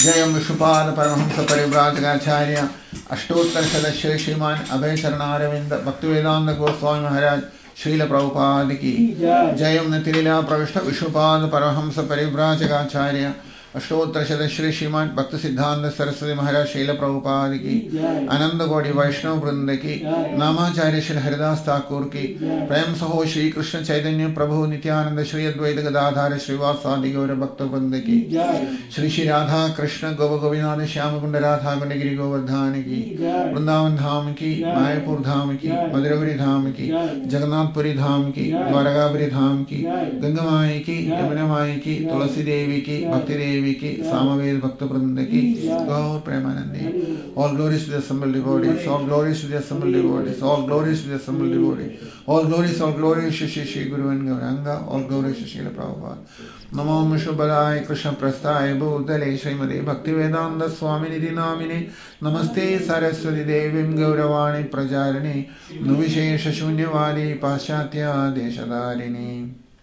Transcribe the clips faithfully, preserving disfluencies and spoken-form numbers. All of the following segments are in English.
जयं विष्णुपाद परमहंस परिव्राजकाचार्य अष्टोत्तर सदस्य श्रीमान अभय चरणारविंद भक्तिवेदांत गोस्वामी महाराज श्रील प्रभुपाद की जयं नतिलीला प्रविष्ट विष्णुपाद परमहंस परिव्राजकाचार्य अष्टोत्तर सदस्य श्रीमान भक्त सिद्धांत सरस्वती महाराज श्रील प्रभुपाद की आनंद गौड़ी वैष्णव वृंद की नामाचार्य श्री हरिदास ठाकुर की प्रेम सहो श्री कृष्ण चैतन्य प्रभु नित्यानंद श्री अद्वैत गदाधार श्रीवासादि गौर भक्त वृंद की श्री श्री राधा कृष्ण गोव गोविंद श्याम कुंड राधा कुंडगिरी गोवर्धन की वृंदावन धाम की मायापुर धाम की मधुरपुरी धाम की जगन्नाथपुरी धाम की द्वारकापुरी धाम की गंगा माई की यमुना माई की तुलसी देवी की भक्ति देवी की सामवेद भक्त वृंद की गौर Premanandi all glories to the assembled devotees, all glories to the assembled devotees, all glories to the assembled devotees, all glories, all glories to Shri Shri Guru and Gauranga, all glories to Srila Prabhupada. Namo Vishnupadaya Krishna Prasthaya Bhutale Srimate Bhaktivedanta Swamini Namine Namaste Saraswati Devim Gauravani Prajarane Nuvishesha Shunyavadi Paschatya Deshadarini.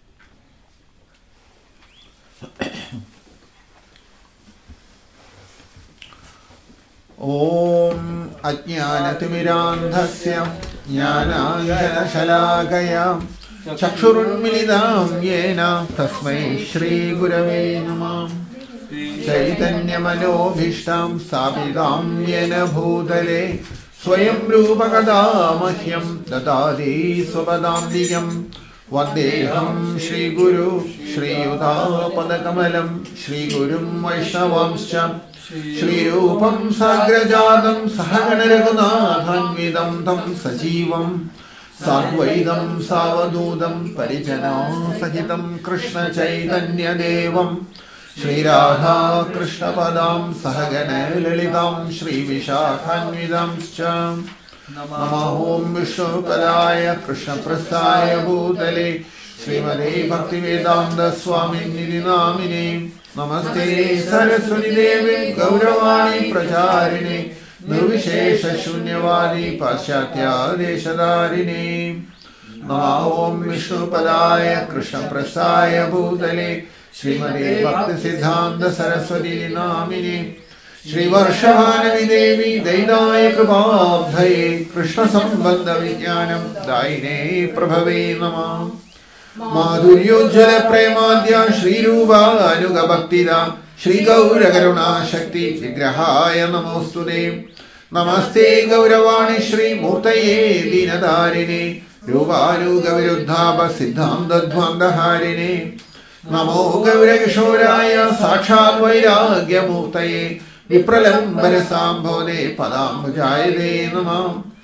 ओम अज्ञानतिमिरान्धस्य ज्ञानाञ्जनशलाकया चक्षुरुन्मिलितं येन तस्मै श्रीगुरवे नमः चैतन्यमनोभीष्टं स्थापितं येन भूतले स्वयं रूपकदा मह्यं ददाति स्वपदान्तिकं वन्देऽहं श्रीगुरु श्रीयुतापदकमलं श्रीगुरुं वैष्णवांश्च श्रीरूपं साग्रजातं सहगणरघुनाथान्वितं तं सजीवं साद्वैतं सावधूतं परिजनसहितं कृष्णचैतन्यदेवं श्रीराधा कृष्णपदां सहगणललितां श्रीविशाखान्वितांश्च नमो ॐ विष्णुपदाय कृष्णप्रस्थाय भूतले श्रीमते भक्तिवेदान्त स्वामिनिधि नामिने नमस्ते सरस्वती देवी गौरवाणी प्रचारिणे निर्विशेष शून्यवादी पाश्चात्यादेशधारिणे नमो ॐ विष्णुपदाय कृष्णप्रस्थाय भूतले श्रीमते भक्ति सिद्धांत सरस्वती नामिने श्रीवर्षभानवि देवी दैनाय कृपाब्धये कृष्ण संबंध विज्ञानं दायिने प्रभवे नमः माधुर्योज्जल प्रेमाद्य श्रीरूपानुग भक्तिदा श्री गौर करुणा शक्ति विग्रहाय नमोस्तुते नमस्ते गौरवाणी श्री मूर्तये दीनदारिणे रूपानुग विरुद्धाप सिद्धांत ध्वंदहारिणे नमो गौरकिशोराय साक्षात् वैराग्य मूर्तये विप्रलंबर सांभोदे पदाम्बुजायते नमः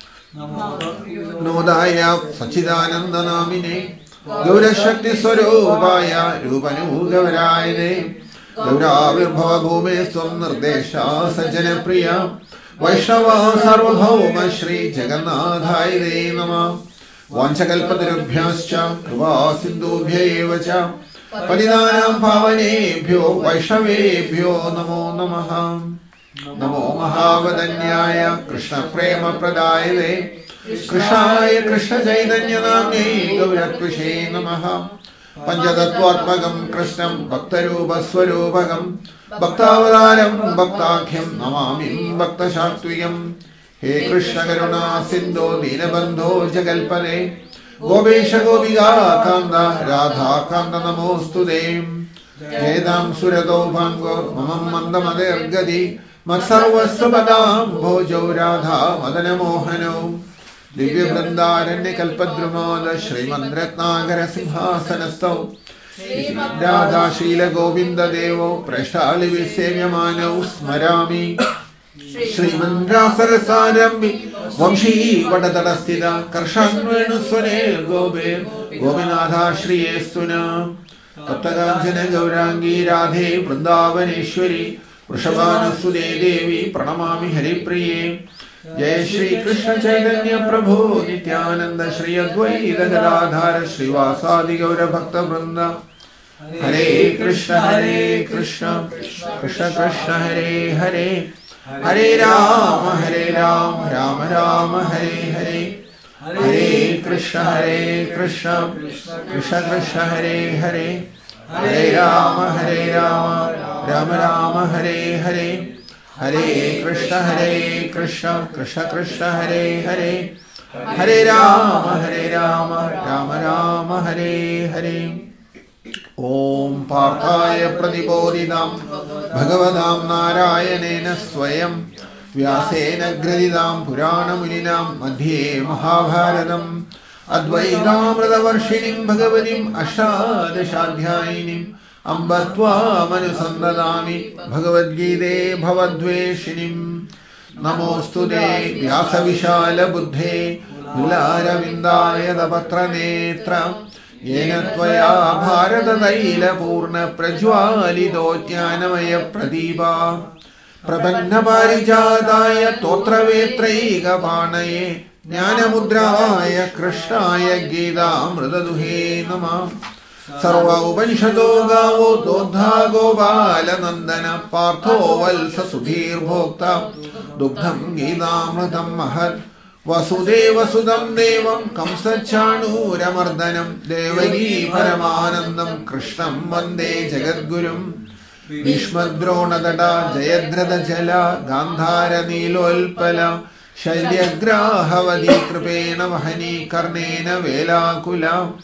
नमोदाय सच्चिदानंद नामिने गौरशक्ति स्वरूपाय रूपनुगौराय दे गौराविर्भव भूमे स्वं निर्देशा सज्जन प्रिय वैष्णव सार्वभौम श्री जगन्नाथाय दे नमः वाञ्छकल्पतरुभ्यश्च कृपा सिन्धुभ्य एव च पतितानां पावनेभ्यो वैष्णवेभ्यो नमो नमः नमो महावदन्याय कृष्ण प्रेम प्रदाय दे कृष्णाय कृष्ण चैतन्य नाम्ने गौरत्विषे नमः पंचतत्वात्मकं कृष्णं भक्तरूपस्वरूपकं भक्तावतारं भक्ताख्यं नमामि भक्तशात्विकं हे कृष्ण करुणा सिन्धो दीनबन्धो जगल्पते गोपेश गोपिका कान्त राधा कान्त नमोऽस्तुते वेदां सुरतो भाङ्गो मम मन्दमदर्गति मत्सर्वस्वपदां भोजो राधा मदनमोहनौ दिव्य वृंदारण्य कल्पद्रुमाद श्रीमद्रत्नाकर सिंहासनस्थौ राधा शील गोविंद देवो प्रष्टालि विसेव्यमानौ स्मरामि श्रीमन्द्रासरसारम्भि वंशी वटतटस्थिता कर्षान्वेणुस्वने गोपेर् गोपिनाथाश्रियेस्तु नः तप्तकाञ्चन गौरांगी राधे वृंदावनेश्वरी वृषभानुसुते देवी प्रणमामि हरिप्रिये जय श्री कृष्ण चैतन्य प्रभु नित्यानंद श्री अद्वैत गदाधर श्रीवासादि गौर भक्त वृंद हरे कृष्ण हरे कृष्ण कृष्ण कृष्ण हरे हरे हरे राम हरे राम राम राम हरे हरे हरे कृष्ण हरे कृष्ण कृष्ण कृष्ण हरे हरे हरे राम हरे Ram Rama Rama Hare Hare, Hare Krishna Hare Krishna, Krishna Krishna Hare Hare, Hare Rama Hare Rama, Rama Rama Hare Hare. Om Parthaya Pratibodhidam Bhagavadam Narayanena Swayam Vyasena Gradidam Purana Muninam Madhye Mahabharatam Advaitamrita Varshinim Bhagavadim Ashadashadhyayinim Ambatva Manusandadami Bhagavad Gita Bhavadveshinim Namostude Vyasa Vishala Buddhe Mulara Vindaya Dapatra Netra Yena Tvaya Bharata Daila Purna Prajwalido Jnanamaya Pradipa Prabandha Parijataya Totra Vetraiga Panaye Jnana Mudraya Krishnaya Gita Amritaduhe Nama Sarva Upanishado Gavo Dodha Gobala Nandana Partho Valsa Sudhir Bhokta Dugdham Gita Amritam Mahad Vasudeva Sudam Devam Kamsachanura Mardanam Devagi Paramanandam Krishnam Vande Jagadgurum Vishmadrona Dada Jayadratha Jala Gandhara Nilolpala Shalyagrahavadi Kripena Vahani Karnena Velakula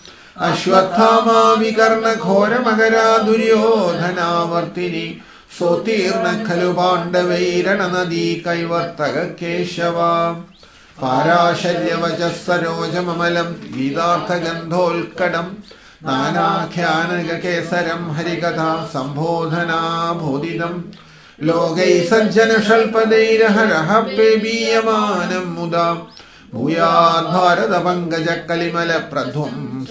Ashwathama Vikarna Khora Magara Duryodhana Vartini Sotirna Kalubandavairana Nadi Kaivartaga Keshava Parasharya Vajasaroja Mamalam Gidartha Gandhol Kadam Nana Khyanaga Kesaram Harikatha Sambodhana Bodhidam Logai Sajjana Shalpadeira Harahappe Biyamanam Muda Bhuyad Bharata Pangaja Kalimala Pradhum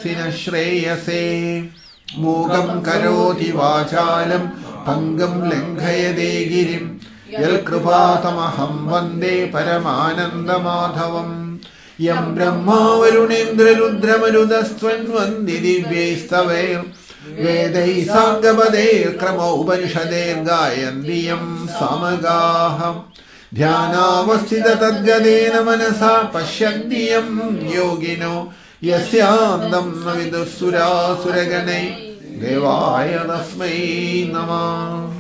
Sinashreyase Mugam Karoti Vachalam Pangam Lenghayade Girim Yal Krupatamaham Vande Paramananda Madhavam Yam Brahma Varunendra Rudra Marudastvan Vandi Divyestaver Vedai Sangavader Krama Upanishader Gayandiyam Samagaha Dhyana Vastita Tadgadena Manasa Pashyandiyam Yogino Yasyandam Navidusura Suraganai Devaya Dasmai Namah.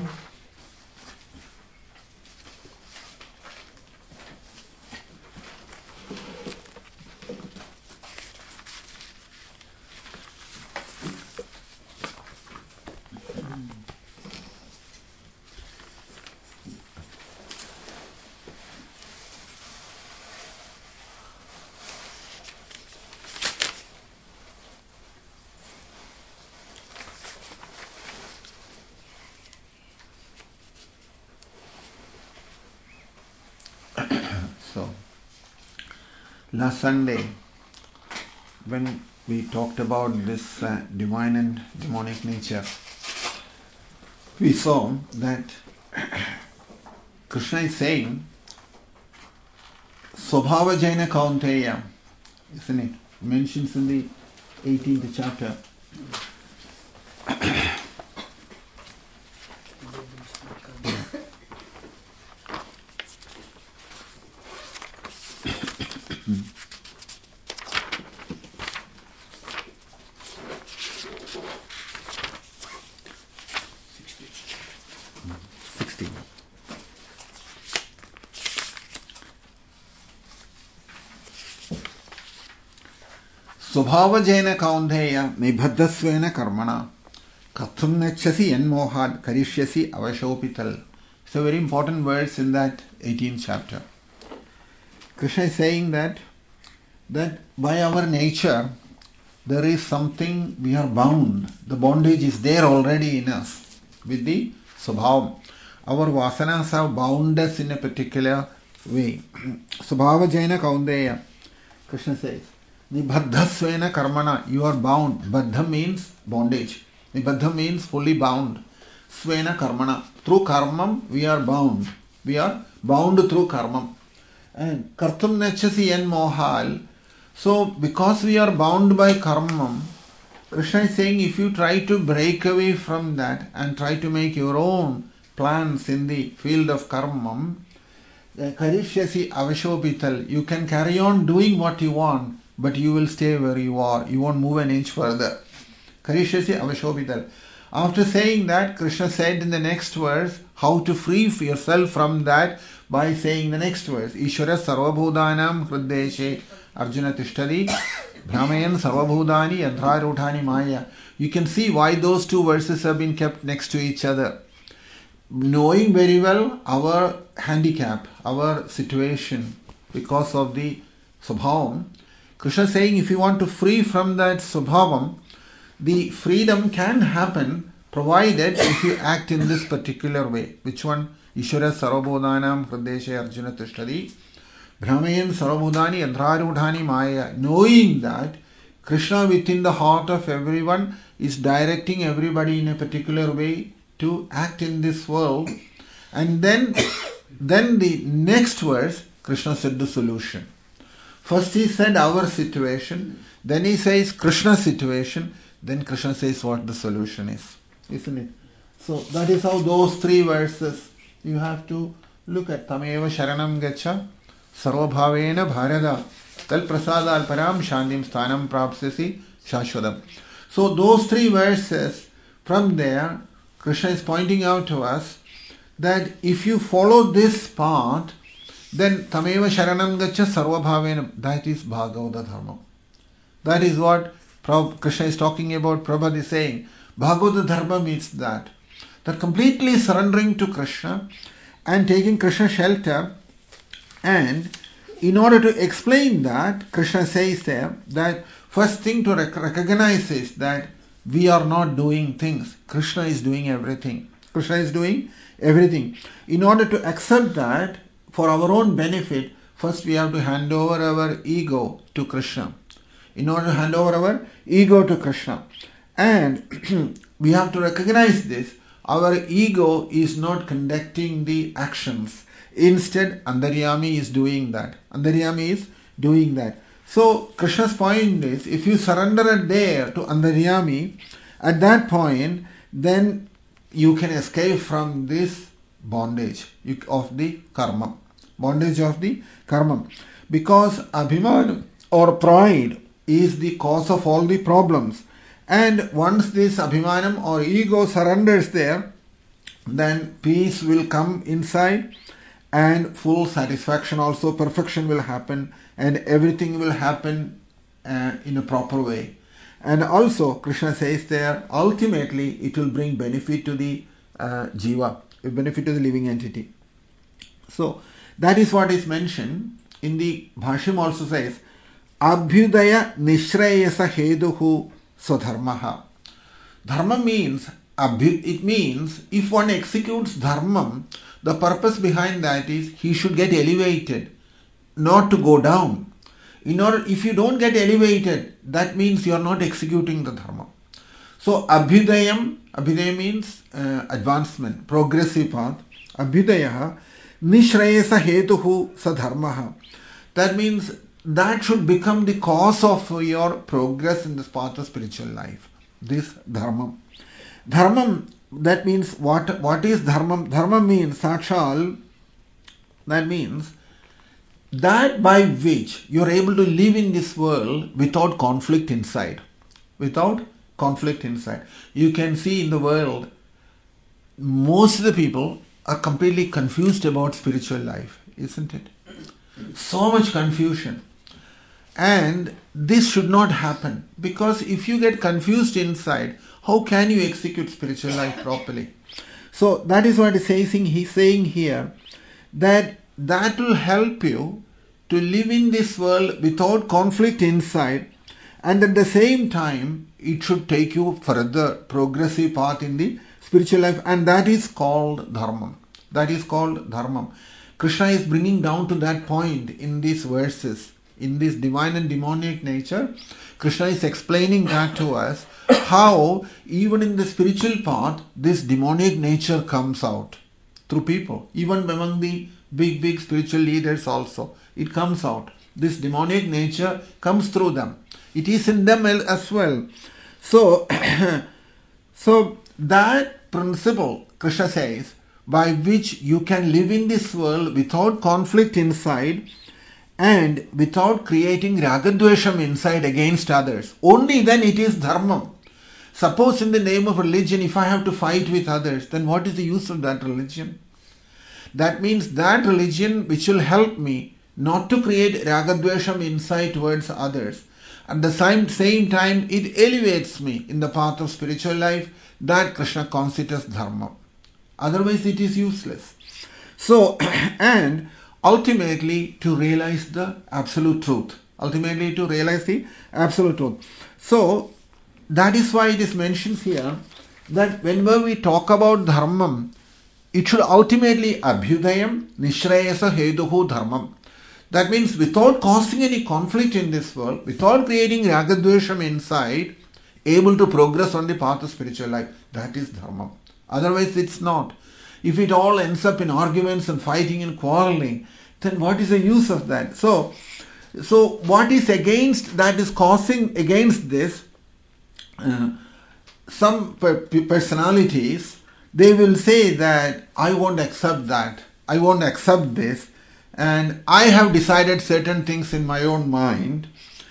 So, last Sunday, when we talked about this uh, divine and demonic nature, we saw that Krishna is saying, Swabhava Jaina Kaunteya, isn't it? Mentions in the eighteenth chapter. Swabhava Jaina Kaunteya Nibhaddhasvena Karmana Kathum Nachasi Enmohad Karishyasi Avashopital. It's a very important verse in that eighteenth chapter. Krishna is saying that that by our nature there is something we are bound. The bondage is there already in us with the Swabhava. Our vasanas have bound us in a particular way. Swabhava Jaina Kaunteya. Krishna says, Nibhaddha Svena Karmana, you are bound. Baddha means bondage. Nibhaddha means fully bound. Svena Karmana, through karmam we are bound. We are bound through karmam. And Kartum Nachasi and Mohal. So, because we are bound by karmam, Krishna is saying if you try to break away from that and try to make your own plans in the field of karmam, Karishyasi Avashopital, you can carry on doing what you want, but you will stay where you are. You won't move an inch further. Karishyasi Avashopital. After saying that, Krishna said in the next verse how to free yourself from that by saying the next verse. Ishvara sarvabhudanam hriddeshe Arjuna tishtadi Brahmayan sarvabhudani yadhrarudhani maya. You can see why those two verses have been kept next to each other. Knowing very well our handicap, our situation because of the Subhavam, Krishna is saying if you want to free from that Subhavam, the freedom can happen provided if you act in this particular way. Which one? Ishvara sarvabhudanam hriddeshe Arjuna tishtadi Brahmayan sarvabhudani yadhrarudhani maya. Knowing that Krishna within the heart of everyone is directing everybody in a particular way to act in this world. And then, then the next verse, Krishna said the solution. First he said our situation, then he says Krishna's situation, then Krishna says what the solution is. Isn't it? So that is how those three verses you have to look at. Tameva sharanam gacha sarvabhavena bharada tal prasadal param shantim sthanam prapsasi shashwadam. So those three verses, from there Krishna is pointing out to us that if you follow this path, then tameva sharanam gacha sarvabhavena, that is Bhagavata Dharma. That is what Krishna is talking about. Prabhupada is saying Bhagavata Dharma means that. That completely surrendering to Krishna and taking Krishna's shelter. And in order to explain that, Krishna says there that first thing to rec- recognize is that we are not doing things. Krishna is doing everything. Krishna is doing everything. In order to accept that for our own benefit, first we have to hand over our ego to Krishna. In order to hand over our ego to Krishna. And we have to recognize this. Our ego is not conducting the actions. Instead, Antaryami is doing that. Antaryami is doing that. So, Krishna's point is, if you surrender there to Antaryami, at that point, then you can escape from this bondage of the karma. Bondage of the karma. Because Abhiman or pride is the cause of all the problems. And once this Abhimanam or ego surrenders there, then peace will come inside. And full satisfaction also, perfection will happen, and everything will happen uh, in a proper way. And also, Krishna says there, ultimately it will bring benefit to the uh, jiva, benefit to the living entity. So, that is what is mentioned in the Bhasham also says, Abhyudaya nishreyasa heduhu swadharmaha. Dharma means, it means if one executes dharma, the purpose behind that is he should get elevated, not to go down. In order, if you don't get elevated, that means you are not executing the dharma. So abhyudayam, abhyudaya means uh, advancement, progressive path. Abhyudayaha nishreyasa hetuhu sadharmaha. That means that should become the cause of your progress in this path of spiritual life. This dharma. Dharma, that means what? What is dharma? Dharma means sakshal. That means that by which you are able to live in this world without conflict inside. Without conflict inside. You can see in the world, most of the people are completely confused about spiritual life, isn't it? So much confusion. And this should not happen, because if you get confused inside, how can you execute spiritual life properly? So that is what he's saying, he's saying here, that that will help you to live in this world without conflict inside, and at the same time it should take you further progressive path in the spiritual life, and that is called dharma. That is called dharma. Krishna is bringing down to that point in these verses. In this divine and demonic nature, Krishna is explaining that to us, how even in the spiritual path, this demonic nature comes out through people. Even among the big, big spiritual leaders also, it comes out. This demonic nature comes through them. It is in them as well. So, so that principle, Krishna says, by which you can live in this world without conflict inside, and without creating ragadvesham inside against others. Only then it is dharma. Suppose in the name of religion, if I have to fight with others, then what is the use of that religion? That means that religion which will help me not to create ragadvesham insight towards others. At the same, same time, it elevates me in the path of spiritual life, that Krishna considers dharma. Otherwise, it is useless. So, and ultimately to realize the absolute truth. Ultimately to realize the absolute truth. So, that is why it is mentioned here that whenever we talk about dharmam, it should ultimately abhyudayam nishrayasa heduhu dharmam. That means without causing any conflict in this world, without creating ragadvesham inside, able to progress on the path of spiritual life. That is dharma. Otherwise it's not. If it all ends up in arguments and fighting and quarreling, then what is the use of that? So, so what is against, that is causing against this, uh, some per- personalities, they will say that I won't accept that, I won't accept this, and I have decided certain things in my own mind,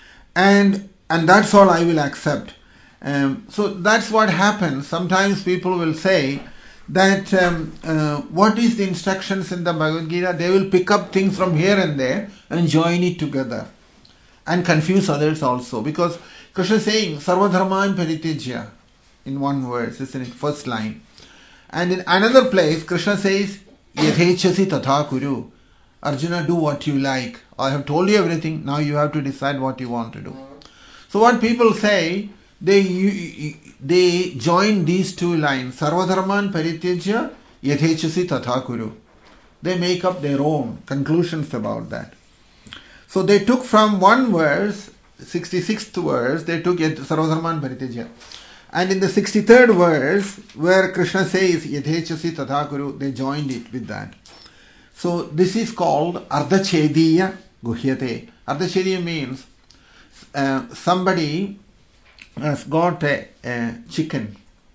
and and that's all I will accept. Um, so that's what happens. Sometimes people will say that um, uh, what is the instructions in the Bhagavad Gita? They will pick up things from here and there and join it together and confuse others also. Because Krishna is saying, Sarva dharman paritijya in one verse, isn't it? First line. And in another place, Krishna says, Yathechasi tatha kuru. Arjuna, do what you like. I have told you everything. Now you have to decide what you want to do. So what people say, they they join these two lines, Sarvadharman Parityajya Yathechasi Tatha Kuru. They make up their own conclusions about that. So they took from one verse, sixty-sixth verse, they took Sarvadharman Parityajya. And in the sixty-third verse, where Krishna says Yathechasi Tatha Kuru, they joined it with that. So this is called Ardhachediya Guhyate. Ardhachediya means uh, somebody has got a, a chicken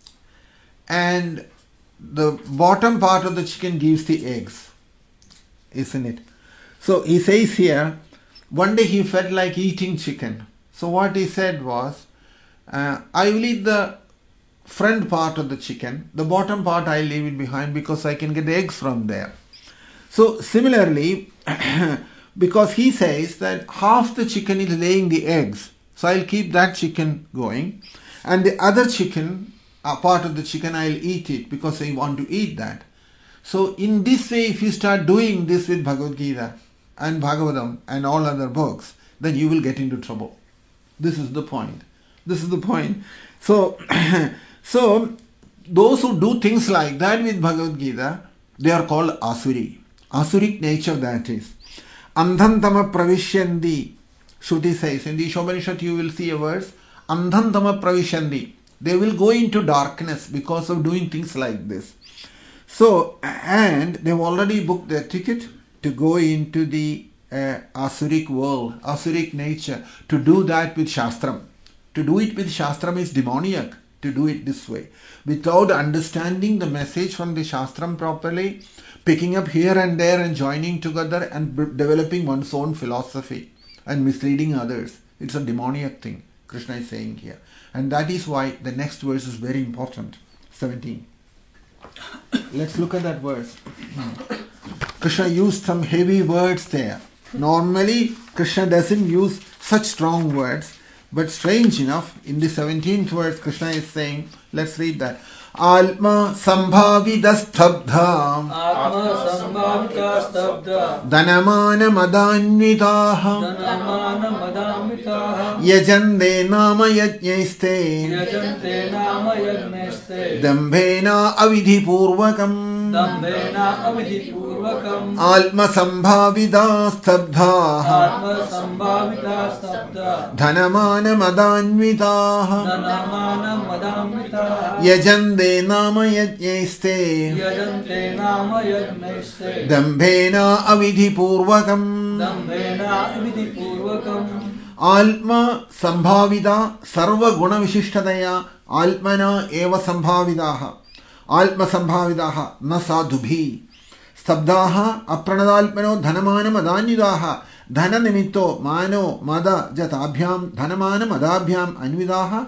and the bottom part of the chicken gives the eggs, isn't it? So he says here, one day he felt like eating chicken. So what he said was, uh, I will eat the front part of the chicken, the bottom part I leave it behind because I can get the eggs from there. So similarly, because he says that half the chicken is laying the eggs, so I'll keep that chicken going, and the other chicken, a part of the chicken, I'll eat it because I want to eat that. So in this way, if you start doing this with Bhagavad Gita and Bhagavatam and all other books, then you will get into trouble. This is the point. This is the point. So, so those who do things like that with Bhagavad Gita, they are called Asuri. Asuric nature, that is. Andhantama pravishyanti. Shruti says, in the Ishopanishad you will see a verse, Andhantama pravishyanti. They will go into darkness because of doing things like this. So, and they've already booked their ticket to go into the uh, Asuric world, Asuric nature. To do that with Shastram. To do it with Shastram is demoniac. To do it this way. Without understanding the message from the Shastram properly, picking up here and there and joining together and b- developing one's own philosophy and misleading others. It's a demoniac thing, Krishna is saying here. And that is why the next verse is very important. seventeen. Let's look at that verse. Krishna used some heavy words there. Normally, Krishna doesn't use such strong words. But strange enough, in the seventeenth verse, Krishna is saying, let's read that. Alma sambhavida stabdha Atma sambhavita stabdha Dhanamana madanvitaha Dhanamana madamitaha Yajande nama yajnaiste Yajante nama yajnaiste Dambhena avidhi purvakam Dambhena avidhi purvakam Alma sambhavida stabdha Atma sambhavita stabdha Dhanamana madanvitaha Dhanamana madamitaha Yajande nama yajnaiste Yajante nama yajnaiste Dambhena avidhi purvakam Dambhena avidhi purvakam Alma sambhavida sarva guna vishishtadaya Almana eva sambhavidaha Alma sambhavidaha na sadhubhi Stabdaha apranadalpano dhanamana madanyudaha Dhana nimitto mano mada jatabhyam dhanamana madabhyam anvidaha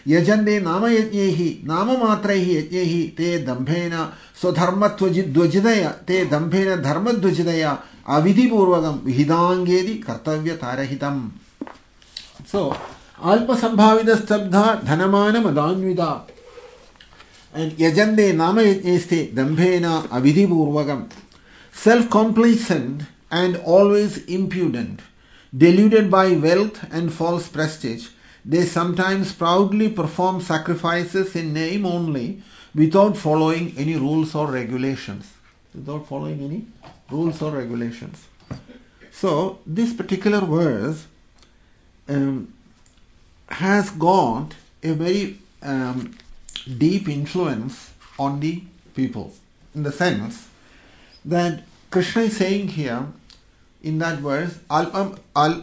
Yajande nama yajnehi, nama matraihi yajnehi, te dambhena swadharmattvajidaya, te dambhena dharmadvajidaya, avidhi purvagam, vihidangedi kartavya tarahitam. So, alpa sambhavida stabdha dhanamana madanvida. And yajande nama yajneste dambhena avidhi purvagam. Self-complacent and always impudent, deluded by wealth and false prestige, they sometimes proudly perform sacrifices in name only without following any rules or regulations. Without following any rules or regulations. So, this particular verse um, has got a very um, deep influence on the people, in the sense that Krishna is saying here in that verse, Alpa al,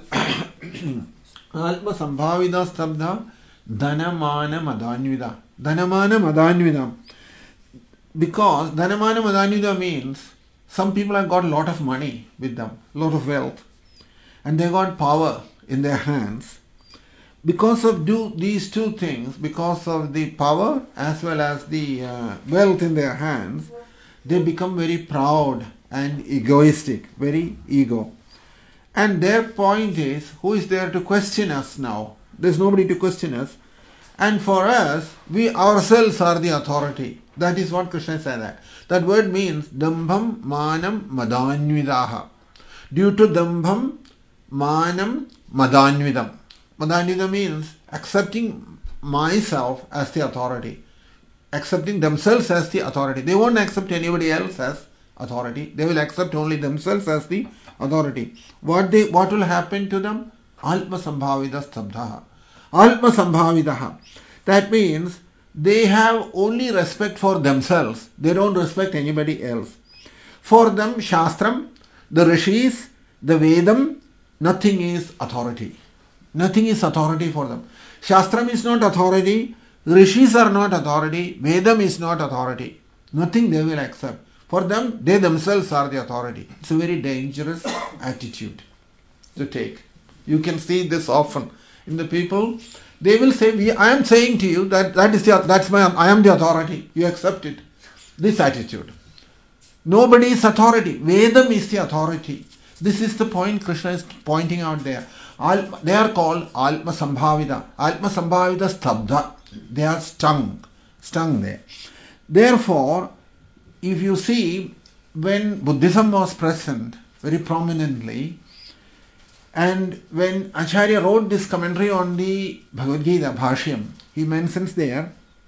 Alpa Sambhavida Stabdha Dhanamana Madanvida. Dhanamana Madanvida. Because Dhanamana Madanvida means some people have got a lot of money with them, a lot of wealth, and they got power in their hands. Because of do these two things, because of the power as well as the uh, wealth in their hands, they become very proud and egoistic, very ego. And their point is, who is there to question us now? There's nobody to question us. And for us, we ourselves are the authority. That is what Krishna said that. That word means dambham manam madanvidaha. Due to dambham manam madanvidam. Madanvidam means accepting myself as the authority. Accepting themselves as the authority. They won't accept anybody else as authority. They will accept only themselves as the authority. What they what will happen to them? Alpa sambhavida stabdha. Alpa sambhavidaha. That means they have only respect for themselves. They don't respect anybody else. For them, Shastram, the Rishis, the Vedam, nothing is authority. Nothing is authority for them. Shastram is not authority. Rishis are not authority. Vedam is not authority. Nothing they will accept. For them, they themselves are the authority. It's a very dangerous attitude to take. You can see this often in the people. They will say, "We, I am saying to you that that is the that's my I am the authority. You accept it." This attitude. Nobody is authority. Vedam is the authority. This is the point Krishna is pointing out there. Al, they are called Alpa Sambhavida. Alpa Sambhavida Stabdha. They are stung. Stung there. Therefore, if you see, when Buddhism was present very prominently, and when Acharya wrote this commentary on the Bhagavad Gita, Bhashyam, he mentions there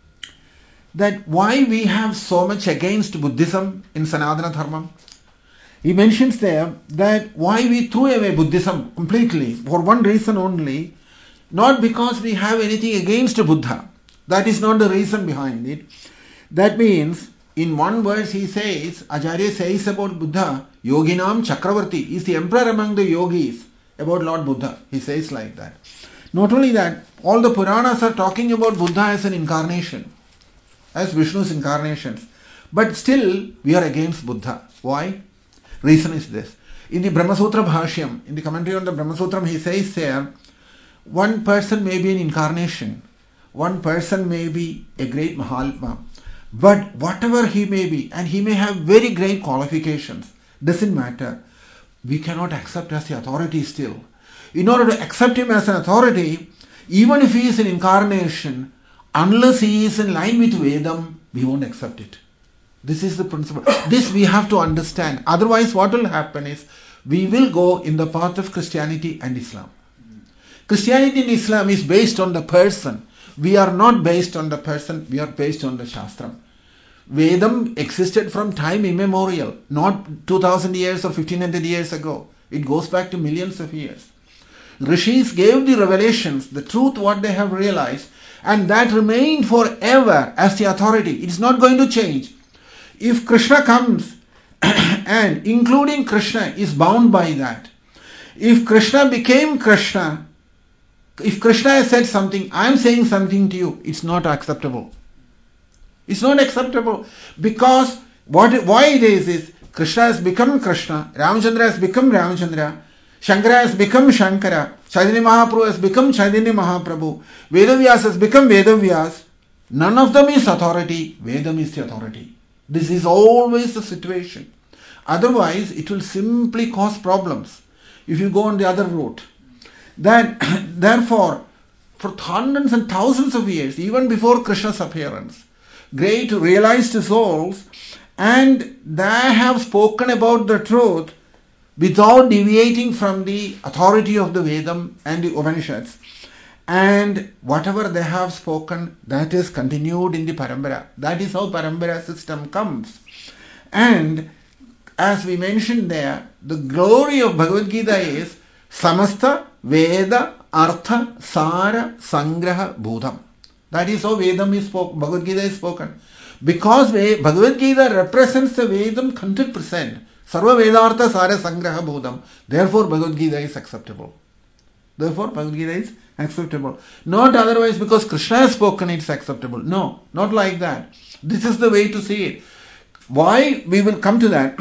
that why we have so much against Buddhism in Sanatana Dharma. He mentions there that why we threw away Buddhism completely, for one reason only, not because we have anything against Buddha. That is not the reason behind it. That means, in one verse he says, Acharya says about Buddha, Yoginam Chakravarti, is the emperor among the yogis, about Lord Buddha. He says like that. Not only that, all the Puranas are talking about Buddha as an incarnation, as Vishnu's incarnations. But still, we are against Buddha. Why? Reason is this. In the Brahmasutra Bhashyam, in the commentary on the Brahmasutram, he says there, one person may be an incarnation, one person may be a great Mahatma, but whatever he may be, and he may have very great qualifications, doesn't matter. We cannot accept as the authority still. In order to accept him as an authority, even if he is an incarnation, unless he is in line with Vedam, we won't accept it. This is the principle. This we have to understand. Otherwise, what will happen is, we will go in the path of Christianity and Islam. Christianity and Islam is based on the person. We are not based on the person, we are based on the Shastram. Vedam existed from time immemorial, not two thousand years or fifteen hundred years ago. It goes back to millions of years. Rishis gave the revelations, the truth what they have realized, and that remained forever as the authority. It is not going to change. If Krishna comes, and including Krishna is bound by that. If Krishna became Krishna, if Krishna has said something, I am saying something to you, it's not acceptable. It's not acceptable because what why it is is Krishna has become Krishna, Ramachandra has become Ramachandra, Shankara has become Shankara. Chaitanya Mahaprabhu has become Chaitanya Mahaprabhu. Vedavyas has become Vedavyas. None of them is authority. Vedam is the authority. This is always the situation. Otherwise, it will simply cause problems if you go on the other route. Then, therefore, for hundreds and thousands of years, even before Krishna's appearance, great realized souls, and they have spoken about the truth without deviating from the authority of the Vedam and the Upanishads. And whatever they have spoken, that is continued in the Parambara. That is how Parambara system comes. And as we mentioned there, the glory of Bhagavad Gita is Samasta Veda Artha Sara Sangraha Bhudam. That is how Vedam is spoken, Bhagavad Gita is spoken. Because Bhagavad Gita represents the Vedam one hundred percent. Sarva Vedartha Sara Sangraha Bhudam. Therefore Bhagavad Gita is acceptable. Therefore Bhagavad Gita is acceptable. Not otherwise because Krishna has spoken it's acceptable. No, not like that. This is the way to see it. Why? We will come to that.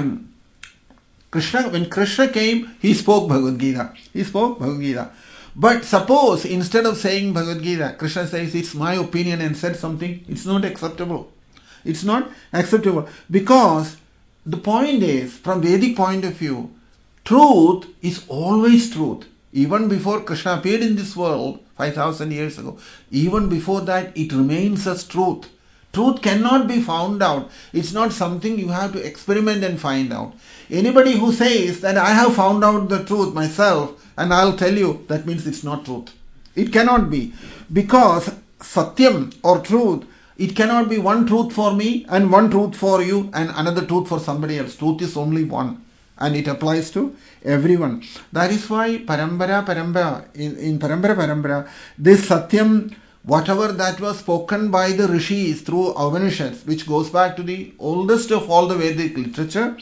Krishna, when Krishna came, he spoke Bhagavad Gita. He spoke Bhagavad Gita. But suppose instead of saying Bhagavad Gita, Krishna says it's my opinion and said something, it's not acceptable. It's not acceptable. Because the point is, from Vedic point of view, truth is always truth. Even before Krishna appeared in this world, five thousand years ago, even before that, it remains as truth. Truth cannot be found out. It's not something you have to experiment and find out. Anybody who says that I have found out the truth myself and I'll tell you, that means it's not truth. It cannot be. Because Satyam or truth, it cannot be one truth for me and one truth for you and another truth for somebody else. Truth is only one. And it applies to everyone. That is why Parambara, Parambara, in, in Parambara, Parambara, this Satyam, whatever that was spoken by the Rishis through Upanishads, which goes back to the oldest of all the Vedic literature,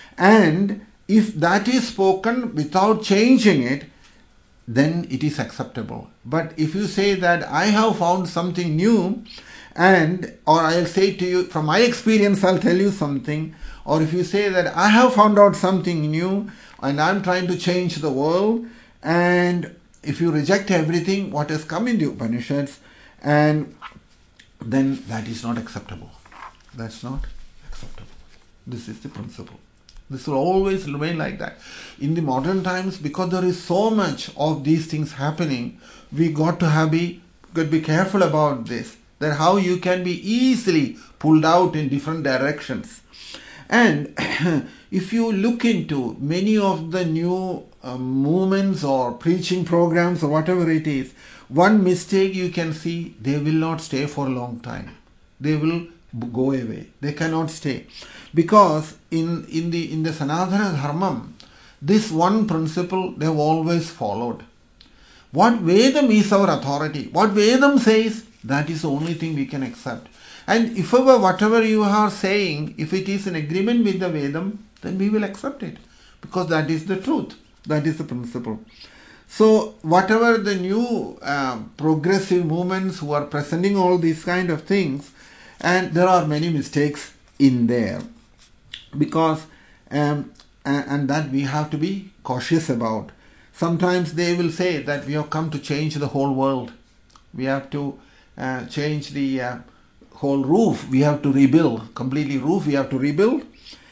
and if that is spoken without changing it, then it is acceptable. But if you say that I have found something new, and or I'll say to you, from my experience I'll tell you something, or if you say that I have found out something new and I'm trying to change the world, and if you reject everything what has come in the Upanishads, and then that is not acceptable. That's not acceptable. This is the principle. This will always remain like that. In the modern times, because there is so much of these things happening, we got to have be, got to be careful about this. That how you can be easily pulled out in different directions. And if you look into many of the new uh, movements or preaching programs or whatever it is, one mistake you can see, they will not stay for a long time. They will go away. They cannot stay. Because in, in the in the Sanatana Dharmam, this one principle they have always followed. What Vedam is our authority. What Vedam says, that is the only thing we can accept. And if ever whatever you are saying, if it is in agreement with the Vedam, then we will accept it. Because that is the truth. That is the principle. So whatever the new uh, progressive movements who are presenting all these kind of things, and there are many mistakes in there. Because, um, and, and that we have to be cautious about. Sometimes they will say that we have come to change the whole world. We have to uh, change the uh, whole roof. We have to rebuild. Completely roof we have to rebuild.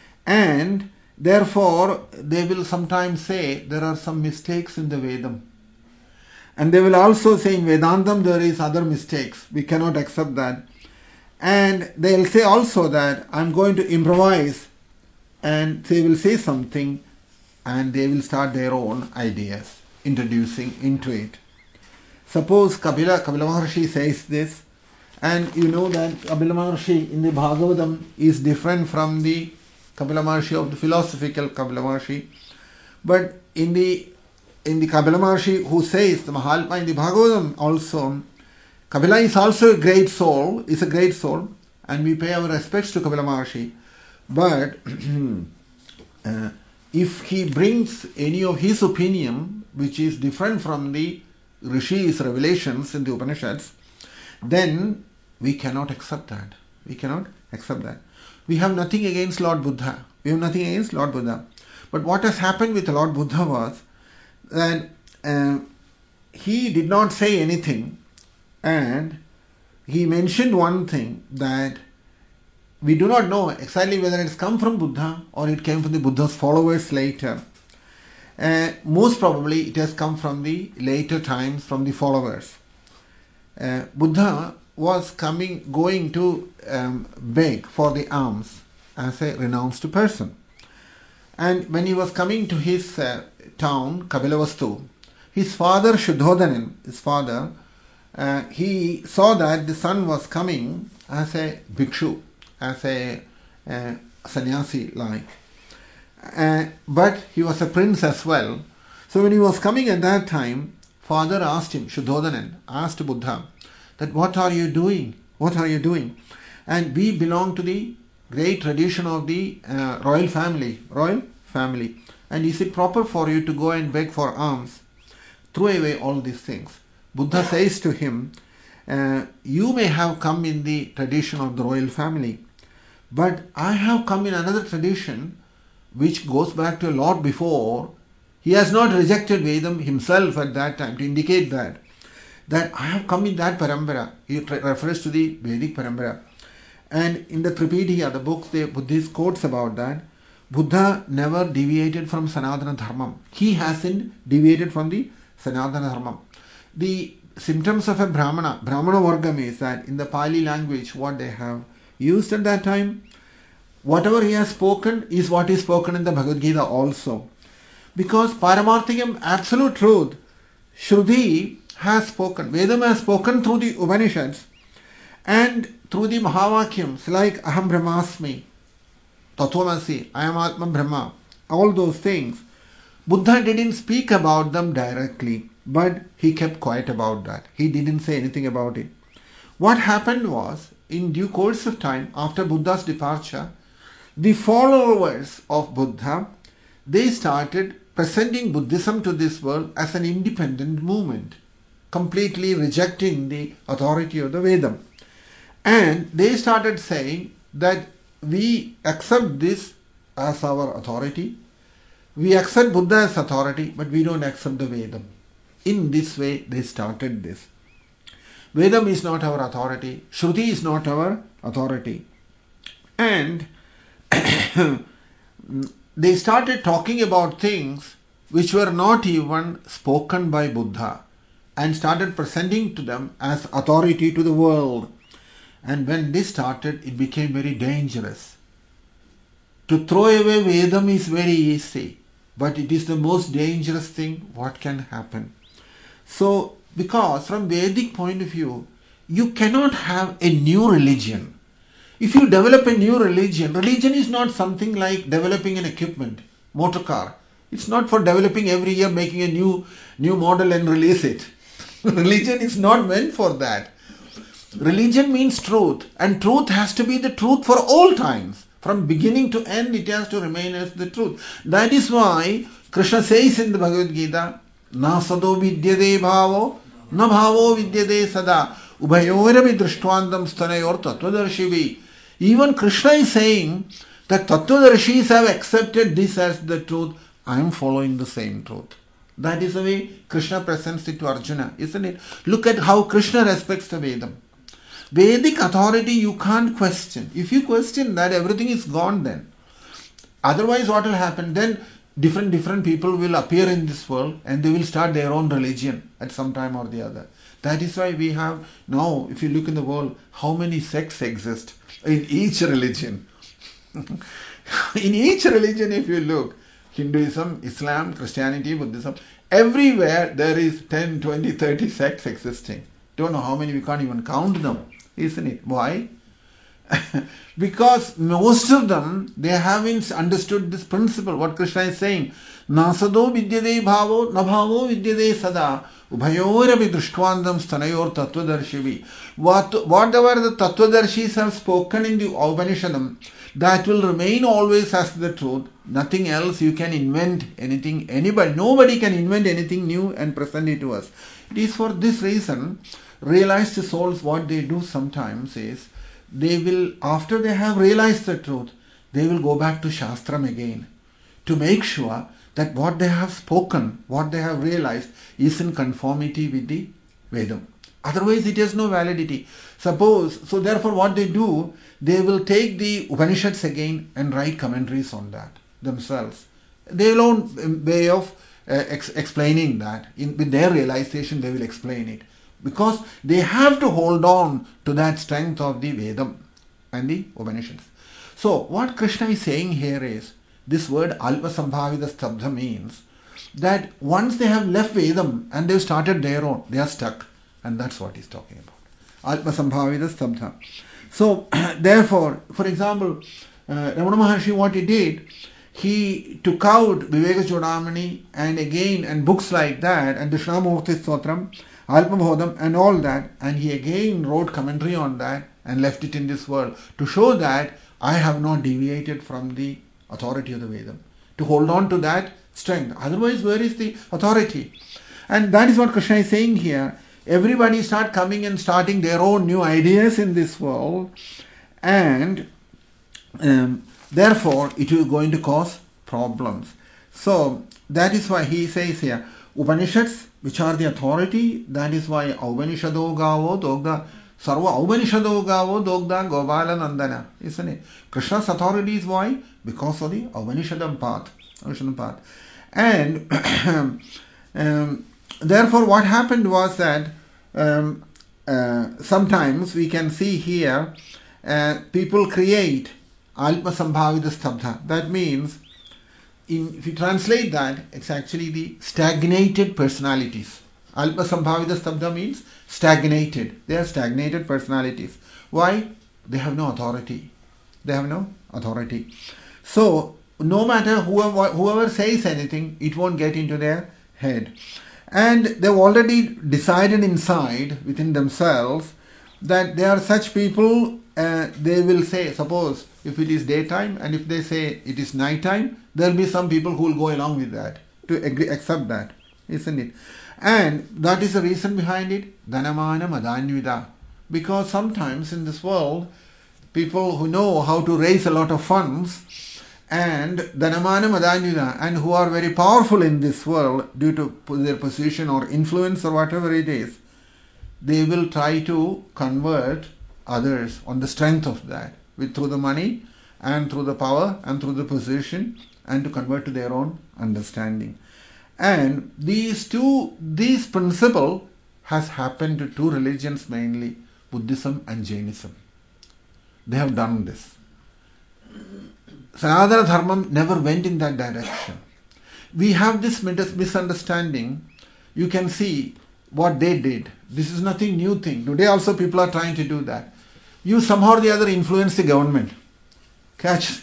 And therefore, they will sometimes say there are some mistakes in the Vedam. And they will also say in Vedantam there is other mistakes. We cannot accept that. And they will say also that I'm going to improvise. And they will say something and they will start their own ideas, introducing into it. Suppose Kapila, Kapila Maharshi says this, and you know that Kapila Maharshi in the Bhagavatam is different from the Kapila Maharshi of the philosophical Kapila Maharshi. But in the in the Kapila Maharshi who says the Mahalpa in the Bhagavatam also, Kapila is also a great soul, is a great soul, and we pay our respects to Kapila Maharshi. But uh, if he brings any of his opinion, which is different from the Rishi's revelations in the Upanishads, then we cannot accept that. We cannot accept that. We have nothing against Lord Buddha. We have nothing against Lord Buddha. But what has happened with Lord Buddha was that uh, he did not say anything, and he mentioned one thing, that we do not know exactly whether it's come from Buddha or it came from the Buddha's followers later. Uh, most probably it has come from the later times, from the followers. Uh, Buddha was coming, going to um, beg for the alms as a renounced person. And when he was coming to his uh, town, Kapilavastu, his father Shuddhodhanan, his father, uh, he saw that the son was coming as a bhikshu, as a uh, sannyasi like. Uh, but he was a prince as well. So when he was coming at that time, father asked him, Shuddhodhanan asked Buddha, that what are you doing? What are you doing? And we belong to the great tradition of the uh, royal family, royal family. And is it proper for you to go and beg for alms? Throw away all these things. Buddha says to him, uh, you may have come in the tradition of the royal family, but I have come in another tradition which goes back to a lot before. He has not rejected Vedam himself at that time to indicate that. That I have come in that parampara. He refers to the Vedic parampara. And in the Tripitaka, the books, the Buddhist quotes about that, Buddha never deviated from Sanatana Dharma. He hasn't deviated from the Sanatana Dharma. The symptoms of a Brahmana, Brahmana Vargam is that in the Pali language, what they have used at that time, whatever he has spoken is what is spoken in the Bhagavad Gita also. Because Paramarthikam, absolute truth, Shruti has spoken, Vedam has spoken through the Upanishads and through the Mahavakyams like Aham Brahmasmi, Tatvamasi, I am Atma Brahma, all those things. Buddha didn't speak about them directly, but he kept quiet about that. He didn't say anything about it. What happened was, in due course of time, after Buddha's departure, the followers of Buddha, they started presenting Buddhism to this world as an independent movement, completely rejecting the authority of the Vedam. And they started saying that we accept this as our authority, we accept Buddha as authority, but we don't accept the Vedam. In this way, they started this. Vedam is not our authority, Shruti is not our authority. And they started talking about things which were not even spoken by Buddha and started presenting to them as authority to the world. And when this started, it became very dangerous. To throw away Vedam is very easy, but it is the most dangerous thing what can happen. So, because from Vedic point of view, you cannot have a new religion. If you develop a new religion, religion is not something like developing an equipment, motor car. It's not for developing every year, making a new, new model and release it. Religion is not meant for that. Religion means truth, and truth has to be the truth for all times. From beginning to end, it has to remain as the truth. That is why Krishna says in the Bhagavad Gita, Na sado vidyade bhavo, na bhavo vidyade sada, ubhayoravi drishtwandam stanayor tattvadarshivī. Even Krishna is saying that tattvadarshis have accepted this as the truth. I am following the same truth. That is the way Krishna presents it to Arjuna, isn't it? Look at how Krishna respects the Vedam. Vedic authority you can't question. If you question that, everything is gone then. Otherwise, what will happen? Then different different people will appear in this world and they will start their own religion at some time or the other. That is why we have now, if you look in the world, how many sects exist in each religion. In each religion, if you look, Hinduism, Islam, Christianity, Buddhism, everywhere there is ten, twenty, thirty sects existing. Don't know how many, we can't even count them, isn't it? Why? Because most of them, they haven't understood this principle, what Krishna is saying. Nasado vidyade bhavo, na bhavo vidyade sada, ubhayoravi drishtwandam stanayor tattvadarshivī. What, whatever the tattvadarshis have spoken in the Upanishadam, that will remain always as the truth. Nothing else you can invent anything, anybody, nobody can invent anything new and present it to us. It is for this reason, realized souls, what they do sometimes is, they will, after they have realized the truth, they will go back to Shastram again to make sure that what they have spoken, what they have realized is in conformity with the Vedam. Otherwise it has no validity. Suppose, so therefore what they do, they will take the Upanishads again and write commentaries on that themselves. Their own way of uh, ex- explaining that. In, with their realization they will explain it. Because they have to hold on to that strength of the Vedam and the Upanishads. So what Krishna is saying here is, this word Alpasambhavita Stabdha means that once they have left Vedam and they've started their own, they are stuck. And that's what he's talking about. Alpasambhavita Stabdha. So therefore, for example, uh, Ramana Maharshi, what he did, he took out Viveka Chudamani and again, and books like that, and Krishnamurti Stotram, Alpabodham and all that, and he again wrote commentary on that and left it in this world to show that I have not deviated from the authority of the Vedam, to hold on to that strength. Otherwise, where is the authority? And that is what Krishna is saying here. Everybody start coming and starting their own new ideas in this world, and um, therefore it is going to cause problems. So that is why he says here, Upanishads, which are the authority, that is why Upanishado Gavo Dogda, Sarva Upanishado Gavo Dogda Gopala Nandana, isn't it? Krishna's authority is why? Because of the Upanishadam path. Upanishadam path. And um, therefore what happened was that um, uh, sometimes we can see here uh, people create Alpa Sambhavita Stabdha. That means, in, if you translate that, it's actually the stagnated personalities. Alpa Sambhavita Stabdha means stagnated. They are stagnated personalities. Why? They have no authority. They have no authority. So, no matter whoever, whoever says anything, it won't get into their head. And they've already decided inside, within themselves, that they are such people, uh, they will say, suppose if it is daytime and if they say it is nighttime, there will be some people who will go along with that, to agree, accept that, isn't it? And that is the reason behind it, Dhanamana Madanyuda. Because sometimes in this world, people who know how to raise a lot of funds and Dhanamana Madanyuda, and who are very powerful in this world due to their position or influence or whatever it is, they will try to convert others on the strength of that, with through the money and through the power and through the position, and to convert to their own understanding. And these two, this principle has happened to two religions mainly, Buddhism and Jainism. They have done this. Sanatana Dharmam never went in that direction. We have this misunderstanding. You can see what they did. This is nothing new thing. Today also people are trying to do that. You somehow or the other influence the government. Catch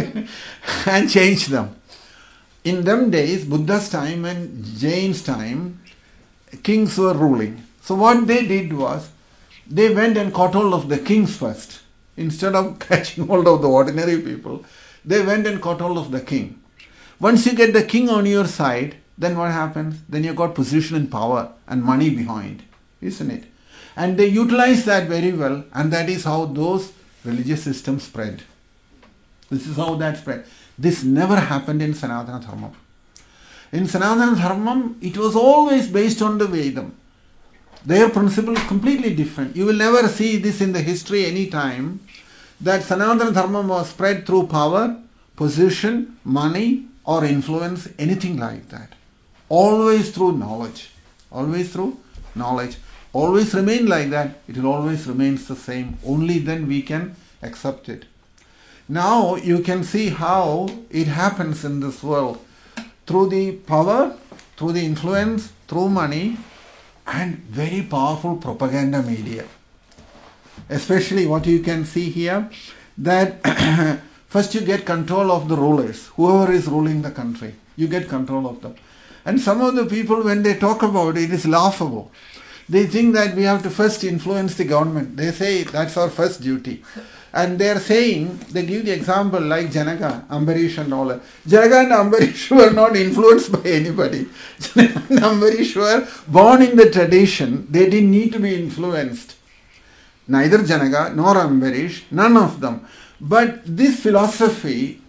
and change them. In them days, Buddha's time and Jain's time, kings were ruling. So what they did was, they went and caught hold of the kings first. Instead of catching hold of the ordinary people, they went and caught hold of the king. Once you get the king on your side, then what happens? Then you got position and power and money behind, isn't it? And they utilize that very well, and that is how those religious systems spread. This is how that spread. This never happened in Sanatana Dharma. In Sanatana Dharma, it was always based on the Vedam. Their principle is completely different. You will never see this in the history any time, that Sanatana Dharma was spread through power, position, money, or influence, anything like that. Always through knowledge. Always through knowledge. Always remain like that. It will always remain the same. Only then we can accept it. Now you can see how it happens in this world. Through the power, through the influence, through money, and very powerful propaganda media. Especially what you can see here, that first you get control of the rulers, whoever is ruling the country, you get control of them. And some of the people, when they talk about it, it is laughable. They think that we have to first influence the government. They say that's our first duty. And they are saying, they give the example like Janaka, Ambarish and all that. Janaka and Ambarish were not influenced by anybody. Janaka and Ambarish were born in the tradition. They didn't need to be influenced. Neither Janaka nor Ambarish, none of them. But this philosophy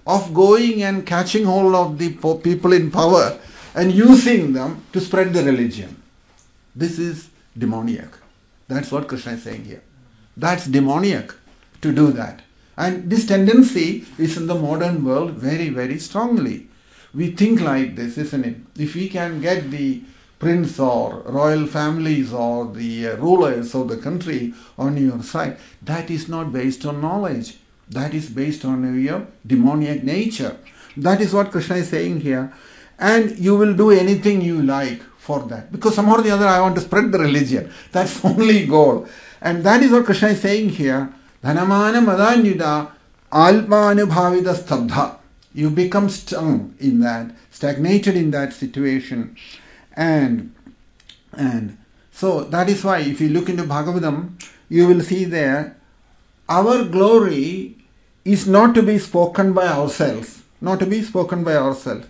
of going and catching hold of the po- people in power and using them to spread the religion. This is demoniac. That's what Krishna is saying here. That's demoniac to do that. And this tendency is in the modern world very, very strongly. We think like this, isn't it? If we can get the prince or royal families or the uh, rulers of the country on your side, that is not based on knowledge. That is based on your demoniac nature. That is what Krishna is saying here. And you will do anything you like for that. Because somehow or the other I want to spread the religion. That's the only goal. And that is what Krishna is saying here. Dhanamana madanyuda alpanubhavida stabdha. You become stung in that, stagnated in that situation. And, and so that is why if you look into Bhagavatam, you will see there, our glory is not to be spoken by ourselves. Not to be spoken by ourselves.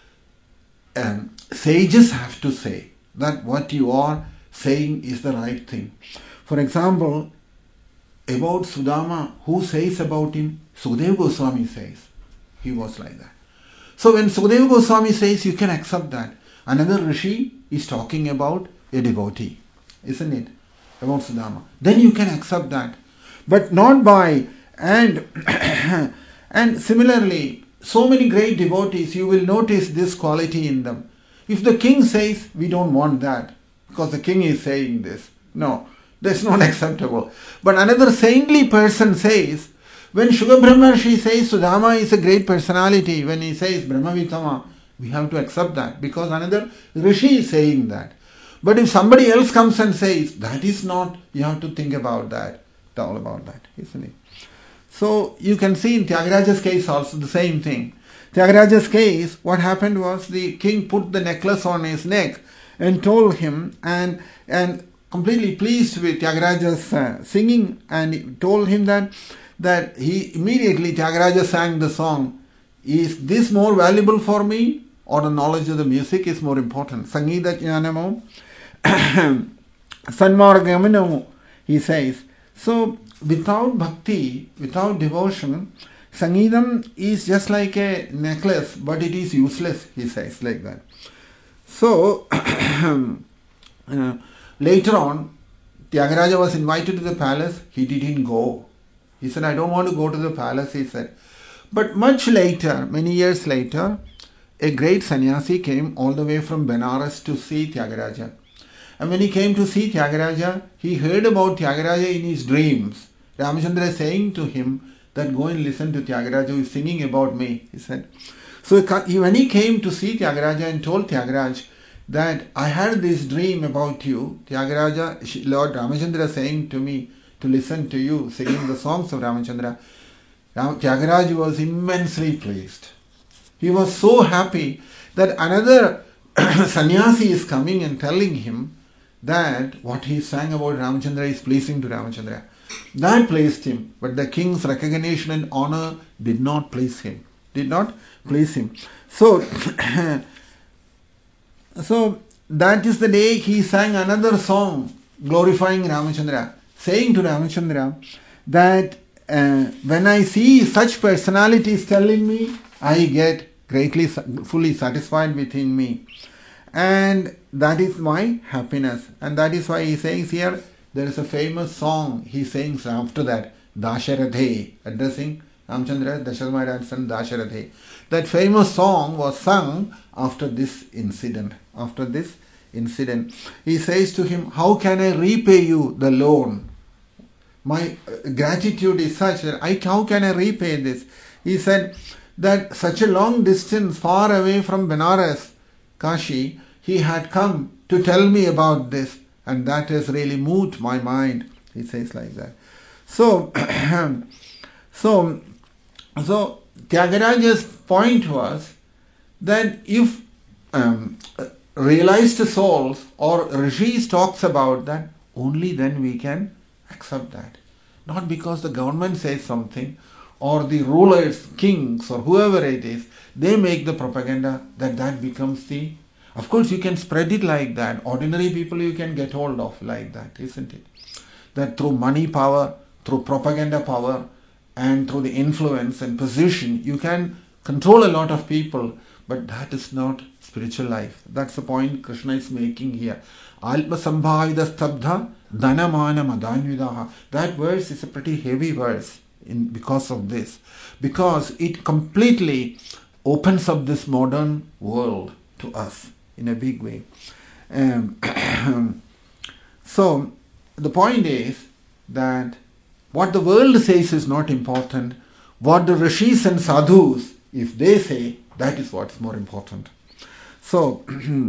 And sages have to say that what you are saying is the right thing. For example, about Sudama, who says about him? Sukadeva Goswami says. He was like that. So when Sukadeva Goswami says, you can accept that. Another Rishi is talking about a devotee, isn't it? About Sudama. Then you can accept that. But not by, and, and similarly, so many great devotees, you will notice this quality in them. If the king says, we don't want that, because the king is saying this. No, that's not acceptable. But another saintly person says, when Shuga Brahmarshi says Sudama is a great personality, when he says Brahmavitama, we have to accept that because another Rishi is saying that. But if somebody else comes and says, that is not, you have to think about that. It's all about that, isn't it? So you can see in Tyagaraja's case also the same thing. Tyagaraja's case, what happened was the king put the necklace on his neck and told him, and and completely pleased with Tyagaraja's uh, singing, and he told him that that he immediately, Tyagaraja sang the song, is this more valuable for me or the knowledge of the music is more important? Sangita jnanamo sanmargamano, he says. So without bhakti, without devotion, Sangeetam is just like a necklace, but it is useless, he says, like that. So, uh, later on, Tyagaraja was invited to the palace, he didn't go. He said, I don't want to go to the palace, he said. But much later, many years later, a great sannyasi came all the way from Benares to see Tyagaraja. And when he came to see Tyagaraja, he heard about Tyagaraja in his dreams. Ramachandra is saying to him that go and listen to Tyagaraja who is singing about me, he said. So when he came to see Tyagaraja and told Tyagaraja that I had this dream about you, Tyagaraja, Lord Ramachandra saying to me to listen to you singing the songs of Ramachandra, Tyagaraja was immensely pleased. He was so happy that another sannyasi is coming and telling him that what he sang about Ramachandra is pleasing to Ramachandra. That pleased him, but the king's recognition and honor did not please him. Did not please him. So, so that is the day he sang another song glorifying Ramachandra, saying to Ramachandra that uh, when I see such personalities telling me, I get greatly, fully satisfied within me. And that is my happiness. And that is why he says here, there is a famous song he sings after that, Dasharathe, addressing Ramachandra, Dasharatha Maharaj's son Dasharathe. That famous song was sung after this incident. After this incident, he says to him, how can I repay you the loan? My gratitude is such that I, how can I repay this? He said that such a long distance far away from Benares, Kashi, he had come to tell me about this. And that has really moved my mind. He says like that. So, so, so Tyagaraja's point was that if um, realized souls or rishis talks about that, only then we can accept that. Not because the government says something or the rulers, kings or whoever it is, they make the propaganda that that becomes the... Of course, you can spread it like that. Ordinary people you can get hold of like that, isn't it? That through money power, through propaganda power, and through the influence and position, you can control a lot of people, but that is not spiritual life. That's the point Krishna is making here. Alpa sambhavida stabdha dhanamana madanyudaha. That verse is a pretty heavy verse in because of this. Because it completely opens up this modern world to us in a big way. Um, so, the point is that what the world says is not important. What the rishis and sadhus, if they say, that is what's more important. So,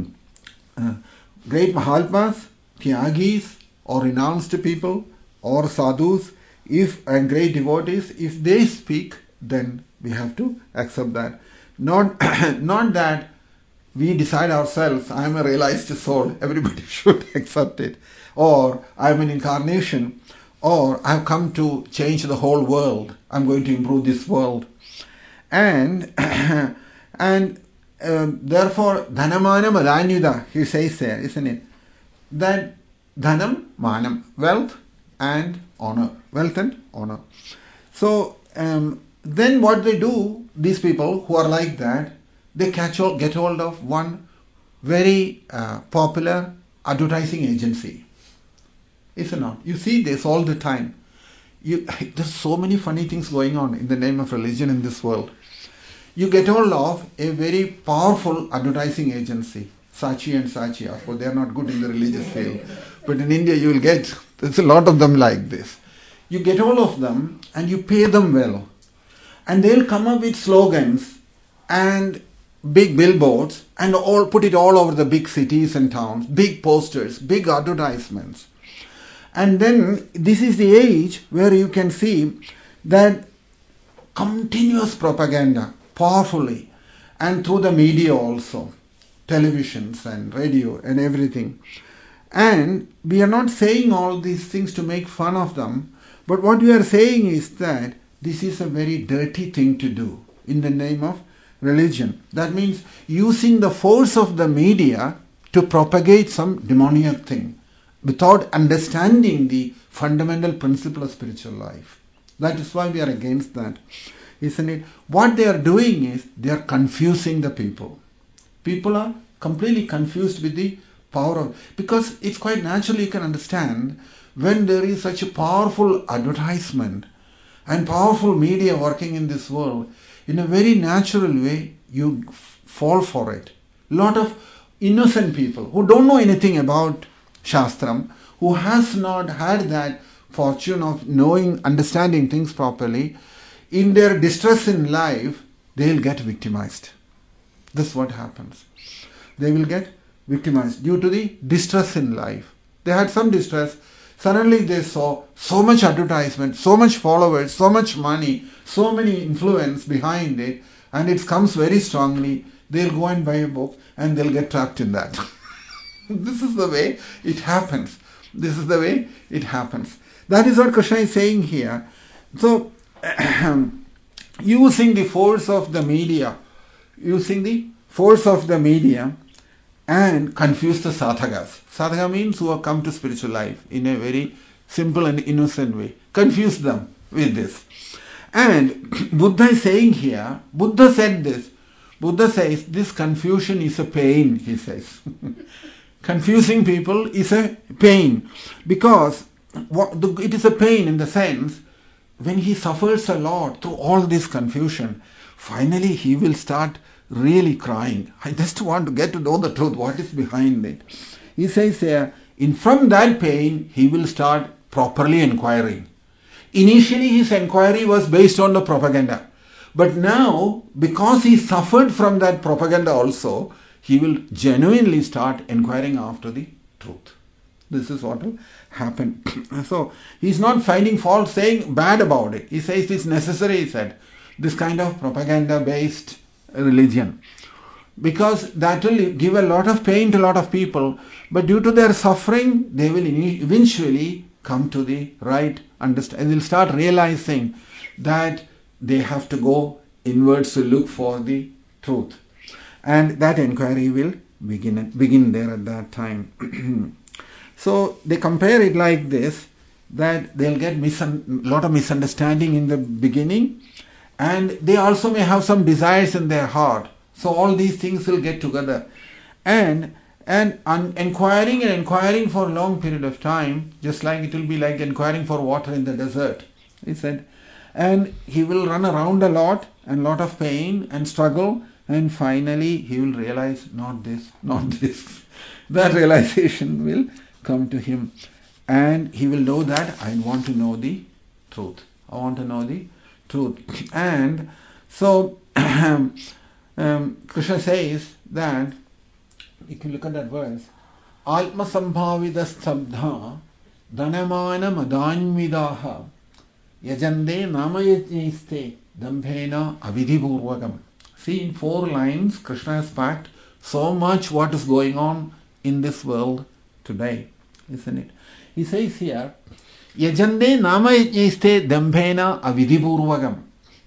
uh, great Mahatmas, Tyagis, or renounced people, or sadhus, if and great devotees, if they speak, then we have to accept that. Not, not that we decide ourselves, I am a realized soul, everybody should accept it. Or I am an incarnation, or I have come to change the whole world, I am going to improve this world. And, and um, therefore, dhanamana madanyuda, he says there, isn't it? That dhanam, manam, wealth and honor. Wealth and honor. So, um, then what they do, these people who are like that, they catch hold, get hold of one very uh, popular advertising agency. Is it not? You see this all the time. You, there's so many funny things going on in the name of religion in this world. You get hold of a very powerful advertising agency, Saatchi and Saatchi. Of course, they are not good in the religious field. But in India, you will get, there's a lot of them like this. You get hold of them and you pay them well. And they'll come up with slogans and big billboards and all put it all over the big cities and towns, big posters, big advertisements. And then this is the age where you can see that continuous propaganda, powerfully, and through the media also, televisions and radio and everything. And we are not saying all these things to make fun of them, but what we are saying is that this is a very dirty thing to do in the name of religion. That means using the force of the media to propagate some demoniac thing without understanding the fundamental principle of spiritual life. That is why we are against that, isn't it? What they are doing is they are confusing the people. People are completely confused with the power of, because it's quite natural, you can understand, when there is such a powerful advertisement and powerful media working in this world, in a very natural way, you f- fall for it. A lot of innocent people who don't know anything about Shastram, who has not had that fortune of knowing, understanding things properly, in their distress in life, they'll get victimized. This is what happens. They will get victimized due to the distress in life. They had some distress. Suddenly they saw so much advertisement, so much followers, so much money, so many influence behind it, and it comes very strongly. They'll go and buy a book and they'll get trapped in that. This is the way it happens. This is the way it happens. That is what Krishna is saying here. So, using the force of the media, using the force of the media and confuse the sadhakas. Sadhaka means who have come to spiritual life in a very simple and innocent way. Confuse them with this. And Buddha is saying here, Buddha said this. Buddha says this confusion is a pain, he says. Confusing people is a pain, because what the, it is a pain in the sense when he suffers a lot through all this confusion, finally he will start really crying. I just want to get to know the truth, what is behind it. He says here, in from that pain he will start properly inquiring. Initially his inquiry was based on the propaganda, but now because he suffered from that propaganda also, he will genuinely start inquiring after the truth. This is what will happen. So, he is not finding fault, saying bad about it. He says it's necessary, he said, this kind of propaganda-based religion. Because that will give a lot of pain to a lot of people, but due to their suffering, they will eventually come to the right understanding. They will start realizing that they have to go inwards to look for the truth. And that inquiry will begin, begin there at that time. So they compare it like this, that they'll get a lot of misunderstanding in the beginning, and they also may have some desires in their heart. So all these things will get together. And and un- inquiring and inquiring for a long period of time, just like it will be like inquiring for water in the desert, he said. And he will run around a lot and lot of pain and struggle, and finally he will realize, not this, not this. That realization will come to him, and he will know that I want to know the truth. I want to know the truth. And so um, Krishna says that, if you look at that verse, Atma Sambhavida Stabdha Dhanamana Madanvidaha Yajande Namayajniste Dambhena Avidhipurvakam. See, in four lines, Krishna has packed so much what is going on in this world today, isn't it? He says here, Yajande Namayajniste Dambhena Avidhipurvakam.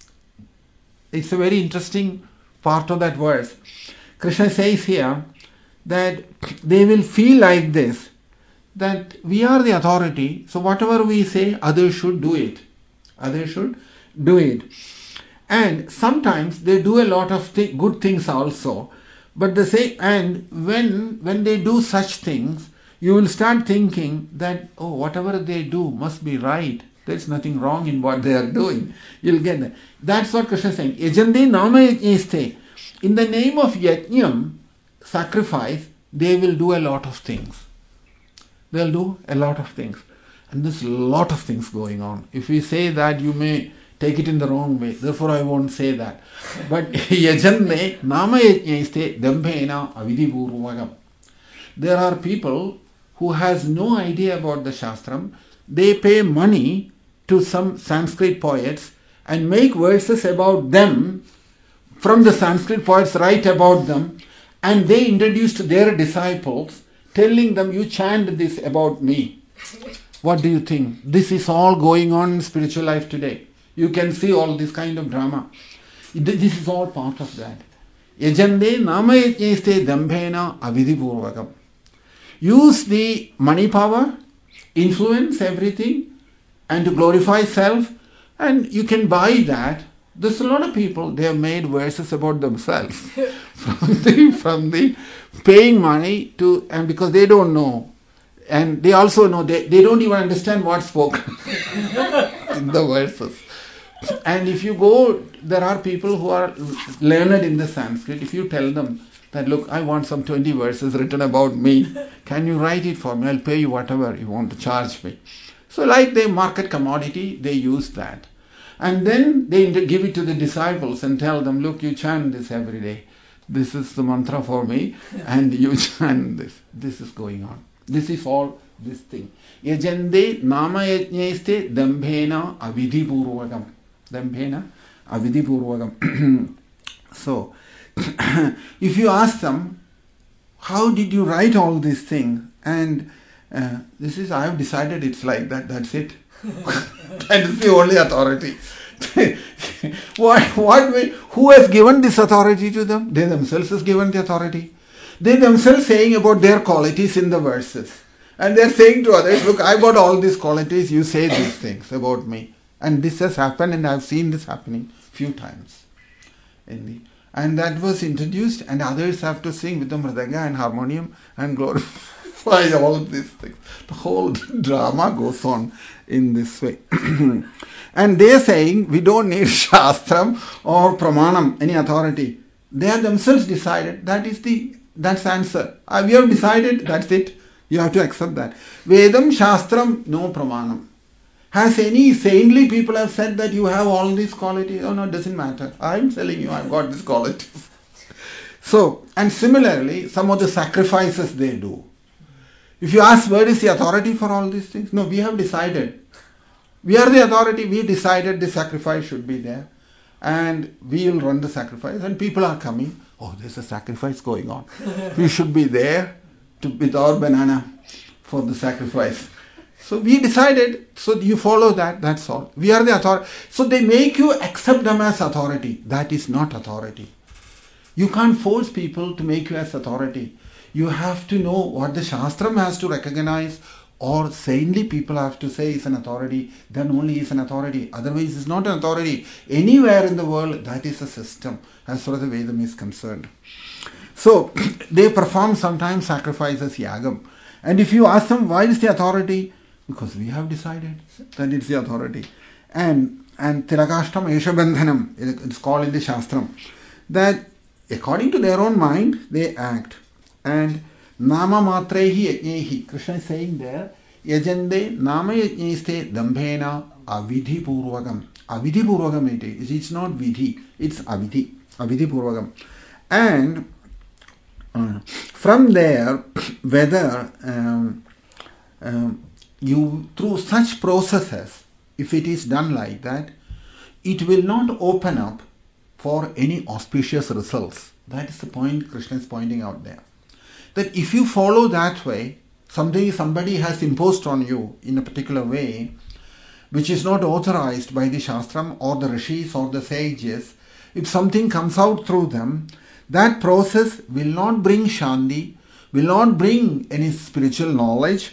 It's a very interesting part of that verse. Krishna says here that they will feel like this, that we are the authority, so whatever we say, others should do it. Others should do it. And sometimes they do a lot of th- good things also, but they say, and when when they do such things, you will start thinking that, oh, whatever they do must be right. There's nothing wrong in what they are doing. You'll get that. That's what Krishna is saying. Yajande nama yajneste. In the name of yajnam, sacrifice, they will do a lot of things. They'll do a lot of things. And there's a lot of things going on. If we say that, you may take it in the wrong way. Therefore, I won't say that. But yajande nama yajneste dambhena avidhipurvakam. There are people who has no idea about the Shastram. They pay money to some Sanskrit poets and make verses about them from the Sanskrit poets, write about them, and they introduced their disciples, telling them, you chant this about me. What do you think? This is all going on in spiritual life today. You can see all this kind of drama. This is all part of that. Yajande nama yajneste dambhena avidhipurvakam. Use the money power, influence everything, and to glorify self, and you can buy that. There's a lot of people, they have made verses about themselves from the from the paying money to, and because they don't know, and they also know they, they don't even understand what's spoken in the verses. And if you go, there are people who are learned in the Sanskrit. If you tell them that, look, I want some twenty verses written about me, can you write it for me? I'll pay you whatever you want to charge me. So like they market commodity, they use that. And then they give it to the disciples and tell them, look, you chant this every day. This is the mantra for me, and you chant this. This is going on. This is all this thing. Yajande nama yajneste dambhena avidhipurvakam. Dambhena avidhipurvakam. So, if you ask them, how did you write all these things? And uh, this is, I have decided it's like that, that's it. That is the only authority. what, what way, who has given this authority to them? They themselves has given the authority. They themselves saying about their qualities in the verses. And they are saying to others, look, I've got all these qualities, you say these things about me. And this has happened, and I've seen this happening few times. In the, and that was introduced, and others have to sing with the mridanga and harmonium and glorify all these things. The whole drama goes on in this way. And they are saying, we don't need Shastram or Pramanam, any authority. They have themselves decided, that is the, that's the answer. Uh, we have decided, that's it. You have to accept that. Vedam, Shastram, no Pramanam. Has any saintly people have said that you have all these qualities? Oh no, it doesn't matter. I'm telling you, I've got these qualities. So, and similarly, some of the sacrifices they do. If you ask, where is the authority for all these things? No, we have decided. We are the authority. We decided the sacrifice should be there. And we will run the sacrifice. And people are coming. Oh, there's a sacrifice going on. We should be there to, with our banana for the sacrifice. So we decided, so you follow that, that's all. We are the authority. So they make you accept them as authority. That is not authority. You can't force people to make you as authority. You have to know what the Shastram has to recognize, or saintly people have to say is an authority, then only is an authority. Otherwise, it's not an authority. Anywhere in the world, that is a system, as far as the Vedam is concerned. So, they perform sometimes sacrifices, yagam. And if you ask them, why is the authority? Because we have decided that it's the authority. And and Tirakashtam Esha Bandhanam, it's called in the Shastram, that according to their own mind, they act. And Nama Matrehi Yajnehi, Krishna is saying there, Yajande Nama Yajneste Dambhena Avidhi Purvagam. Avidhi Purvagam it is. It's not Vidhi, it's Avidhi. Avidhi Purvagam. And uh, from there, whether um, um, you, through such processes, if it is done like that, it will not open up for any auspicious results. That is the point Krishna is pointing out there. That if you follow that way, something somebody has imposed on you in a particular way, which is not authorized by the Shastram or the Rishis or the sages, if something comes out through them, that process will not bring Shanti, will not bring any spiritual knowledge,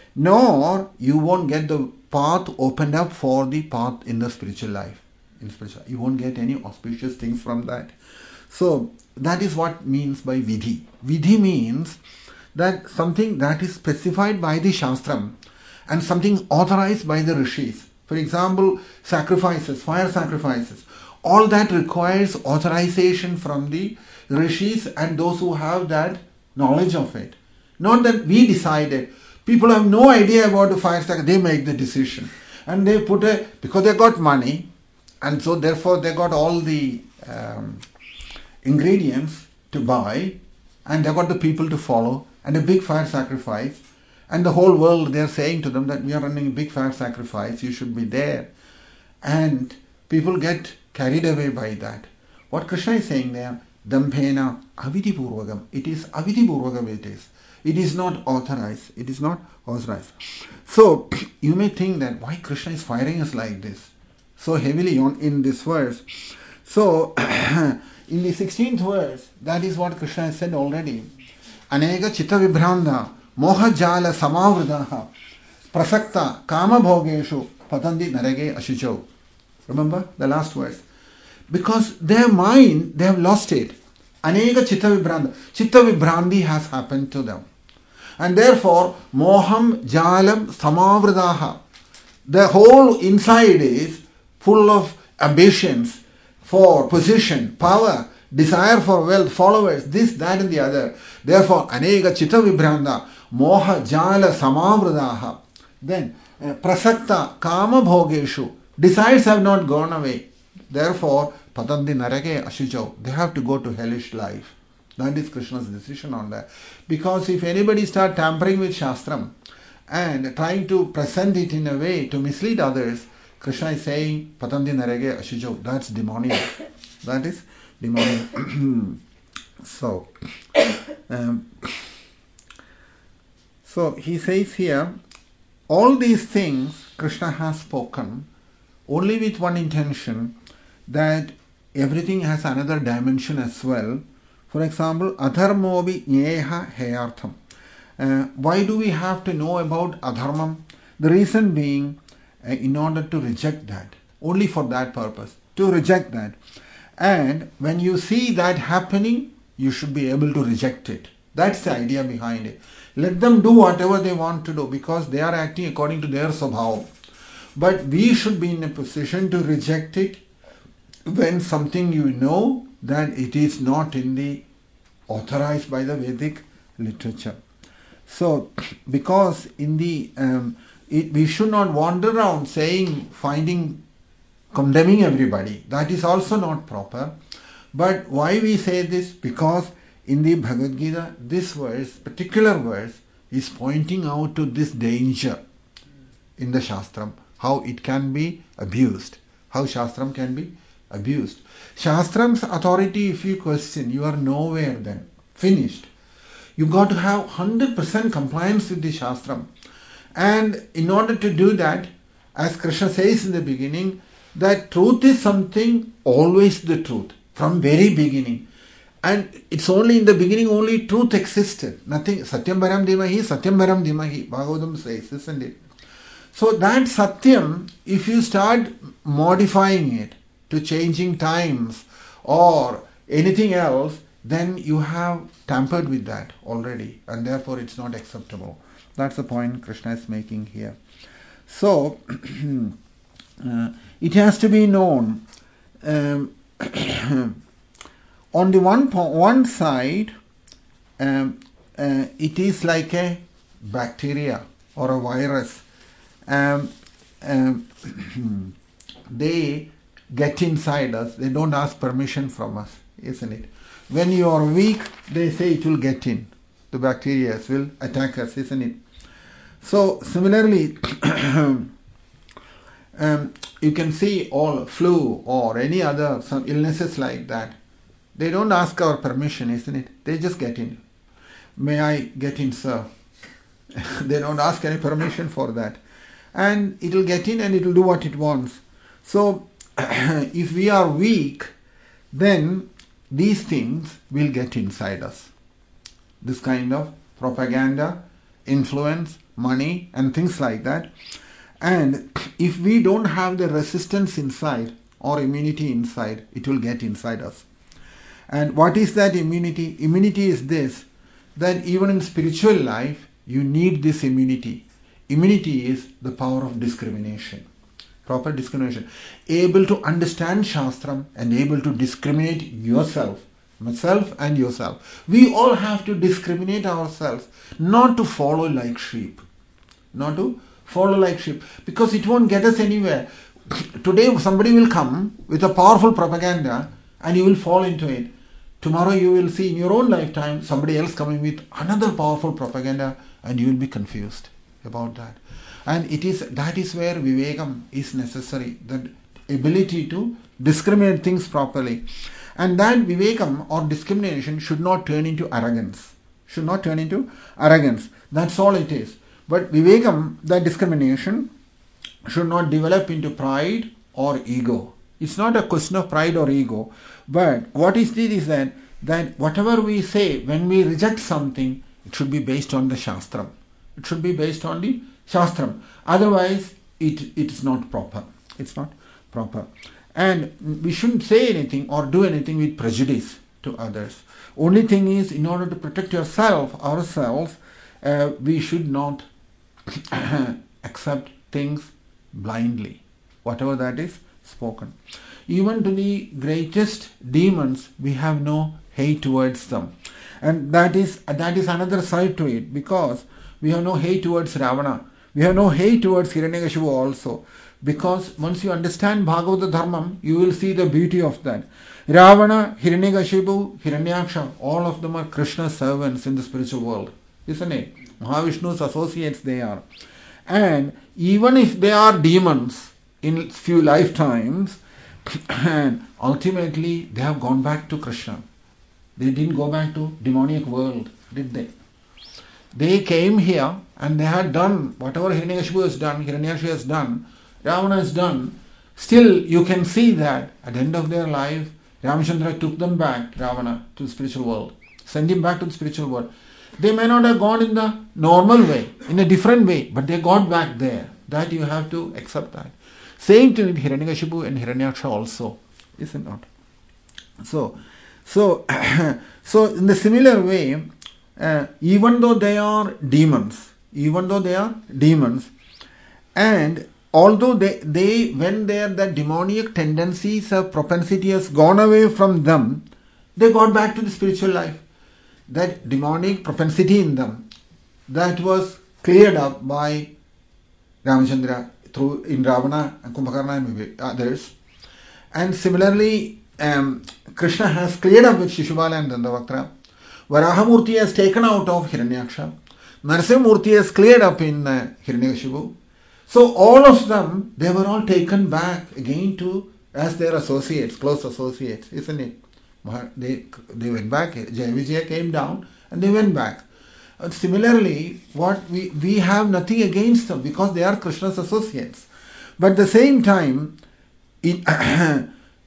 nor you won't get the path opened up for the path in the spiritual life. In spiritual, you won't get any auspicious things from that. So that is what means by Vidhi. Vidhi means that something that is specified by the Shastram and something authorized by the Rishis. For example, sacrifices, fire sacrifices. All that requires authorization from the Rishis and those who have that knowledge of it. Not that we decided. People have no idea about the fire sacrifice. They make the decision. And they put a, because they got money, and so therefore they got all the um, ingredients to buy, and they got the people to follow, and a big fire sacrifice. And the whole world, they are saying to them that we are running a big fire sacrifice, you should be there. And people get carried away by that. What Krishna is saying there, Dambhena Avidhi Purvagam. It is Avidhi Purvagam it is. It is not authorized. It is not authorized. So, you may think that why Krishna is firing us like this, so heavily on in this verse. So, in the sixteenth verse, that is what Krishna has said already. Anega Chitta Vibhranda Moha Jala Samavridaha Prasakta Kama Bhogeshu Patandi Narage Ashicho. Remember the last verse? Because their mind, they have lost it. Anega Chitta Vibhranda. Chitta Vibhrandi has happened to them. And therefore, Moham Jalam Samavridaha. The whole inside is full of ambitions for position, power, desire for wealth, followers, this, that and the other. Therefore, Anega Chitta Vibhranda Moha Jala Samavridaha. Then, uh, Prasakta Kama Bhogeshu. Desires have not gone away. Therefore, Patandi Narake Ashijo. They have to go to hellish life. That is Krishna's decision on that. Because if anybody start tampering with Shastram and trying to present it in a way to mislead others, Krishna is saying, Patandi Narage Ashijo. That's demonic. That is demonic. so, um, so he says here, all these things Krishna has spoken only with one intention, that everything has another dimension as well. For example, adharmobi nyeha heyartham. Uh, why do we have to know about adharmam? The reason being, uh, in order to reject that. Only for that purpose. To reject that. And when you see that happening, you should be able to reject it. That's the idea behind it. Let them do whatever they want to do, because they are acting according to their swabhav. But we should be in a position to reject it when something you know that it is not in the authorized by the Vedic literature. So, because in the um, it, we should not wander around saying, finding, condemning everybody. That is also not proper. But why we say this? Because in the Bhagavad Gita, this verse, particular verse, is pointing out to this danger in the Shastram, how it can be abused, how Shastram can be abused. Shastram's authority, if you question, you are nowhere then. Finished. You got to have one hundred percent compliance with the Shastram. And in order to do that, as Krishna says in the beginning, that truth is something, always the truth, from very beginning. And it's only in the beginning, only truth existed. Nothing. Satyam Param Dhimahi, Satyam Param Dhimahi. Bhagavatam says, isn't it? So that Satyam, if you start modifying it to changing times or anything else, then you have tampered with that already, and therefore it's not acceptable. That's the point Krishna is making here. So, uh, it has to be known. Um, on the one, po- one side, um, uh, it is like a bacteria or a virus. Um, um, they get inside us. They don't ask permission from us, isn't it? When you are weak, they say it will get in. The bacteria will attack us, isn't it? So similarly, um, you can see all flu or any other some illnesses like that. They don't ask our permission, isn't it? They just get in. May I get in, sir? They don't ask any permission for that. And it will get in and it will do what it wants. So if we are weak, then these things will get inside us. This kind of propaganda, influence, money and things like that. And if we don't have the resistance inside or immunity inside, it will get inside us. And what is that immunity? Immunity is this, that even in spiritual life, you need this immunity. Immunity is the power of discrimination. Proper discrimination. Able to understand Shastram and able to discriminate yourself. Myself and yourself. We all have to discriminate ourselves. Not to follow like sheep. Not to follow like sheep. Because it won't get us anywhere. Today somebody will come with a powerful propaganda and you will fall into it. Tomorrow you will see in your own lifetime somebody else coming with another powerful propaganda and you will be confused about that. And it is that is where Vivekam is necessary, the ability to discriminate things properly. And that Vivekam or discrimination should not turn into arrogance. Should not turn into arrogance. That's all it is. But Vivekam, that discrimination, should not develop into pride or ego. It's not a question of pride or ego. But what is it is that, that whatever we say, when we reject something, it should be based on the Shastram. It should be based on the Shastram. Otherwise, it, it is not proper. It's not proper. And we shouldn't say anything or do anything with prejudice to others. Only thing is, in order to protect yourself, ourselves, uh, we should not accept things blindly, whatever that is spoken. Even to the greatest demons, we have no hate towards them. And that is, that is another side to it, because we have no hate towards Ravana. We have no hate towards Hiranyakashipu also. Because once you understand Bhagavata Dharmam, you will see the beauty of that. Ravana, Hiranyakashipu, Hiranyaksha, all of them are Krishna's servants in the spiritual world. Isn't it? Mahavishnu's associates they are. And even if they are demons in few lifetimes, and ultimately they have gone back to Krishna. They didn't go back to demonic world, did they? They came here and they had done whatever Hiranyakashipu has done, Hiranyaksha has done, Ravana has done. Still you can see that at the end of their life, Ramachandra took them back, Ravana, to the spiritual world. Sent him back to the spiritual world. They may not have gone in the normal way, in a different way, but they got back there. That you have to accept that. Same to Hiranyakashipu and Hiranyaksha also, is it not? So, so, so in the similar way, uh, even though they are demons, even though they are demons, and although they, they when their the demoniac tendencies or propensity has gone away from them, they got back to the spiritual life. That demonic propensity in them, that was cleared up by Ramachandra through in Ravana and Kumbhakarna and maybe others. And similarly, um, Krishna has cleared up with Shishubala and Dandavaktra. Varahamurti has taken out of Hiranyaksha. Narasimhamurti has cleared up in uh, Hiranyakashipu. So all of them, they were all taken back again to as their associates, close associates, isn't it? They, they went back. Jayavijaya came down and they went back. And similarly, what we, we have nothing against them because they are Krishna's associates. But at the same time, it,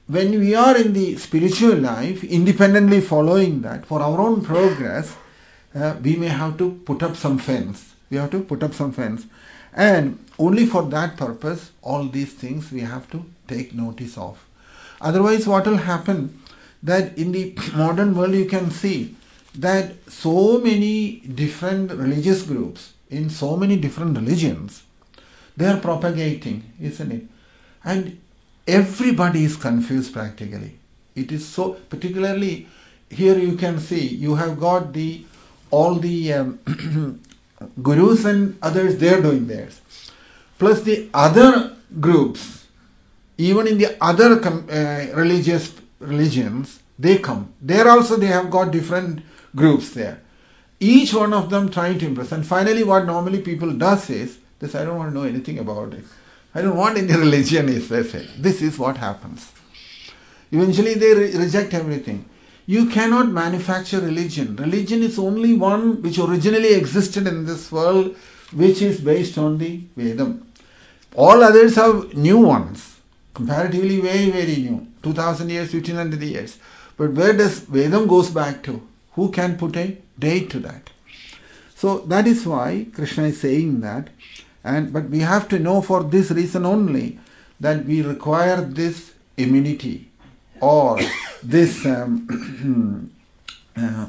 when we are in the spiritual life, independently following that, for our own progress, uh, we may have to put up some fence. We have to put up some fence. And only for that purpose, all these things we have to take notice of. Otherwise, what will happen? That in the modern world you can see that so many different religious groups in so many different religions, they are propagating, isn't it? And everybody is confused practically. It is so, particularly here you can see you have got the all the um, gurus and others, they are doing theirs. Plus the other groups, even in the other com- uh, religious religions, they come. There also they have got different groups there. Each one of them trying to impress. And finally what normally people does is, this I don't want to know anything about it. I don't want any religion, is they say. This is what happens. Eventually they re- reject everything. You cannot manufacture religion. Religion is only one which originally existed in this world, which is based on the Vedam. All others are new ones. Comparatively very, very new. two thousand years, fifteen hundred years. But where does Vedam goes back to? Who can put a date to that? So that is why Krishna is saying that. And but we have to know for this reason only that we require this immunity or this um, uh,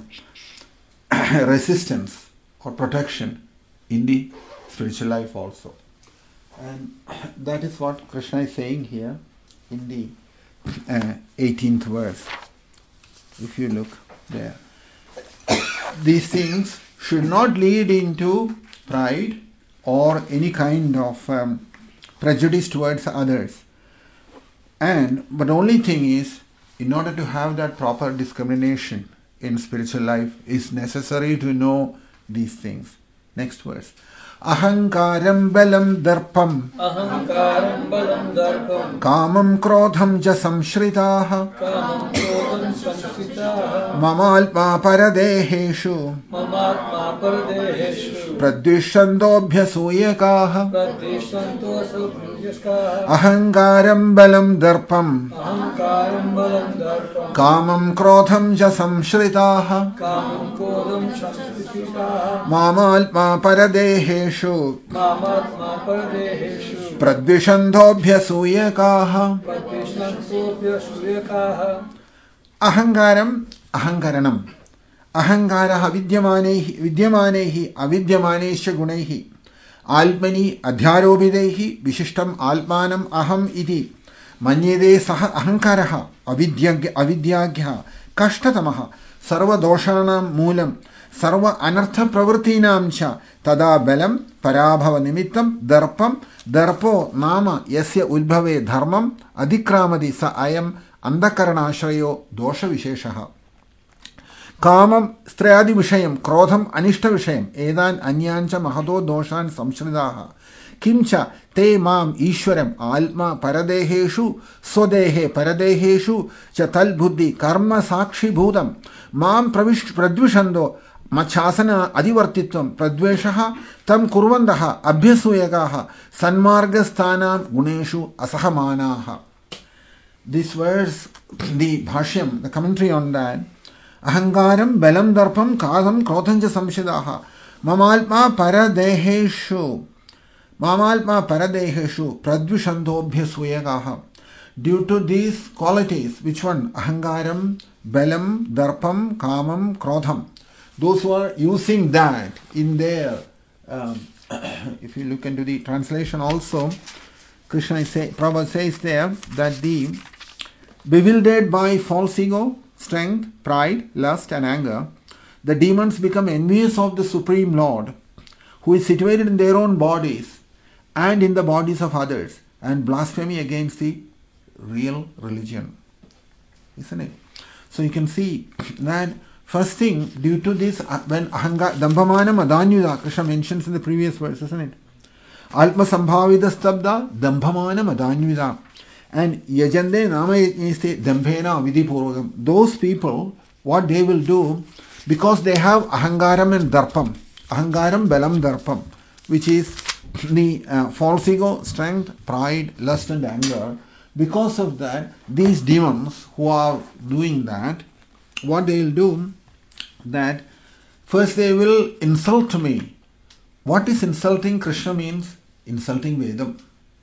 resistance or protection in the spiritual life also. And that is what Krishna is saying here in the uh, eighteenth verse. If you look there, these things should not lead into pride or any kind of um, prejudice towards others. And but only thing is, in order to have that proper discrimination in spiritual life, is necessary to know these things. Next verse. Ahankaram balam darpam Ahankaram balam darpam kamam krodham ja samshritaha kamam krodham samskritaha mamalpa paradeheshu mamatma paradeheshu pradvishandobhyasuyakaha pradeshanto asabhyaskaha ahankaram balam darpam Ahankaram balam darpam kamam krodham ja samshritaha kamam krodham samskritaha mamalpa paradeheshu mamatma paradeheshu pradvishandobhyasuyakaha pradeshantobhya suryakaha Ahankaram, ahankaranam. Ahankaraha vidyamanehi, vidyamanehi, avidyamanesha gunehi. Alpani adhyarobidehi, vishishtam alpanam aham iti. Manyede saha ahankaraha, avidyagya, kashtatamaha, sarva doshanam moolam, sarva anartha pravritinam cha, tada balam, parabhava nimittam, darpam, darpo, nama, yasya ulbhave dharmam, adhikramadi sa ayam, Andakaranashrayo dosha visheshaha. Kamam strayadi vishayam, krodham anishta vishayam, edan anyancha mahado doshan samshridaha. Kimcha te mam ishwaram alma paradeheshu sodehe paradeheshu chatal buddhi karma sakshi bhudam mam pravish pradvishando machasana adivartitvam pradveshaha tam kurvandaha abhyasuyagaha sanmargasthanam guneshu asahamanaha. This verse, the bhashyam, the commentary on that, ahankaram balam darpam kadam krodhanja samshidaha mamalpa paradeheshu mamalpa paradeheshu pradvishandobhya suyagaha. Due to these qualities, which one? Ahankaram, balam, darpam, kamam, krodham. Those who are using that in their, um, if you look into the translation also, Krishna say, Prabhupada says there that the bewildered by false ego, strength, pride, lust and anger, the demons become envious of the Supreme Lord, who is situated in their own bodies and in the bodies of others, and blasphemy against the real religion. Isn't it? So you can see that first thing, due to this, when ahanga, dambhamana madanyuda, Krishna mentions in the previous verse, isn't it? Alpa sambhavida stabda dambhamana madanyuda. And yajande nama yajniste dambhena vidipurvakam. Those people, what they will do, because they have ahankaram and darpam, ahankaram, balam, darpam, which is the uh, false ego, strength, pride, lust and anger, because of that, these demons who are doing that, what they will do, that first they will insult me. What is insulting Krishna means? Insulting Vedam.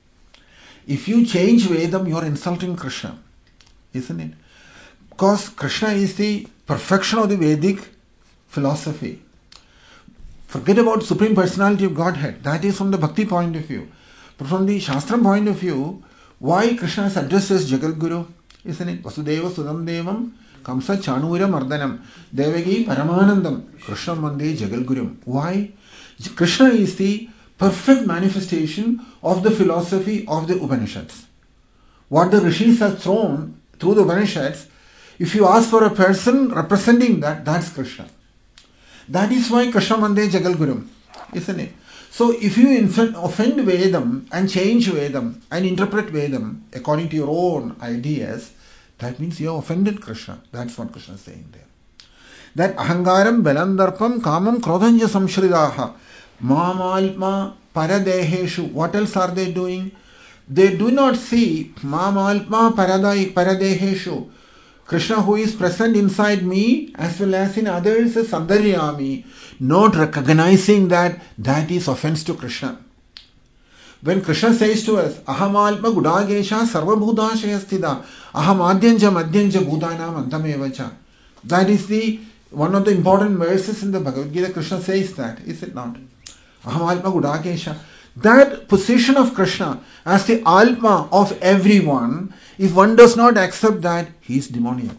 If you change Vedam, you are insulting Krishna, isn't it? Because Krishna is the perfection of the Vedic philosophy. Forget about Supreme Personality of Godhead. That is from the Bhakti point of view. But from the Shastram point of view, why Krishna is addressed as Jagadguru, isn't it? Vasudeva Sudam Devam Kamsa Chanura Mardanam Devagi Paramanandam Krishna Mande Jagadgurum. Why? Krishna is the perfect manifestation of the philosophy of the Upanishads. What the Rishis have thrown through the Upanishads, if you ask for a person representing that, that's Krishna. That is why Krishna Mande Jagadgurum, isn't it? So if you offend Vedam and change Vedam and interpret Vedam according to your own ideas, that means you have offended Krishna. That's what Krishna is saying there. That ahangaram belandarpam kamam krodhanja samshridaha mamalma paradeheshu. What else are they doing? They do not see mamalma paradeheshu. Krishna who is present inside me as well as in others is Antaryami, not recognizing that that is offense to Krishna. When Krishna says to us, Aham alpa gudagesha sarvabhudashayastida, Aham adhyanja madhyanja bhutanam antamevacha. That is the one of the important verses in the Bhagavad Gita. Krishna says that, is it not? Aham alpa gudagesha. That position of Krishna as the Alpa of everyone, if one does not accept that, he is demoniac.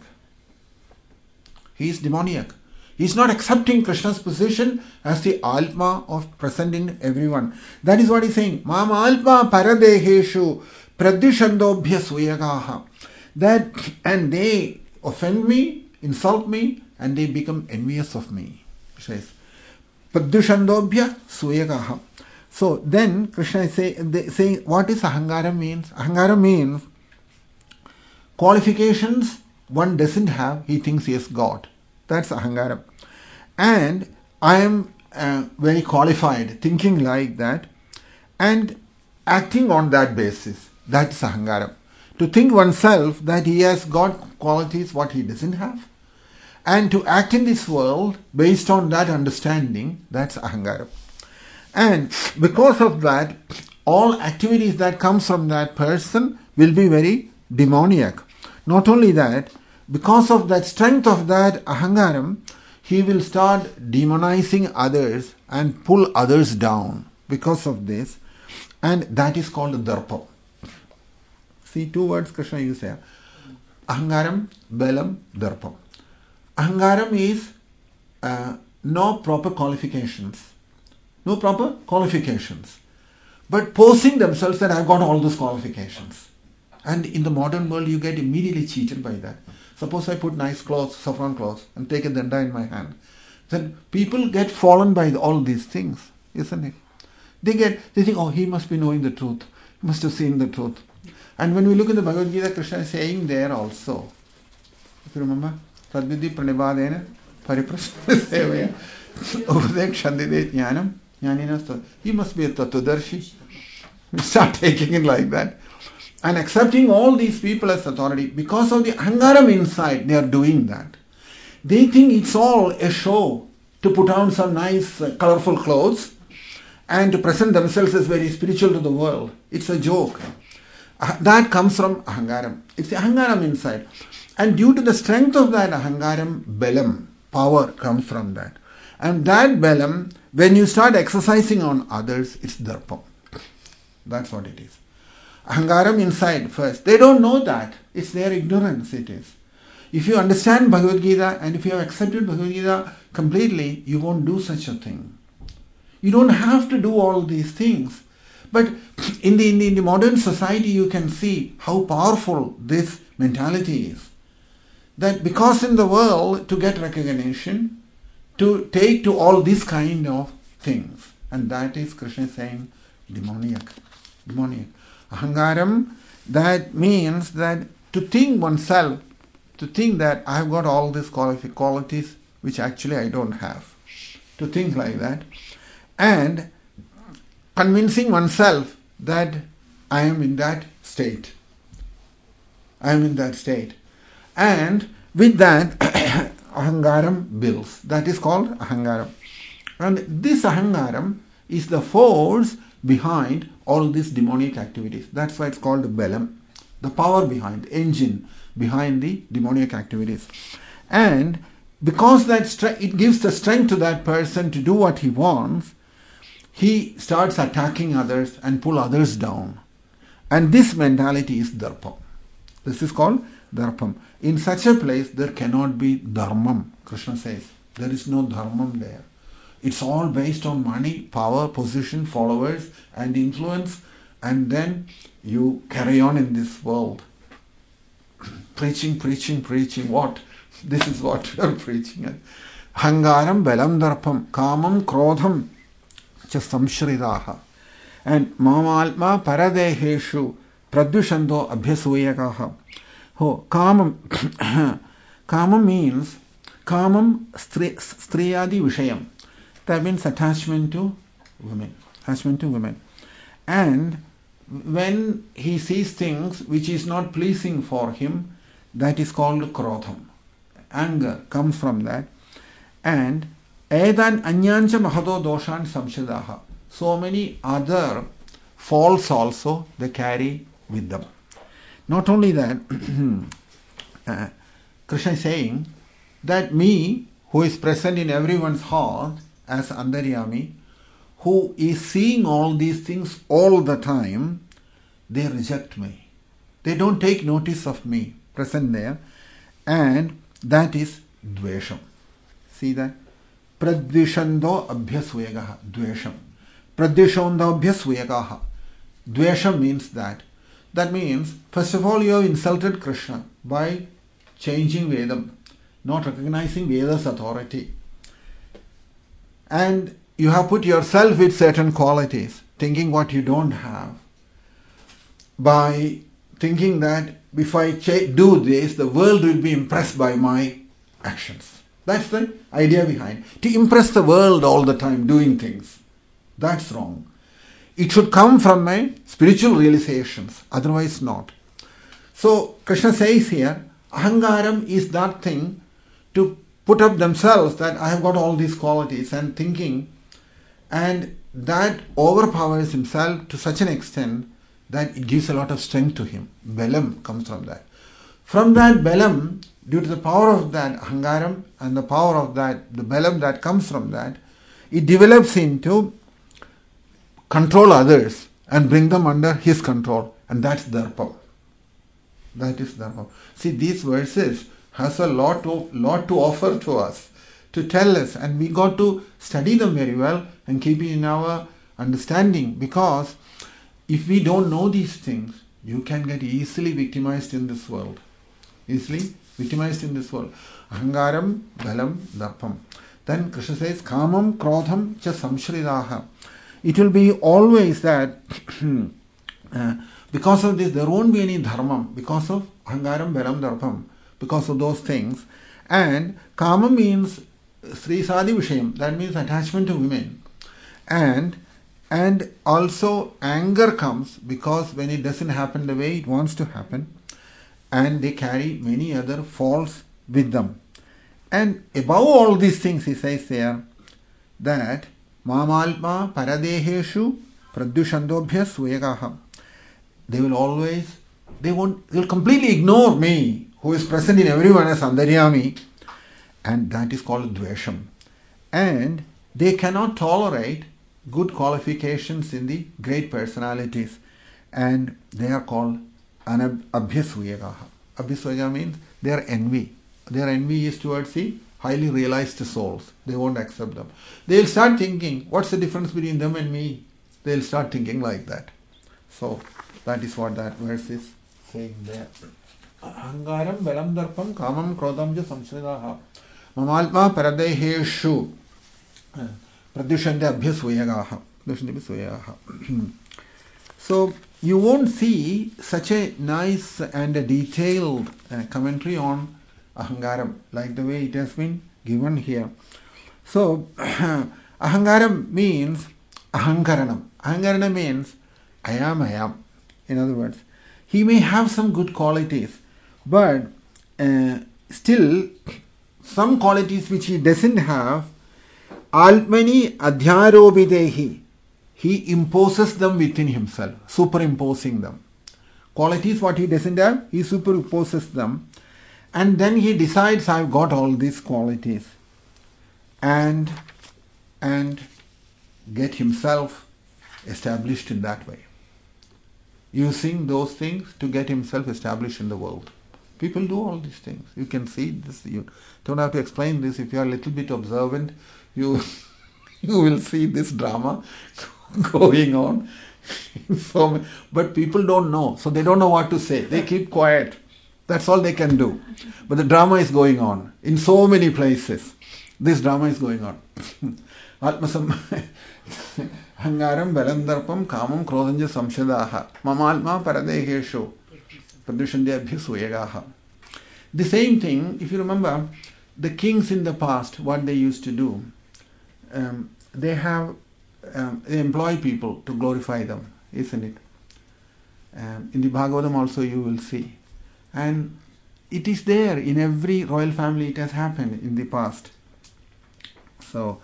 He is demoniac. He is not accepting Krishna's position as the Alpa of present in everyone. That is what he is saying. Mama Alpa paradeheshu pradishandobhya suyagaha. That, and they offend me, insult me, and they become envious of me. He says, pradishandobhya suyagaha. So then Krishna is say, they saying what is Ahangara means? Ahangara means qualifications one doesn't have, he thinks he is God. That's Ahangara. And I am uh, very qualified, thinking like that and acting on that basis. That's Ahangara. To think oneself that he has God qualities what he doesn't have and to act in this world based on that understanding, that's Ahangara. And because of that, all activities that comes from that person will be very demoniac. Not only that, because of that strength of that ahangaram, he will start demonizing others and pull others down because of this. And that is called darpa. See, two words Krishna uses here. Ahangaram, belam, darpa. Ahangaram is uh, no proper qualifications. No proper qualifications. But posing themselves that I've got all those qualifications. And in the modern world, you get immediately cheated by that. Suppose I put nice clothes, saffron clothes, and take a danda in my hand. Then people get fallen by all these things, isn't it? They get, they think, oh, he must be knowing the truth. He must have seen the truth. And when we look in the Bhagavad Gita, Krishna is saying there also, if you remember, Tadvidhi pranibadena pariprasna sevaya upadekshadide jnanam. He must be a Tattvadarshi. We start taking it like that. And accepting all these people as authority. Because of the ahangaram inside, they are doing that. They think it's all a show to put on some nice, uh, colorful clothes and to present themselves as very spiritual to the world. It's a joke. Uh, that comes from ahangaram. It's the ahangaram inside. And due to the strength of that ahangaram, belam, power comes from that. And that belam, when you start exercising on others, it's darpa. That's what it is. Ahangaram inside first. They don't know that. It's their ignorance it is. If you understand Bhagavad Gita and if you have accepted Bhagavad Gita completely, you won't do such a thing. You don't have to do all these things. But in the, in the, in the modern society, you can see how powerful this mentality is. That because in the world, to get recognition, to take to all these kind of things. And that is Krishna saying demoniac. Demoniac. Ahangaram, that means that to think oneself, to think that I have got all these qualities which actually I don't have. To think like that. And convincing oneself that I am in that state. I am in that state. And with that, ahangaram builds. That is called ahangaram. And this ahangaram is the force behind all these demonic activities. That's why it's called belam. The power behind, engine behind the demonic activities. And because that stre- it gives the strength to that person to do what he wants, he starts attacking others and pull others down. And this mentality is darpam. This is called darpam. In such a place, there cannot be dharmam. Krishna says, there is no dharmam there. It's all based on money, power, position, followers, and influence. And then you carry on in this world. Preaching, preaching, preaching. What? This is what you are preaching. Hangaram, belam, darpam, kamam, krodham, cha samshridaha. And mamalma paradeheshu pradyushando abhyasuyakaha. Oh, kamam. Kamam means, kamam striyadi vishayam. That means attachment to women. Attachment to women. And when he sees things which is not pleasing for him, that is called krodham. Anger comes from that. And edan anyancha mahado doshan samshadaha. So many other faults also they carry with them. Not only that, uh, Krishna is saying that me, who is present in everyone's heart as Antaryami, who is seeing all these things all the time, they reject me. They don't take notice of me present there. And that is dvesham. See that? Pradvishando abhyasuyagaha. Dvesham. Pradvishando abhyasuyagaha. Dvesham means that. That means, first of all, you have insulted Krishna by changing Vedam, not recognizing Veda's authority. And you have put yourself with certain qualities, thinking what you don't have. By thinking that if I ch- do this, the world will be impressed by my actions. That's the idea behind. To impress the world all the time doing things. That's wrong. It should come from my spiritual realizations, otherwise not. So Krishna says here, ahangaram is that thing to put up themselves that I have got all these qualities and thinking, and that overpowers himself to such an extent that it gives a lot of strength to him. Belam comes from that. From that belam, due to the power of that ahangaram and the power of that, the belam that comes from that, it develops into control others and bring them under his control. And that's darpam. That is darpam. See, these verses has a lot to, lot to offer to us, to tell us, and we got to study them very well and keep it in our understanding, because if we don't know these things, you can get easily victimized in this world. Easily victimized in this world. Ahangaram, balam, darpam. Then Krishna says, kamam, krodham, cha samshridaha. It will be always that uh, because of this, there won't be any dharmam, because of ahangaram, balam, darpam, because of those things. And kama means sri sadi vishayam, that means attachment to women. And and also anger comes because when it doesn't happen the way it wants to happen, and they carry many other faults with them. And above all these things, he says there that mamalpa paradeheshu pradyushandobhya suyagaha. They will always, they won't, they will completely ignore me, who is present in everyone as Antaryami, and that is called dvesham. And they cannot tolerate good qualifications in the great personalities, and they are called abhyasuyagaha. Abhyasuyagaha means their envy. Their envy is towards the highly realized souls. They won't accept them. They'll start thinking, what's the difference between them and me? They'll start thinking like that. So that is what that verse is saying there. Ahangaram balam darpam kamam krodham ja samshridaha mamalpa paradeheshu pradyushante abhyasuyagaha. So you won't see such a nice and a detailed uh, commentary on ahangaram like the way it has been given here. So ahangaram means ahankaranam. Ahankaranam means I am, I am. In other words, he may have some good qualities, But uh, still, some qualities which he doesn't have, Altmani Adhyarobidehi, he imposes them within himself, superimposing them. Qualities what he doesn't have, he superimposes them. And then he decides, I've got all these qualities. And, and get himself established in that way. Using those things to get himself established in the world. People do all these things. You can see this. You don't have to explain this. If you are a little bit observant, you you will see this drama going on. So, but people don't know. So they don't know what to say. They keep quiet. That's all they can do. But the drama is going on in so many places. This drama is going on. Atmasam Hangaram Balandarpam Kamam Krodanja Samshadaha Mamalma Paradehesho Pradushandhyabhya Suyagaha. The same thing, if you remember, the kings in the past, what they used to do, um, they have um, they employ people to glorify them, isn't it? Um, in the Bhagavatam also you will see. And it is there in every royal family, it has happened in the past. So,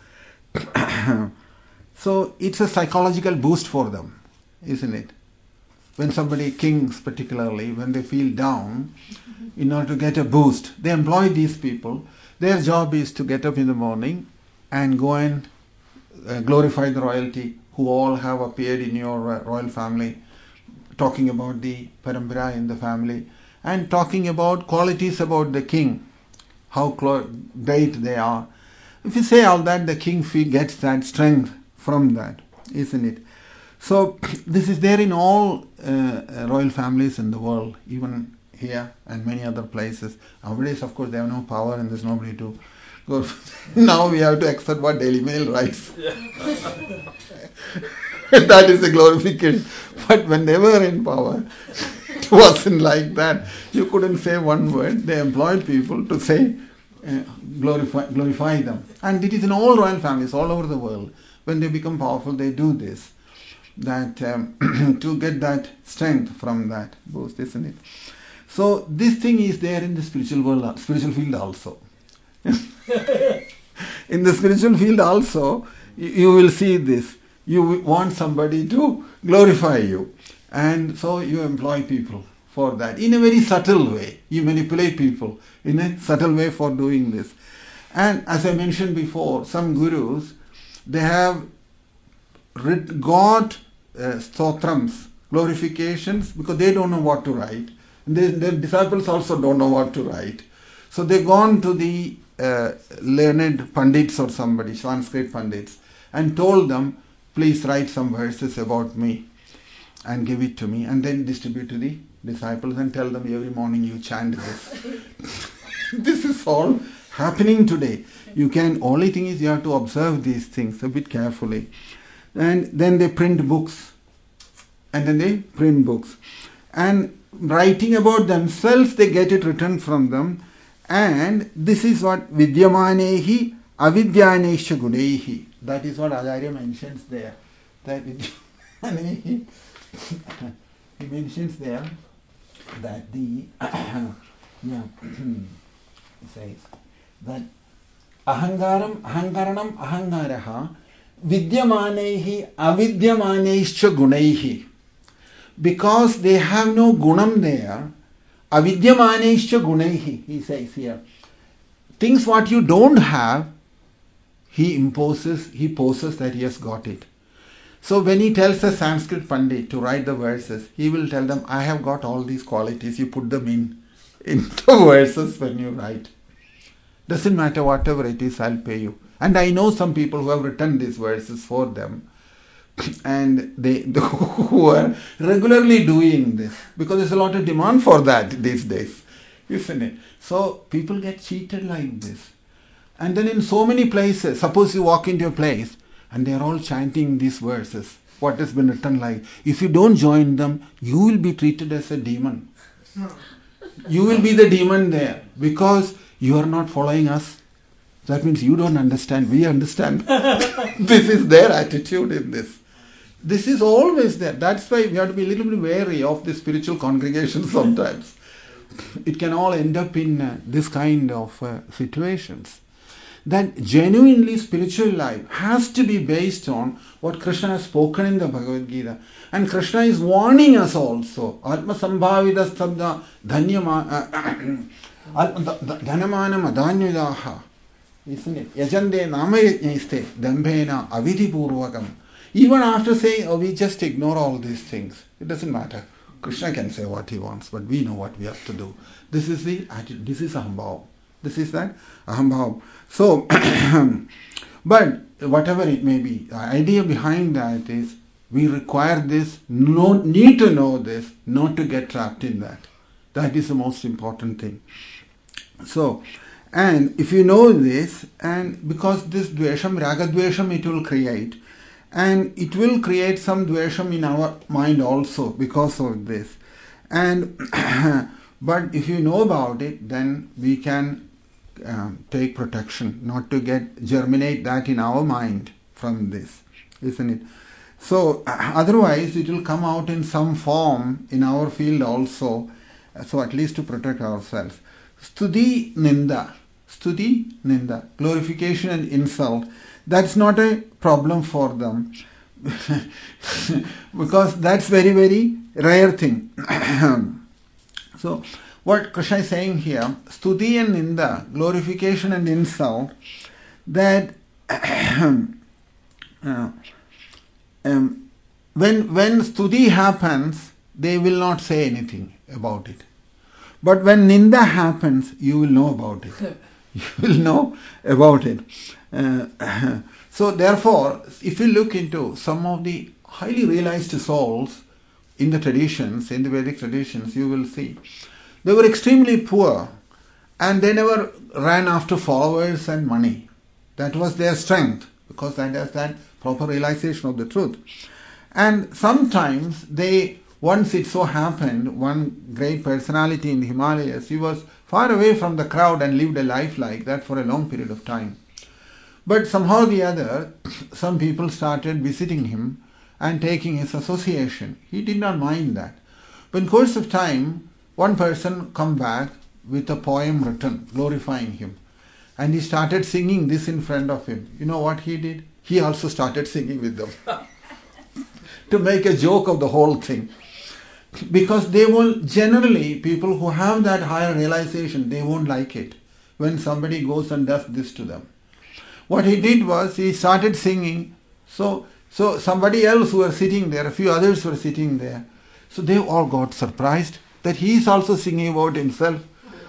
so it's a psychological boost for them, isn't it? When somebody, kings particularly, when they feel down, in order to get a boost, they employ these people. Their job is to get up in the morning and go and uh, glorify the royalty who all have appeared in your uh, royal family, talking about the parampara in the family and talking about qualities about the king, how great they are. If you say all that, the king gets that strength from that, isn't it? So this is there in all uh, royal families in the world, even here and many other places. Nowadays, of course, they have no power and there's nobody to go. Now we have to accept what Daily Mail writes. That is a glorification. But when they were in power, it wasn't like that. You couldn't say one word. They employed people to say, uh, glorify, glorify them. And it is in all royal families all over the world. When they become powerful, they do this. That um, to get that strength from that boost, isn't it? So this thing is there in the spiritual world, spiritual field also. In the spiritual field also, you, you will see this. You want somebody to glorify you, and so you employ people for that in a very subtle way. You manipulate people in a subtle way for doing this. And as I mentioned before, some gurus, they have got uh, stotrams, glorifications, because they don't know what to write. And they, their disciples also don't know what to write. So they've gone to the uh, learned Pandits or somebody, Sanskrit Pandits, and told them, please write some verses about me and give it to me, and then distribute to the disciples and tell them every morning you chant this. This is all happening today. You can, only thing is you have to observe these things a bit carefully. And then they print books. And then they print books. And writing about themselves, they get it written from them. And this is what Vidyamanehi Avidyanesha Gunehi. That is what Acharya mentions there. That Vidyamanehi, he mentions there that the, yeah, he says that Ahangaram, Ahankaranam, Ahangaraha, Vidyamanehi, Avidyamanescha Gunaihi. Because they have no gunam there, Avidyamanescha Gunaihi, he says here. Things what you don't have, he imposes, he poses that he has got it. So when he tells a Sanskrit Pandit to write the verses, he will tell them, I have got all these qualities, you put them in, in the verses when you write. Doesn't matter whatever it is, I'll pay you. And I know some people who have written these verses for them. And they who are regularly doing this. Because there's a lot of demand for that these days. Isn't it? So people get cheated like this. And then in so many places, suppose you walk into a place and they're all chanting these verses. What has been written like, if you don't join them, you will be treated as a demon. You will be the demon there. Because you are not following us. That means you don't understand, we understand. This is their attitude in this. This is always there. That's why we have to be a little bit wary of the spiritual congregation sometimes. it can all end up in uh, this kind of uh, situations. That genuinely spiritual life has to be based on what Krishna has spoken in the Bhagavad Gita. And Krishna is warning us also. Atma sambhavida stabda dhanyama dhanamanam adanyudaha. Isn't it? Yajande namayajnaiste dambhena avidhi purvakam. Even after saying, oh, we just ignore all these things. It doesn't matter. Krishna can say what he wants, but we know what we have to do. This is the attitude. This is ahambhav. This is that ahambhav. So, but whatever it may be, the idea behind that is we require this, no, need to know this, not to get trapped in that. That is the most important thing. So, and if you know this, and because this dvesham, raga dvesham, it will create, and it will create some dvesham in our mind also because of this. And but if you know about it, then we can um, take protection, not to get germinate that in our mind from this, isn't it? So otherwise it will come out in some form in our field also, so at least to protect ourselves. Stuti ninda, stuti ninda, glorification and insult, that's not a problem for them because that's very very rare thing. So what Krishna is saying here, stuti and ninda, glorification and insult, that uh, um, when when stuti happens, they will not say anything about it. But when ninda happens, you will know about it. You will know about it. Uh, so therefore, if you look into some of the highly realized souls in the traditions, in the Vedic traditions, you will see they were extremely poor and they never ran after followers and money. That was their strength because that is that proper realization of the truth. And sometimes they, once it so happened, one great personality in the Himalayas, he was far away from the crowd and lived a life like that for a long period of time. But somehow or the other, some people started visiting him and taking his association. He did not mind that. But in course of time, one person come back with a poem written glorifying him. And he started singing this in front of him. You know what he did? He also started singing with them. To make a joke of the whole thing. Because they will generally, people who have that higher realization, they won't like it when somebody goes and does this to them. What he did was, he started singing. So, so somebody else who were sitting there, a few others were sitting there. So they all got surprised that he is also singing about himself.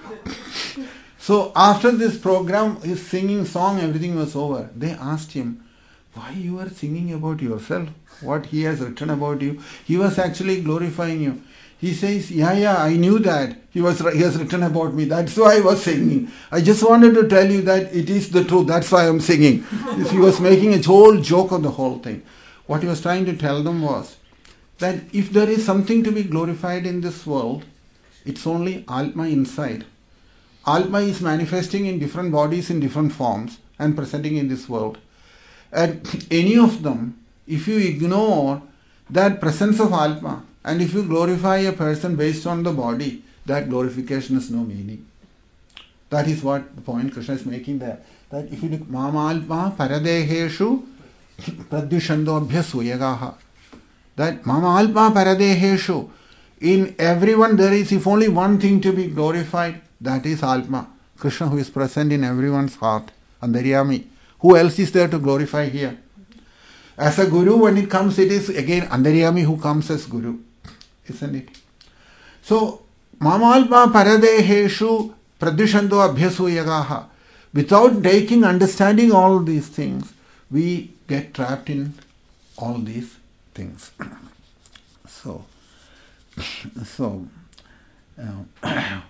So after this program, his singing song, everything was over. They asked him, why you are singing about yourself? What he has written about you? He was actually glorifying you. He says, yeah, yeah, I knew that. He was he has written about me. That's why I was singing. I just wanted to tell you that it is the truth. That's why I'm singing. He was making a whole joke of the whole thing. What he was trying to tell them was that if there is something to be glorified in this world, it's only Atma inside. Atma is manifesting in different bodies in different forms and presenting in this world. And any of them, if you ignore that presence of Atma, and if you glorify a person based on the body, that glorification has no meaning. That is what the point Krishna is making there. That if you look, Mama Alpa Paradeheshu Pradyushando Abhyasuyagaha. That Mama Alpa Paradeheshu. In everyone there is, if only one thing to be glorified, that is Atma. Krishna who is present in everyone's heart. Andaryami. Who else is there to glorify here? As a guru, when it comes, it is again Andaryami who comes as guru. Isn't it? So, Mamalpa Paradeheshu Pradyushando Abhyasuyagaha. Without taking, understanding all these things, we get trapped in all these things. So, so, uh,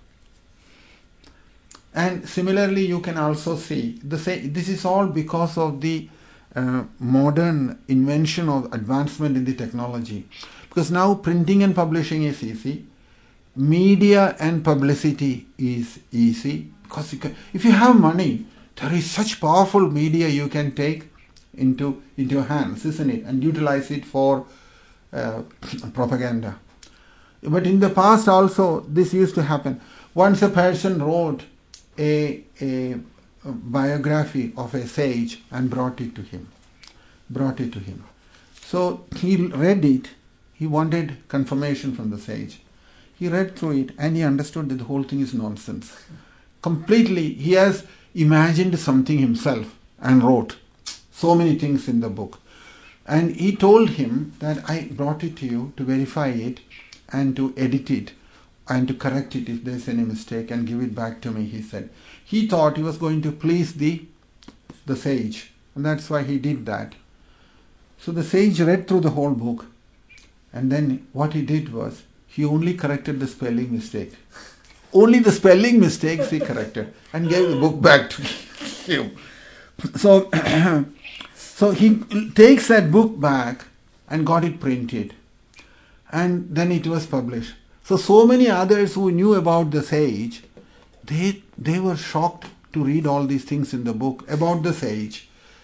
and similarly, you can also see the same. This is all because of the uh, modern invention of advancement in the technology. Because now printing and publishing is easy, media and publicity is easy. Because you can, if you have money, there is such powerful media you can take into into your hands, isn't it, and utilize it for uh, propaganda. But in the past also, this used to happen. Once a person wrote a, a biography of a sage and brought it to him. Brought it to him. So he read it. He wanted confirmation from the sage. He read through it and he understood that the whole thing is nonsense. Completely, he has imagined something himself and wrote so many things in the book. And he told him that I brought it to you to verify it and to edit it and to correct it if there's any mistake and give it back to me, he said. He thought he was going to please the, the sage, and that's why he did that. So the sage read through the whole book, and then what he did was, he only corrected the spelling mistake. Only the spelling mistakes he corrected and gave the book back to him. So, so he takes that book back and got it printed. And then it was published. So, so many others who knew about the sage, they, they were shocked to read all these things in the book about the sage.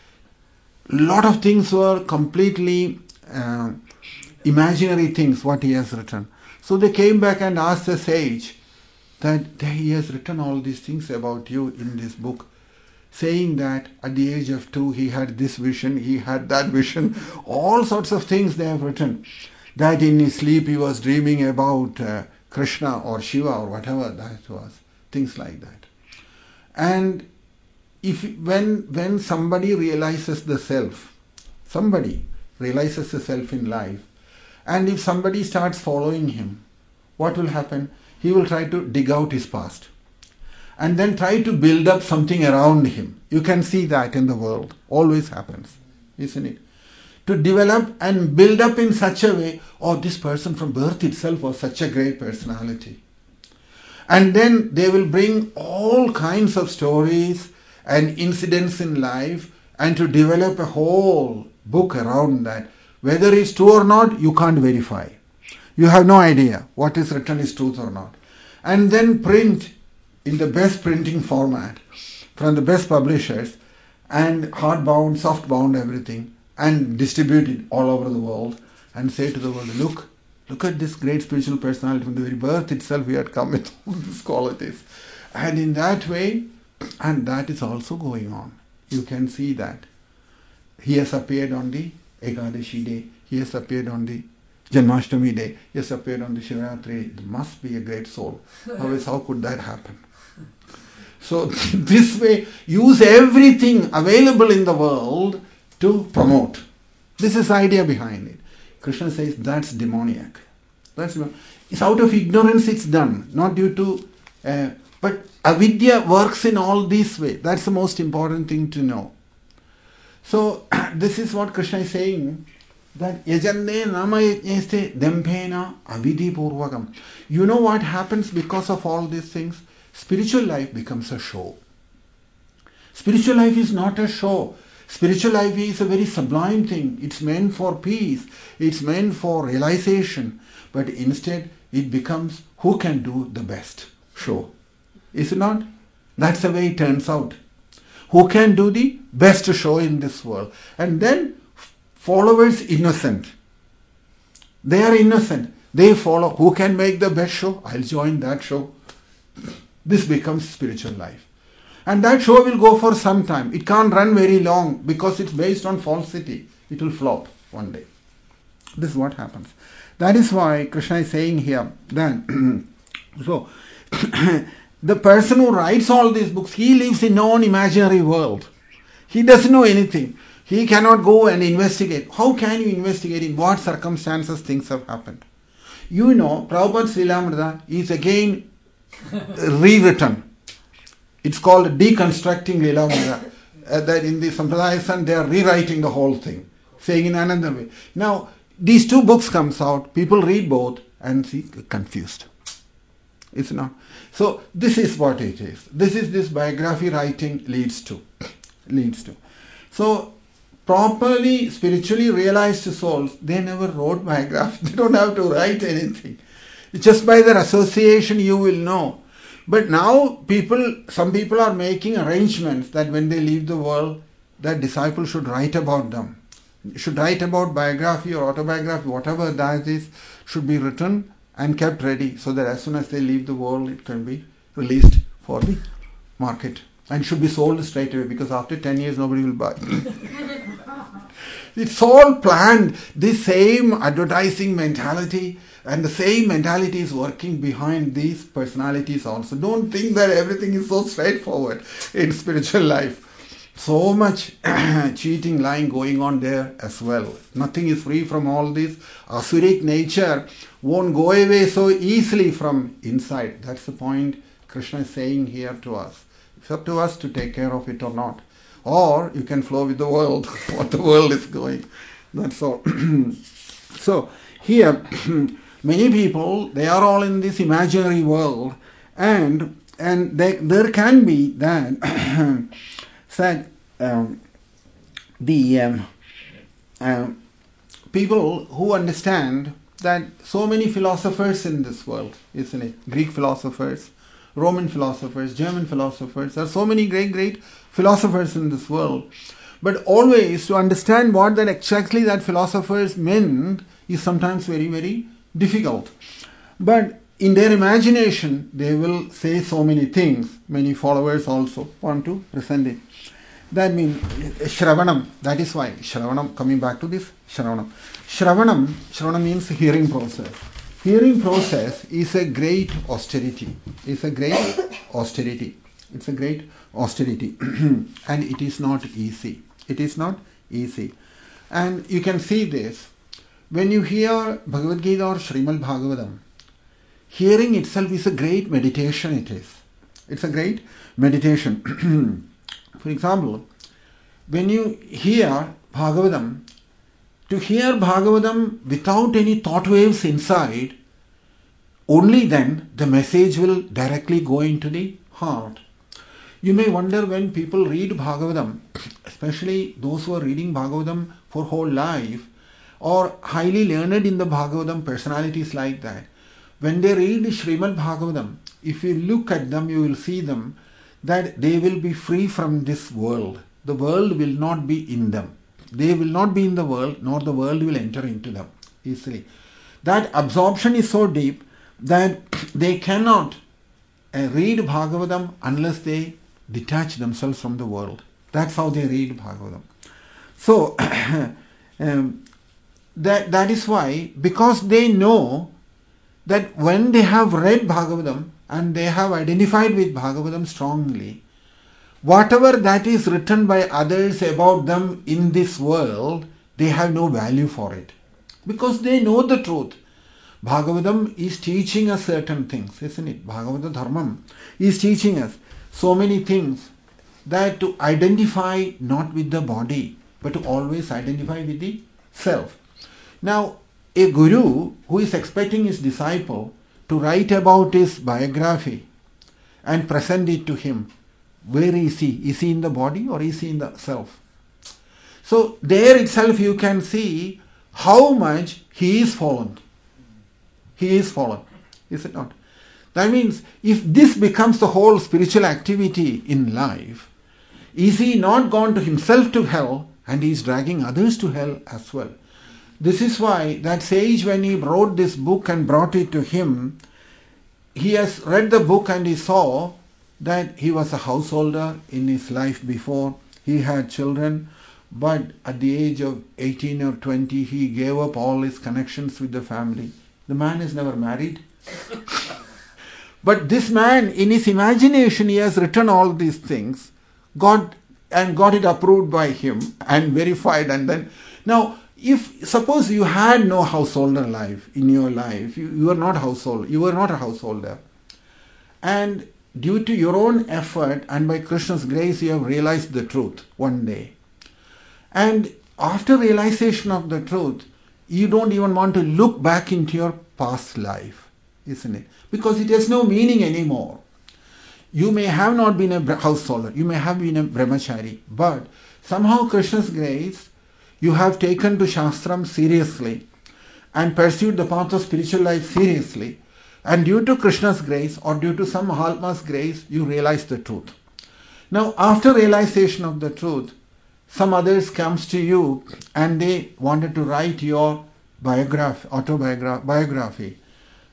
A lot of things were completely uh, imaginary things, what he has written. So they came back and asked the sage that he has written all these things about you in this book, saying that at the age of two he had this vision, he had that vision, all sorts of things they have written. That in his sleep he was dreaming about uh, Krishna or Shiva or whatever that was, things like that. And if when when somebody realizes the self, somebody realizes the self in life, and if somebody starts following him, what will happen? He will try to dig out his past and then try to build up something around him. You can see that in the world. Always happens, isn't it? To develop and build up in such a way, oh, this person from birth itself was such a great personality. And then they will bring all kinds of stories and incidents in life and to develop a whole book around that. Whether it's true or not, you can't verify. You have no idea what is written is truth or not. And then print in the best printing format from the best publishers and hardbound, softbound, everything, and distribute it all over the world and say to the world, look, look at this great spiritual personality. From the very birth itself, we had come with all these qualities. And in that way, and that is also going on. You can see that. He has appeared on the Ekadashi day. He has appeared on the Janmashtami day. He has appeared on the Shivaratri. It must be a great soul. Otherwise, how could that happen? So this way, use everything available in the world to promote. This is the idea behind it. Krishna says that's demoniac. That's it's out of ignorance it's done, not due to... Uh, but avidya works in all this way. That's the most important thing to know. So this is what Krishna is saying, that yajanne nama yajneste dambhena avidhi purvakam. You know what happens because of all these things? Spiritual life becomes a show. Spiritual life is not a show. Spiritual life is a very sublime thing. It's meant for peace. It's meant for realization. But instead, it becomes who can do the best show. Is it not? That's the way it turns out. Who can do the best show in this world? And then followers innocent. They are innocent. They follow. Who can make the best show? I'll join that show. This becomes spiritual life. And that show will go for some time. It can't run very long because it's based on falsity. It will flop one day. This is what happens. That is why Krishna is saying here that so the person who writes all these books, he lives in no imaginary world. He doesn't know anything. He cannot go and investigate. How can you investigate in what circumstances things have happened? You know, Prabhupada's Lilamrita is again rewritten. It's called deconstructing Lilamrita. Uh, that in the Sampradaya, they are rewriting the whole thing, saying in another way. Now, these two books comes out, people read both and see confused. It's not. So this is what it is. This is this biography writing leads to. leads to. So properly spiritually realized souls, they never wrote biography. They don't have to write anything. Just by their association you will know. But now people, some people are making arrangements that when they leave the world, that disciples should write about them. Should write about biography or autobiography, whatever that is, should be written and kept ready so that as soon as they leave the world, it can be released for the market and should be sold straight away, because after ten years nobody will buy. It's all planned. This same advertising mentality and the same mentality is working behind these personalities also. Don't think that everything is so straightforward in spiritual life. So much cheating, lying going on there as well. Nothing is free from all this. Asuric nature won't go away so easily from inside. That's the point Krishna is saying here to us. It's up to us to take care of it or not. Or you can flow with the world, what the world is going. That's all. So here, many people, they are all in this imaginary world, and and they, there can be that that um, the um, um, people who understand that so many philosophers in this world, isn't it? Greek philosophers, Roman philosophers, German philosophers. There are so many great, great philosophers in this world. But always to understand what that exactly that philosophers meant is sometimes very, very difficult. But in their imagination, they will say so many things. Many followers also want to present it. That means Shravanam. That is why Shravanam, coming back to this Shravanam. Shravanam, Shravanam means hearing process. Hearing process is a great austerity. It's a great austerity. It's a great austerity. And it is not easy. It is not easy. And you can see this. When you hear Bhagavad Gita or Srimad Bhagavatam, hearing itself is a great meditation it is. It's a great meditation. For example, when you hear Bhagavatam, to hear Bhagavatam without any thought waves inside, only then the message will directly go into the heart. You may wonder when people read Bhagavatam, especially those who are reading Bhagavatam for whole life, or highly learned in the Bhagavatam, personalities like that, when they read Srimad Bhagavatam, if you look at them, you will see them that they will be free from this world. The world will not be in them. They will not be in the world, nor the world will enter into them easily. That absorption is so deep that they cannot uh, read Bhagavatam unless they detach themselves from the world. That's how they read Bhagavatam. So, um, that, that is why, because they know that when they have read Bhagavatam and they have identified with Bhagavatam strongly, whatever that is written by others about them in this world, they have no value for it. Because they know the truth. Bhagavatam is teaching us certain things, isn't it? Bhagavata Dharmam is teaching us so many things, that to identify not with the body, but to always identify with the self. Now, a guru who is expecting his disciple to write about his biography and present it to him, where is he? Is he in the body or is he in the self? So there itself you can see how much he is fallen. He is fallen, is it not? That means if this becomes the whole spiritual activity in life, is he not gone to himself to hell and he is dragging others to hell as well? This is why that sage, when he wrote this book and brought it to him, he has read the book and he saw that he was a householder in his life before. He had children, but at the age of eighteen or twenty, he gave up all his connections with the family. The man is never married. But this man, in his imagination, he has written all these things, got and got it approved by him and verified. And then, now, if suppose you had no householder life in your life, you, you are not household, you were not a householder, and due to your own effort and by Krishna's grace, you have realized the truth one day. And after realization of the truth, you don't even want to look back into your past life, isn't it? Because it has no meaning anymore. You may have not been a householder, you may have been a brahmachari, but somehow Krishna's grace, you have taken to Shastram seriously and pursued the path of spiritual life seriously. And due to Krishna's grace or due to some Mahatma's grace, you realize the truth. Now, after realization of the truth, some others comes to you and they wanted to write your biography, autobiography.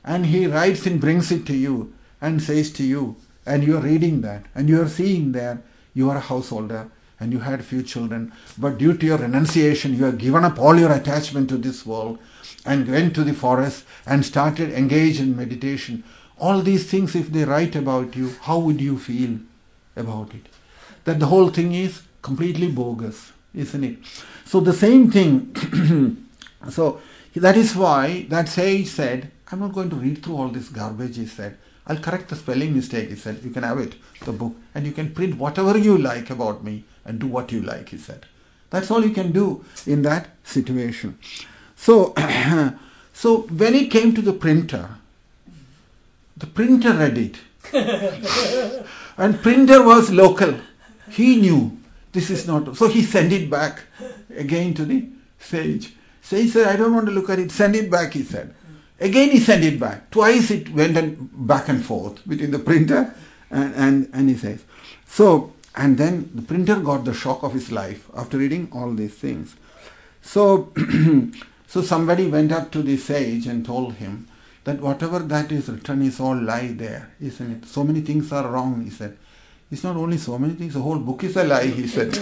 and he writes and brings it to you and says to you, and you are reading that, and you are seeing there, you are a householder and you had few children, but due to your renunciation, you have given up all your attachment to this world and went to the forest and started engaged in meditation. All these things, if they write about you, how would you feel about it? That the whole thing is completely bogus, isn't it? So the same thing, so that is why that sage said, I'm not going to read through all this garbage, he said. I'll correct the spelling mistake, he said. You can have it, the book, and you can print whatever you like about me and do what you like, he said. That's all you can do in that situation. So, so when it came to the printer, the printer read it. And printer was local. He knew this is not. So he sent it back again to the sage. Sage said, I don't want to look at it. Send it back, he said. Again he sent it back. Twice it went and back and forth between the printer and, and, and he says. So, and then the printer got the shock of his life after reading all these things. So, so somebody went up to the sage and told him that whatever that is written is all lie there, isn't it? So many things are wrong, he said. It's not only so many things, the whole book is a lie, he said.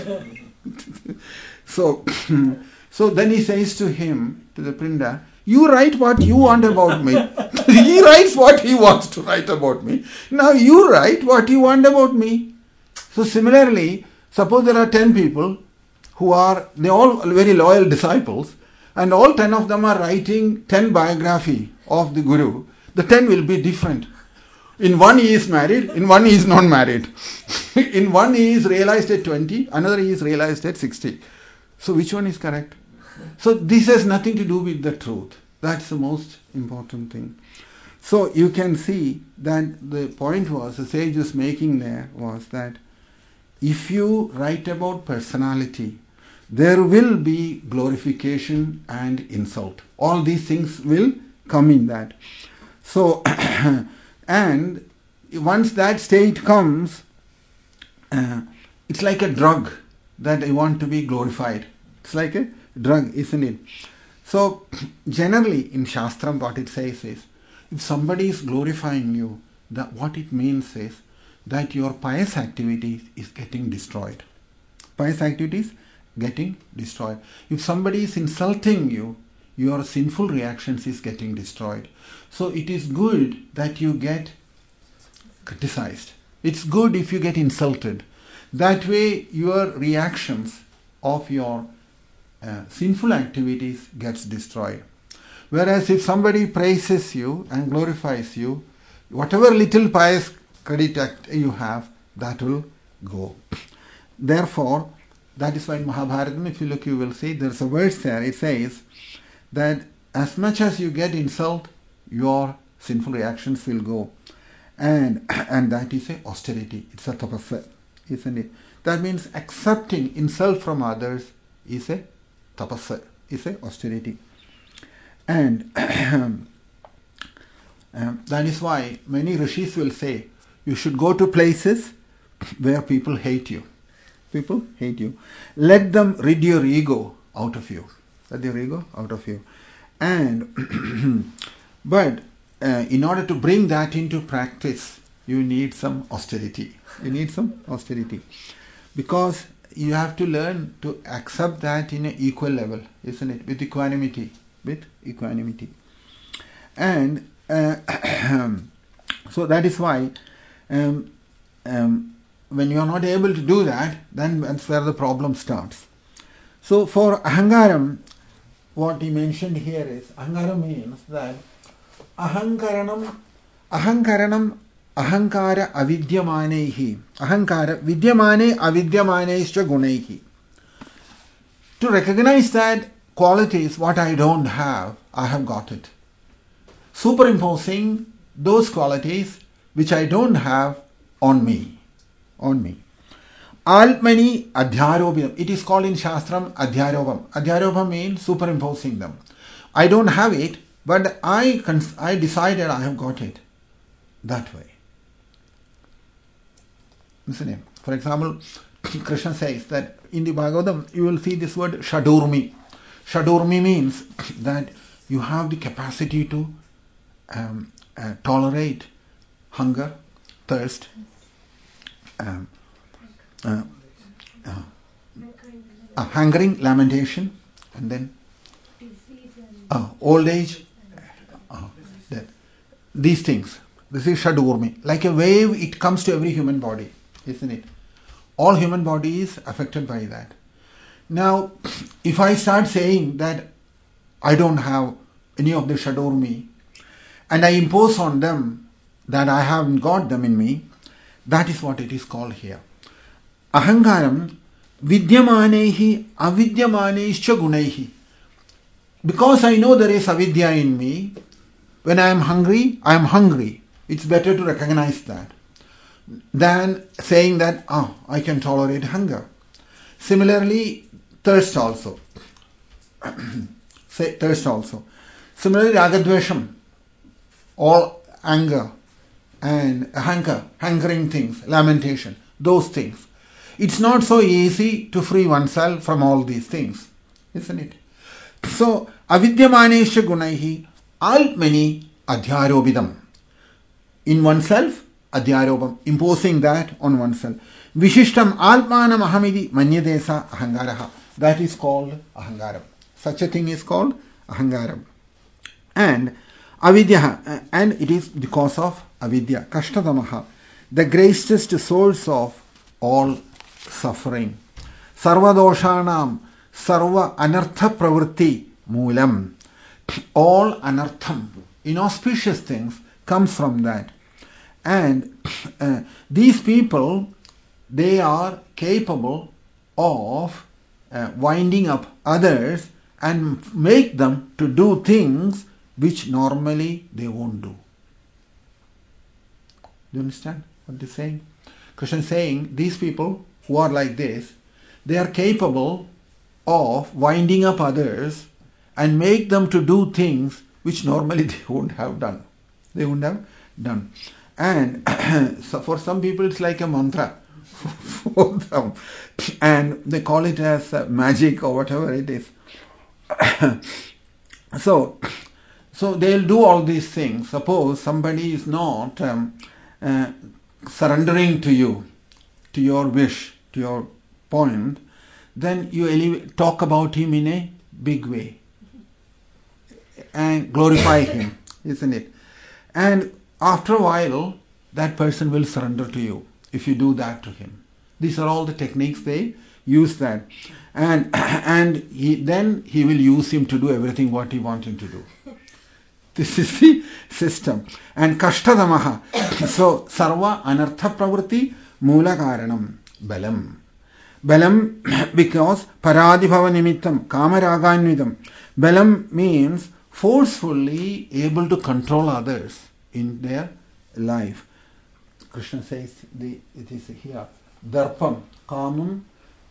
so, so then he says to him, to the printer, you write what you want about me. He writes what he wants to write about me. Now you write what you want about me. So similarly, suppose there are ten people who are, they all very loyal disciples, and all ten of them are writing ten biography of the Guru. The ten will be different. In one he is married, in one he is not married. In one he is realized at twenty, another he is realized at sixty. So which one is correct? So this has nothing to do with the truth. That's the most important thing. So you can see that the point was, the sage was making there was that if you write about personality, there will be glorification and insult. All these things will come in that. So, and once that state comes, uh, it's like a drug that I want to be glorified. It's like a drug, isn't it? So, generally in Shastram what it says is, if somebody is glorifying you, that what it means is that your pious activities is getting destroyed. Pious activities getting destroyed. If somebody is insulting you, your sinful reactions is getting destroyed. So it is good that you get criticized. It's good if you get insulted. That way your reactions of your uh, sinful activities gets destroyed. Whereas if somebody praises you and glorifies you, whatever little pious credit act you have, that will go. Therefore, that is why in Mahabharata, if you look, you will see there's a verse there. It says that as much as you get insult, your sinful reactions will go. And, and that is a austerity. It's a tapasya, isn't it? That means accepting insult from others is a tapasya, is a austerity. And um, that is why many rishis will say, you should go to places where people hate you. People hate you. Let them rid your ego out of you. Let your ego out of you. And, but uh, in order to bring that into practice, you need some austerity. You need some austerity. Because you have to learn to accept that in an equal level, isn't it? With equanimity. With equanimity. And uh, so that is why um, um, when you are not able to do that, then that's where the problem starts. So for ahangaram, what he mentioned here is, ahangaram means that ahankaranam, ahankaranam, ahankara avidyamanehi, ahankara vidyamane avidyamaneischa gunaihi. To recognize that qualities, what I don't have, I have got it. Superimposing those qualities which I don't have on me. On me. Altmani adhyarobham. It is called in Shastram adhyarobham. Adhyarobham means superimposing them. I don't have it, but I, cons- I decided I have got it. That way. Listen, for example, Krishna says that in the Bhagavatam you will see this word Shadurmi. Shadurmi means that you have the capacity to um, uh, tolerate hunger, thirst, um, uh, uh, uh, hungering, lamentation, and then uh, old age, uh, death. These things. This is Shadurmi. Like a wave, it comes to every human body, isn't it? All human body is affected by that. Now, if I start saying that I don't have any of the Shadurmi, and I impose on them that I haven't got them in me, that is what it is called here. Ahangaram vidyamanehi avidyamaneischa gunaihi. Because I know there is avidya in me, when I am hungry, I am hungry. It's better to recognize that than saying that, oh, I can tolerate hunger. Similarly, thirst also. Say thirst also. Similarly, ragadvesham, all anger and hunger, hungering things, lamentation, those things. It's not so easy to free oneself from all these things, isn't it? So, avidyamanesha gunaihi alpmani adhyarobidam. In oneself, adhyarobam, imposing that on oneself. Vishishtam alpmanam ahamidi manyadesa ahangaraha. That is called ahangaram. Such a thing is called ahangaram. And avidya, and it is because of avidya, kashtadamaha, the greatest source of all suffering. Sarva doshanam, sarva anartha pravritti moolam. All anartham, inauspicious things, comes from that. And uh, these people, they are capable of uh, winding up others and make them to do things which normally they won't do. Do you understand what they're saying? Krishna is saying these people who are like this, they are capable of winding up others and make them to do things which normally they wouldn't have done. They wouldn't have done. And so for some people it's like a mantra for them. And they call it as magic or whatever it is. so, so they'll do all these things. Suppose somebody is not um, uh, surrendering to you, to your wish, to your point, then you elevate, talk about him in a big way and glorify him, isn't it? And after a while, that person will surrender to you if you do that to him. These are all the techniques they use that. And and he, then he will use him to do everything what he wants him to do. This is the system. And kashtadamaha. So, sarva anartha pravritti moola karanam balam. Balam because paradibhava nimittam kamaraganvidam. Balam means forcefully able to control others in their life. Krishna says the it is here darpam kamam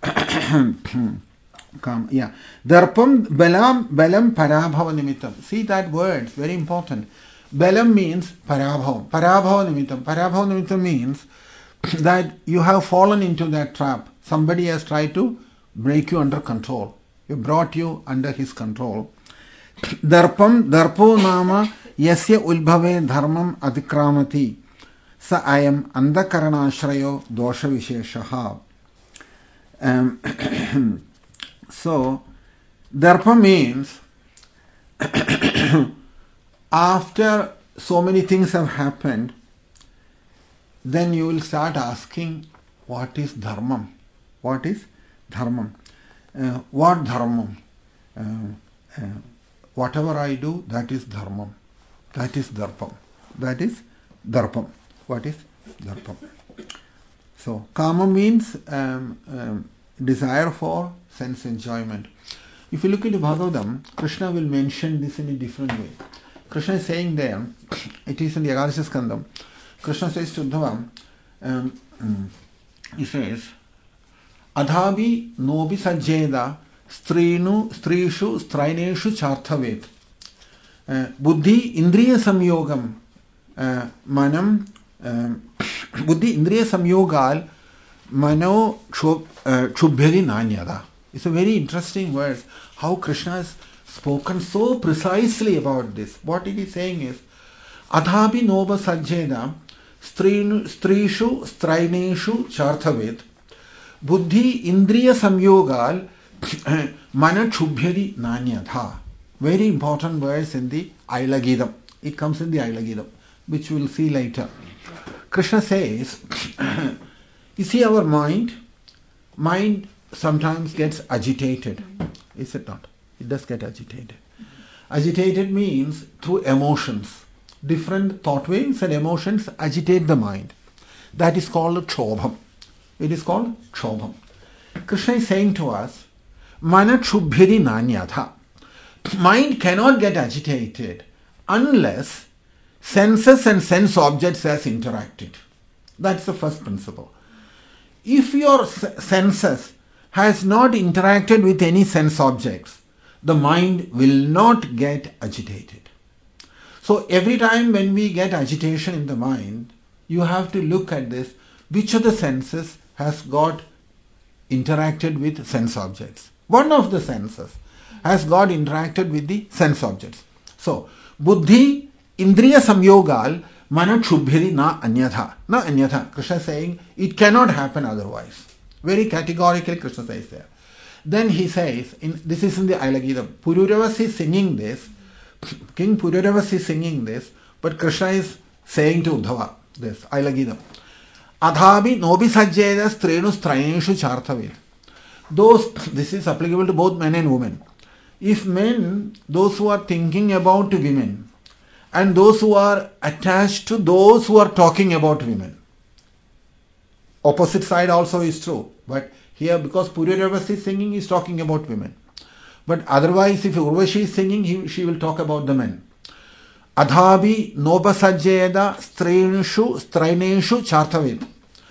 Kam, yeah. Darpam balam balam parabhava nimittam. See that word, it's very important. Balam means parabhava. Parabhava nimittam. Parabhava nimittam means that you have fallen into that trap. Somebody has tried to break you under control. He brought you under his control. Darpam darpo nama yasya ulbhave dharmam adikramati. Sa ayam andakaranashrayo dosha visheshaha. Um, so, darpa means after so many things have happened, then you will start asking, what is dharmam? What is dharmam? Uh, what dharmam? Uh, uh, whatever I do, that is dharmam. That is darpam. That is darpam. What is darpam? So, kama means um, um, desire for sense enjoyment. If you look into Bhagavatam, Krishna will mention this in a different way. Krishna is saying there, it is in the Ekadasha Skandam, Krishna says to Uddhava, um, he says, Adhabi nobi sajjeda strinu strishu straineshu charthavet. Uh, buddhi indriya samyogam uh, manam um, buddhi indriya samyogal mano chubhyadi nanyada. It's a very interesting word. How Krishna has spoken so precisely about this. What it is saying is, Adhapi noba sajjeda strishu straineshu charthavet buddhi indriya samyogal manachubhyadi nanyatha. Very important verse in the Ailagidam. It comes in the Ailagidam, which we will see later. Krishna says, you see our mind, mind sometimes gets agitated. Is it not? It does get agitated. Agitated means through emotions. Different thought waves and emotions agitate the mind. That is called chobham. It is called chobham. Krishna is saying to us, mana chubhyadi nanyatha. Mind cannot get agitated unless senses and sense objects has interacted. That's the first principle. If your senses has not interacted with any sense objects, the mind will not get agitated. So every time when we get agitation in the mind, you have to look at this, which of the senses has got interacted with sense objects. One of the senses has got interacted with the sense objects. So, buddhi indriya samyogal mana chubhyadi na anyatha. Na anyatha. Krishna is saying it cannot happen otherwise. Very categorically Krishna says there. Then he says, in, this is in the Ailagidam, Pururavas is singing this, King Pururavas is singing this, but Krishna is saying to Uddhava, this, Ailagidam. Adhabi nobi sajjeda strenu strayeneshu charthavet. Those, this is applicable to both men and women. If men, those who are thinking about women, and those who are attached to those who are talking about women, opposite side also is true, but here because Pururavas is singing, he is talking about women. But otherwise, if Urvashi is singing, he, she will talk about the men. Adhabi nobasajjeda streneshu straineshu charthavet.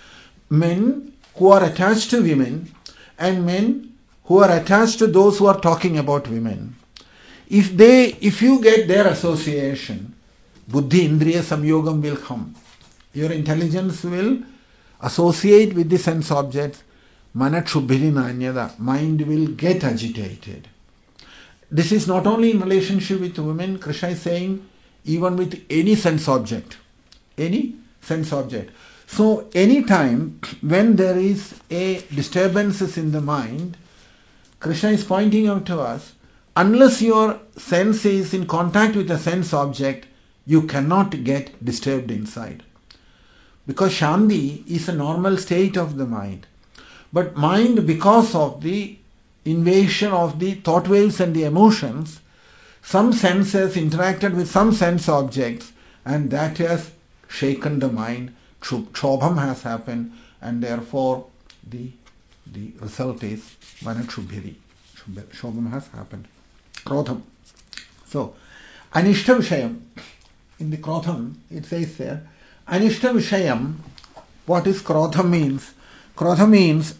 Men who are attached to women and men who are attached to those who are talking about women. If they, if you get their association, buddhi indriya samyogam will come. Your intelligence will associate with the sense objects. Mana chubhyadi nanyada. Mind will get agitated. This is not only in relationship with women. Krishna is saying even with any sense object. Any sense object. So any time when there is a disturbances in the mind, Krishna is pointing out to us, unless your sense is in contact with a sense object, you cannot get disturbed inside. Because Shanti is a normal state of the mind. But mind, because of the invasion of the thought waves and the emotions, some senses interacted with some sense objects, and that has shaken the mind. Chobham has happened, and therefore the the result is Manachubhyadi. Chobham has happened. Krodham. So, Anishta Vishayam. In the Krodham, it says there, Anishta Vishayam, what is Krodham means? Krodham means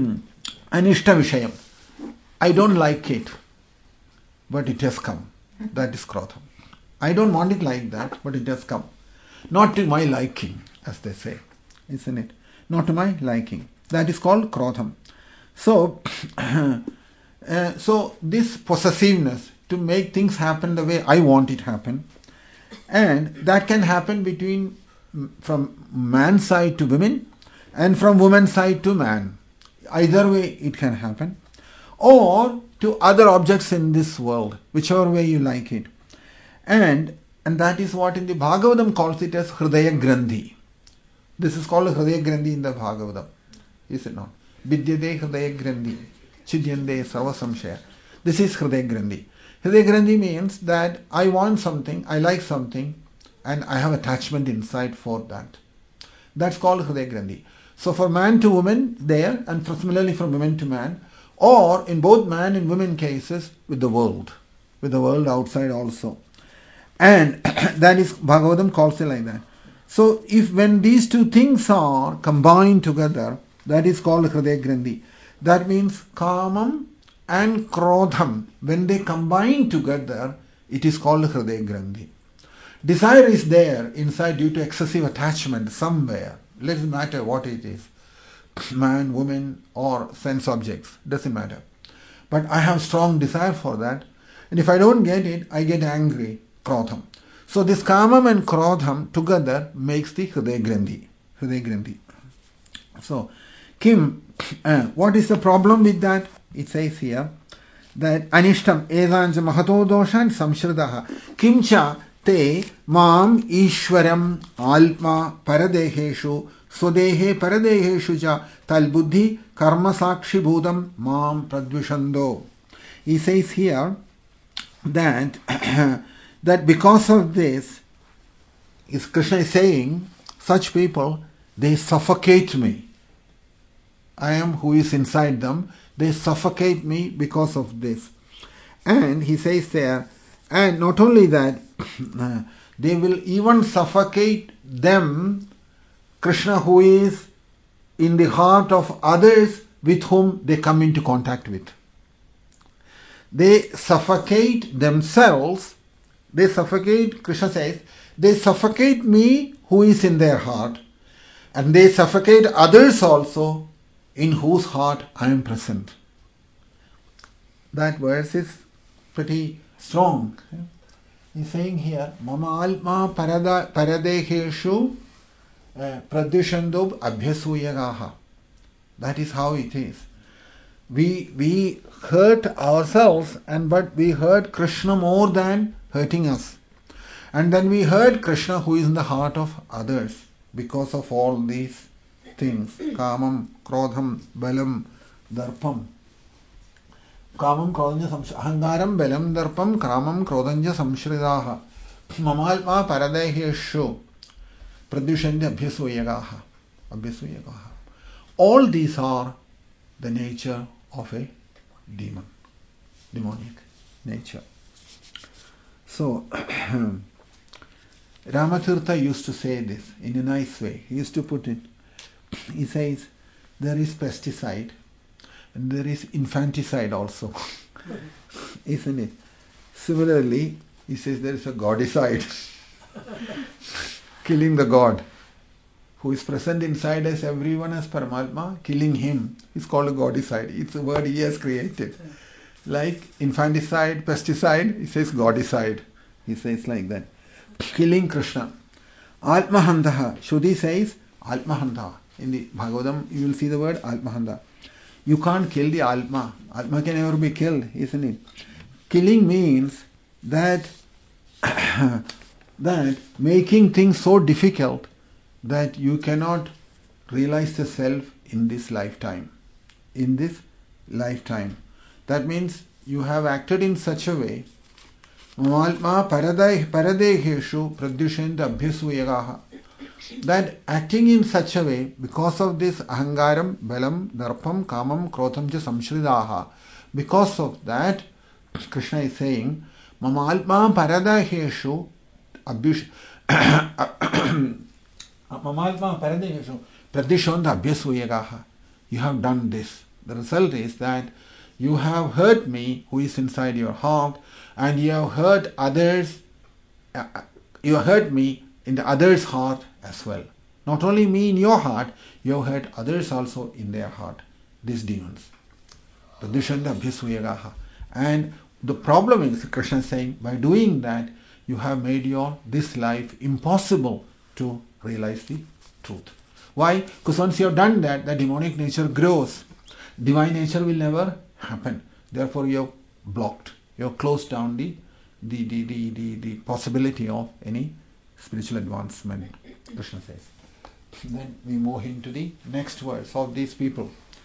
Anishta Vishayam. I don't like it, but it has come. That is Krodham. I don't want it like that, but it has come. Not to my liking, as they say, isn't it? Not to my liking. That is called Krodham. So, uh, so this possessiveness to make things happen the way I want it happen, and that can happen between from man's side to women and from woman's side to man. Either way it can happen, or to other objects in this world, whichever way you like it. And and that is what in the Bhagavatam calls it as Hridaya Grandhi. This is called Hridaya Grandhi in the Bhagavatam, is it not? Vidyade Hridaya Grandhi, Chidyande Sarva Samshaya. This is Hridaya Grandhi. Hridaya Grandhi means that I want something, I like something, and I have attachment inside for that. That's called Hridaya Grandhi. So for man to woman there, and for similarly from woman to man, or in both man and women cases with the world, with the world outside also. And that is, Bhagavatam calls it like that. So if when these two things are combined together, that is called Hridaya Grandhi. That means Kamam and Krodham, when they combine together, it is called Hridaya Grandhi. Desire is there inside due to excessive attachment somewhere. It doesn't matter what it is. Man, woman, or sense objects. Doesn't matter. But I have strong desire for that. And if I don't get it, I get angry. Krodham. So this kamam and krodham together makes the hriday grandhi. Hriday grandhi. So, kim, uh, what is the problem with that? It says here that anishtam edanja mahato doshan samshradaha kimcha te mam ishwaram alma paradeheshu swadehe paradeheshu ja talbuddhi karma sakshi bhudam mam pradvishando. He says here that that because of this, is Krishna is saying, such people, they suffocate me. I am who is inside them. They suffocate me because of this. And he says there, and not only that, they will even suffocate them, Krishna who is in the heart of others with whom they come into contact with. They suffocate themselves. They suffocate, Krishna says, they suffocate me who is in their heart, and they suffocate others also in whose heart I am present. That verse is pretty strong. He's saying here, Mama alma parada paradeheshu pradyushandub abhyasuyagaha. That is how it is. We we hurt ourselves, and but we hurt Krishna more than hurting us. And then we hurt Krishna who is in the heart of others because of all these things. Kamam, krodham, balam, darpam. Kamam, krodhanja samshridaha. Ahangaram, balam, darpam, kramam, krodhanja samshridaha. Mamalpa paradeheshu. Pradyushandi abhyasuyagaha. Abhyasuyagaha. All these are the nature of a demon. Demonic nature. So, Ramatirtha used to say this in a nice way. He used to put it, he says, there is pesticide and there is infanticide also. Isn't it? Similarly, he says there is a godicide. Killing the God who is present inside us, everyone as Paramatma, killing him is called a godicide. It's a word he has created. Like infanticide, pesticide, he says godicide. He says like that. Killing Krishna. Atmahantaha. Shruti says Atmahanta. In the Bhagavatam, you will see the word Atmahanta. You can't kill the Atma. Atma can never be killed, isn't it? Killing means that that making things so difficult that you cannot realize the self in this lifetime. In this lifetime. That means you have acted in such a way, Mamalma paradeheshu pradyushanda abhyasuyagaha, that acting in such a way, because of this ahangaram, balam, darpam, kamam, krotham ja samshridaha, because of that, Krishna is saying, Mamalma paradeheshu abhyush Mamalma paradeheshu pradyushanda abhyasuyagaha. You have done this. The result is that you have hurt me who is inside your heart, and you have hurt others, uh, you have hurt me in the other's heart as well. Not only me in your heart, you have hurt others also in their heart. These demons. Pradyushanda abhyasuyagaha. And the problem is, Krishna is saying, by doing that, you have made your this life impossible to realize the truth. Why? Because once you have done that, the demonic nature grows. Divine nature will never happen. Therefore, you have blocked, you have closed down the the, the, the, the, the possibility of any spiritual advancement, Krishna says. Then we move into the next verse of these people.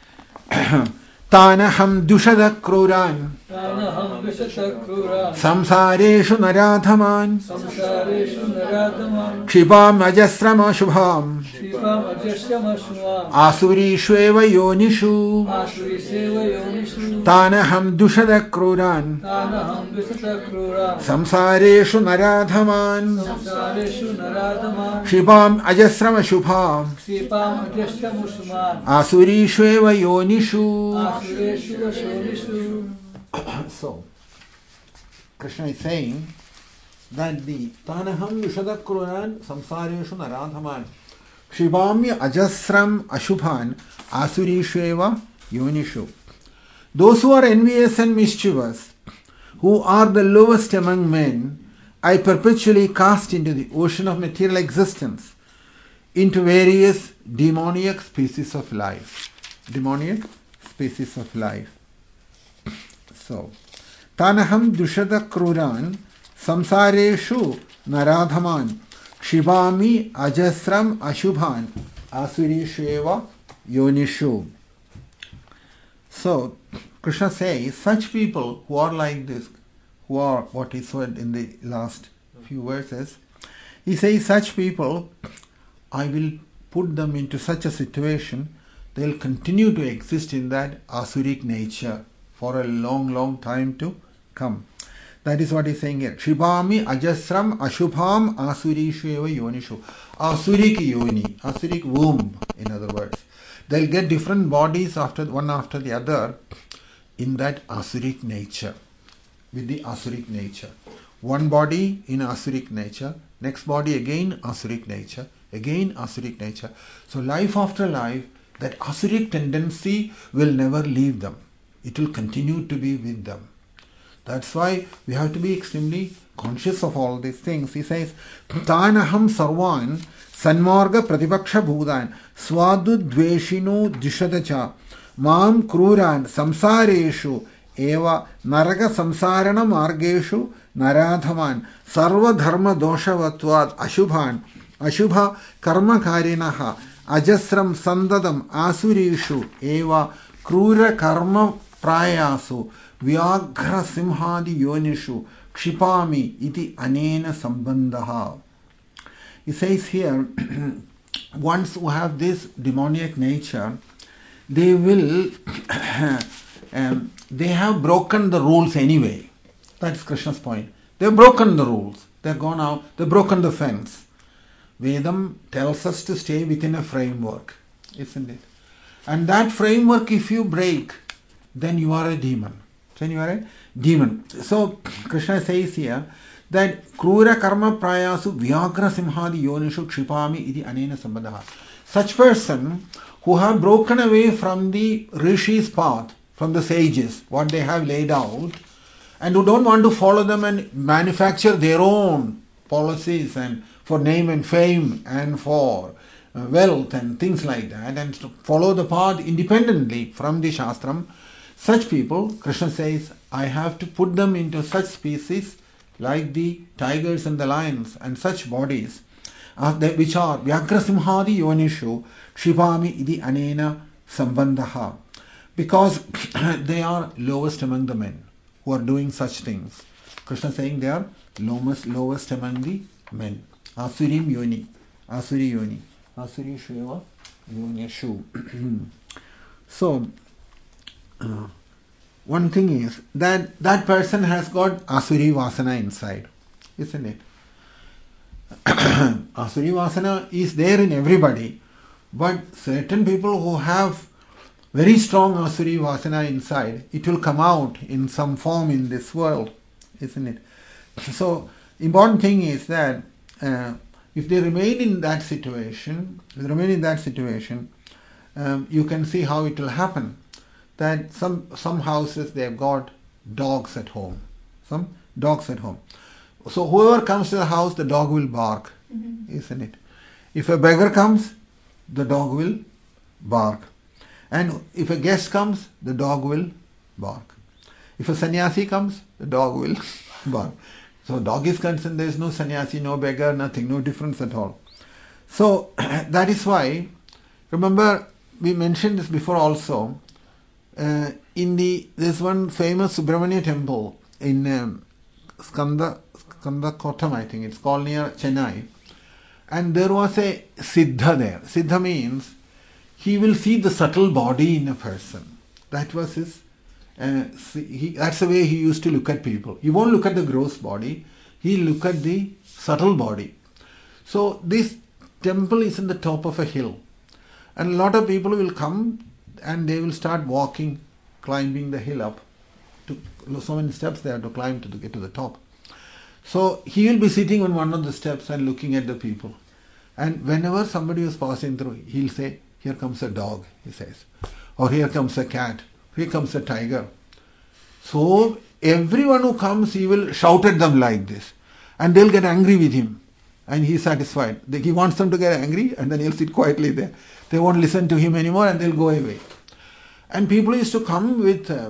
Tanaham dushada kruran Tanaham dushada kruran samsareshu naradhaman samsareshu naradhaman kshipam ajasrama shubham Shipam ajashrama shubham asurishveva yonishu Asurishveva yonishu Tanaham dushada kruran Tanaham dushada kruran samsareshu naradhaman samsareshu naradhaman kshipam ajasrama shubham Shipam ajashrama shubham asurishveva yonishu. So, Krishna is saying that the Tanaham Vishada Kruran Samsareshu Naradhaman Shivamya Ajasram Ashubhan Asurisheva Yonishu. Those who are envious and mischievous, who are the lowest among men, I perpetually cast into the ocean of material existence into various demoniac species of life. Demoniac species of life. So, Tanaham dushada kruran samsareshu naradhaman shivami ajasram ashubhan asurisheva yonishu. So, Krishna says, such people who are like this, who are what he said in the last few verses, he says, such people, I will put them into such a situation, they will continue to exist in that asuric nature for a long, long time to come. That is what he is saying here. Shibami ajasram ashubham asurisheva yonishu. Asurik yoni, asuric womb, in other words. They will get different bodies after one after the other in that asuric nature. With the asuric nature. One body in asuric nature, next body again asuric nature, again asuric nature. So life after life, that asuric tendency will never leave them. It will continue to be with them. That's why we have to be extremely conscious of all these things. He says, Tanaham sarvan sanmarga pratipaksha bhudan swadu dveshino dishadacha mam kruran samsareshu eva naraga samsarana margeshu naradhaman sarva dharma doshavatvad ashubhan ashubha karma karinaha ajasram sandadam asurishu eva krura karma prayasu vyaghra simhadi yonishu kshipami iti anena sambandhaha. He says here, once who have this demoniac nature, they will um, they have broken the rules anyway. That's Krishna's point. They've broken the rules. They've gone out, they've broken the fence. Vedam tells us to stay within a framework, isn't it? And that framework, if you break, then you are a demon. Then you are a demon. So Krishna says here that krura karma prayasu vyagra simhadi yonishu kshipami iti anena sambandhaha. Such person who have broken away from the rishis path, from the sages, what they have laid out, and who don't want to follow them and manufacture their own policies and for name and fame and for uh, wealth and things like that, and to follow the path independently from the Shastram, such people, Krishna says, I have to put them into such species like the tigers and the lions and such bodies, uh, that, which are Vyagra Simhadi Yonishu Shivami Idi Anena Sambandhaha, because they are lowest among the men who are doing such things. Krishna saying they are lowest, lowest among the men. Asurim Yoni, Asuri Yoni, Asuri Sheva Yonishu. So, uh, one thing is that that person has got Asuri Vasana inside, isn't it? Asuri Vasana is there in everybody, but certain people who have very strong Asuri Vasana inside, it will come out in some form in this world, isn't it? So, important thing is that uh, if they remain in that situation, if they remain in that situation, um, you can see how it will happen. That some some houses they have got dogs at home, some dogs at home. So whoever comes to the house, the dog will bark, mm-hmm. isn't it? If a beggar comes, the dog will bark. And if a guest comes, the dog will bark. If a sannyasi comes, the dog will bark. So dog is concerned, there is no sannyasi, no beggar, nothing, no difference at all. So that is why, remember we mentioned this before also, uh, in the, there's one famous Subramania temple in um, Skanda, Skanda Kotam, I think it's called, near Chennai. And there was a Siddha there. Siddha means he will see the subtle body in a person. That was his, uh, he, that's the way he used to look at people. He won't look at the gross body, he'll look at the subtle body. So this temple is in the top of a hill. And a lot of people will come and they will start walking, climbing the hill up. To, so many steps there to climb to get to the top. So he will be sitting on one of the steps and looking at the people. And whenever somebody is passing through, he'll say, here comes a dog, he says. Or here comes a cat, here comes a tiger. So everyone who comes, he will shout at them like this. and they'll get angry with him. And he's satisfied. He wants them to get angry, and then he'll sit quietly there. They won't listen to him anymore, and they'll go away. And people used to come with uh,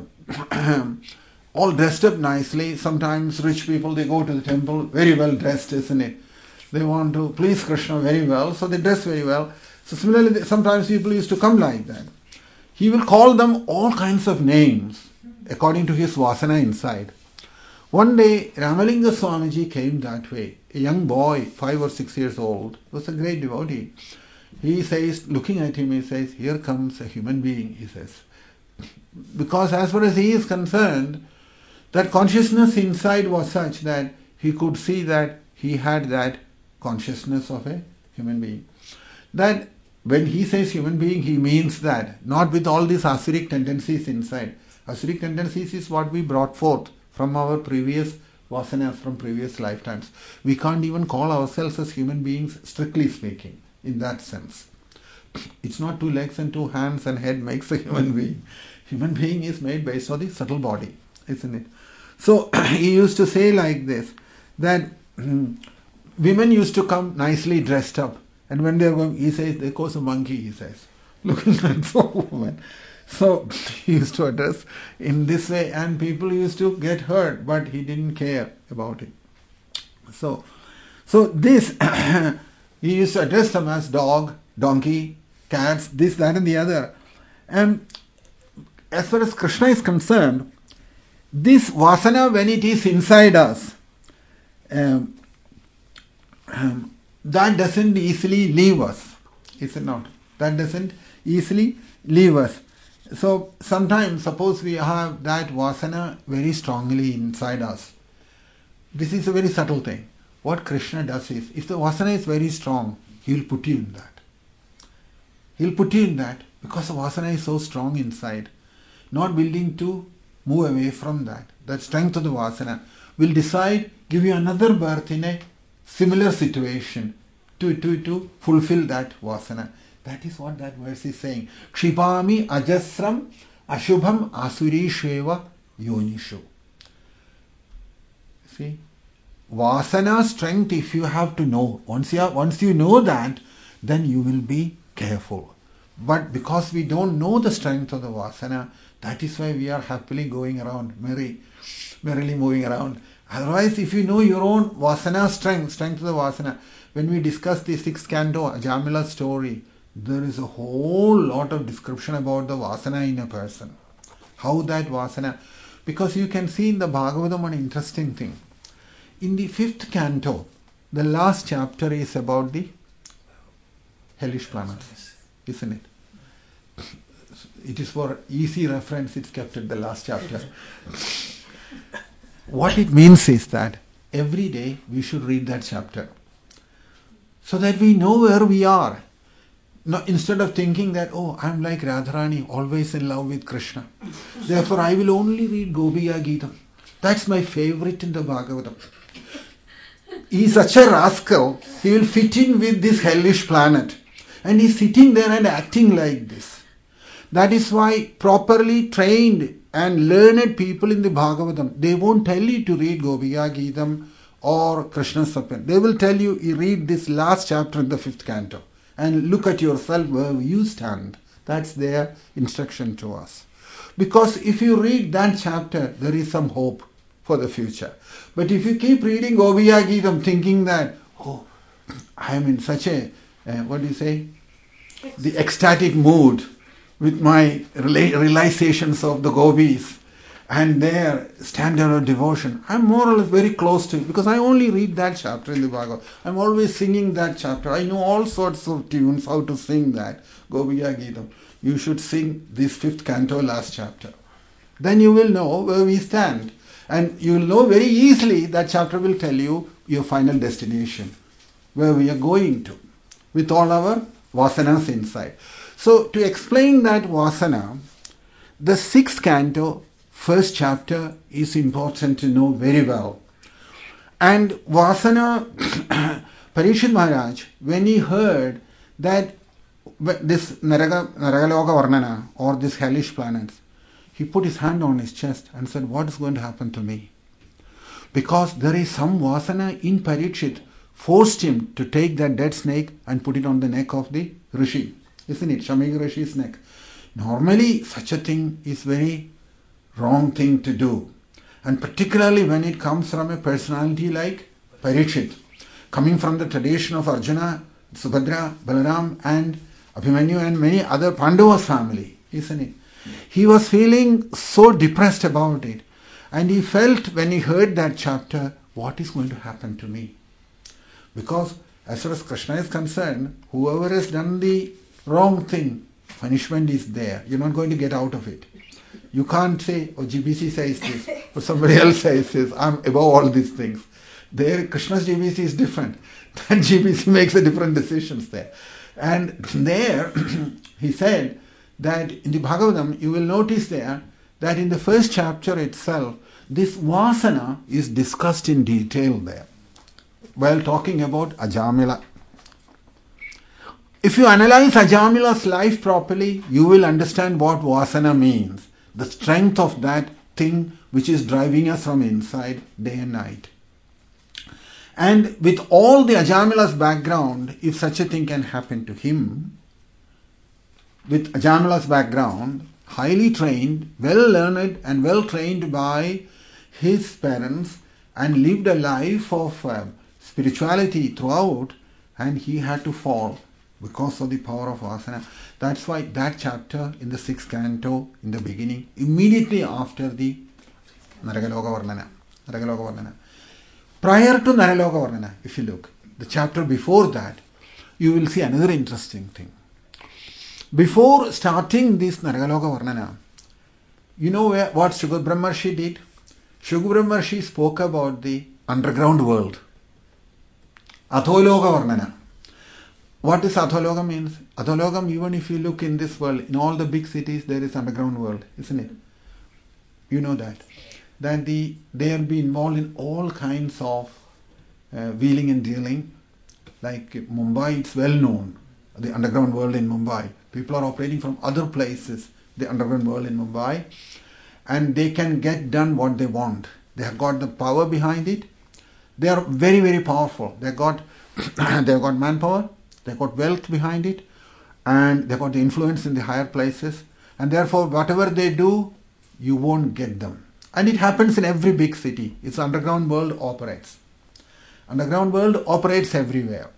all dressed up nicely. Sometimes rich people, they go to the temple very well dressed, isn't it? They want to please Krishna very well, so they dress very well. So similarly, sometimes people used to come like that. He will call them all kinds of names according to his vasana inside. One day, Ramalinga Swamiji came that way. A young boy, five or six years old, was a great devotee. He says, looking at him, he says, here comes a human being, he says. Because as far as he is concerned, that consciousness inside was such that he could see that he had that consciousness of a human being. That when he says human being, he means that, not with all these asuric tendencies inside. Asuric tendencies is what we brought forth from our previous vasanas, from previous lifetimes. We can't even call ourselves as human beings, strictly speaking, in that sense. It's not two legs and two hands and head makes a human being. Human being is made based on the subtle body, isn't it? So he used to say like this, that mm, women used to come nicely dressed up, and when they're going, he says, there goes a monkey, he says, looking at the woman. So he used to address in this way, and people used to get hurt, but he didn't care about it. So, so this, he used to address them as dog, donkey, cats, this, that and the other. And as far as Krishna is concerned, this vasana, when it is inside us, um, um, that doesn't easily leave us, is it not? That doesn't easily leave us. So sometimes, suppose we have that vasana very strongly inside us. This is a very subtle thing. What Krishna does is, if the vasana is very strong, he will put you in that. He will put you in that because the vasana is so strong inside. Not willing to move away from that. That strength of the vasana will decide, give you another birth in a similar situation to, to, to fulfill that vasana. That is what that verse is saying. Kshipami ajasram ashubham asurisheva yonishu. See? Vasana strength, if you have to know. Once you, have, once you know that, then you will be careful. But because we don't know the strength of the vasana, that is why we are happily going around, merry, merrily moving around. Otherwise, if you know your own vasana strength, strength of the vasana, when we discuss the sixth canto, Ajamila story, there is a whole lot of description about the vasana in a person. How that vasana, because you can see in the Bhagavatam an interesting thing. In the fifth canto, the last chapter is about the hellish planets, isn't it? It is for easy reference, it's kept at the last chapter. What it means is that every day we should read that chapter so that we know where we are. No, instead of thinking that, oh, I'm like Radharani, always in love with Krishna. Therefore, I will only read Gopiya Geetam. That's my favorite in the Bhagavatam. He is such a rascal, he will fit in with this hellish planet. And he's sitting there and acting like this. That is why properly trained and learned people in the Bhagavatam, they won't tell you to read Gopiya Geetam or Krishna Sapan. They will tell you, you read this last chapter in the fifth canto and look at yourself where you stand. That's their instruction to us. Because if you read that chapter, there is some hope for the future. But if you keep reading Gopiya Geetam thinking that, oh, I am in such a, uh, what do you say, the ecstatic mood with my realizations of the gopis and their standard of devotion, I'm more or less very close to it because I only read that chapter in the Bhagavad. I'm always singing that chapter. I know all sorts of tunes, how to sing that, Gopiya Geetam. You should sing this fifth canto last chapter. Then you will know where we stand. And you will know very easily that chapter will tell you your final destination, where we are going to, with all our vasanas inside. So to explain that vasana, the sixth canto, first chapter is important to know very well. And vasana, Parikshit Maharaj, when he heard that this Naraga, Naragaloka Varnana or this hellish planets, he put his hand on his chest and said, what is going to happen to me? because there is some vasana in Parikshit forced him to take that dead snake and put it on the neck of the Rishi. Isn't it? Shamika Rishi's neck. Normally such a thing is very wrong thing to do. And particularly when it comes from a personality like Parikshit, coming from the tradition of Arjuna, Subhadra, Balaram and Abhimanyu and many other Pandavas family, isn't it? He was feeling so depressed about it, and he felt when he heard that chapter, what is going to happen to me? Because as far as Krishna is concerned, whoever has done the wrong thing, punishment is there. You're not going to get out of it. You can't say, oh, G B C says this, or somebody else says this, I'm above all these things. There, Krishna's G B C is different. That G B C makes the different decisions there. And there, he said that in the Bhagavatam, you will notice there that in the first chapter itself, this vasana is discussed in detail there, while talking about Ajamila. If you analyze Ajamila's life properly, you will understand what vasana means. The strength of that thing which is driving us from inside day and night. And with all the Ajamila's background, if such a thing can happen to him, with Ajamila's background, highly trained, well learned and well trained by his parents and lived a life of uh, spirituality throughout, and he had to fall because of the power of vasana. That's why that chapter in the sixth canto, in the beginning, immediately after the Naragaloka Varnana, Naragaloka Varnana, prior to Naraloka Varnana, if you look, the chapter before that, you will see another interesting thing. Before starting this Naragaloka Varnana, you know where, what Shukra Brahmarshi did? Shukra Brahmarshi spoke about the underground world. Adholoka Varnana. What does Adholoka means? Adholokam, even if you look in this world, in all the big cities, there is underground world, isn't it? You know that. That the, they'll be involved in all kinds of uh, wheeling and dealing. Like Mumbai, it's well known, the underground world in Mumbai. People are operating from other places, the underground world in Mumbai, and they can get done what they want. They have got the power behind it. They are very, very powerful. They got, they've got manpower, they've got wealth behind it, and they've got the influence in the higher places. And therefore, whatever they do, you won't get them. And it happens in every big city. It's underground world operates. Underground world operates everywhere.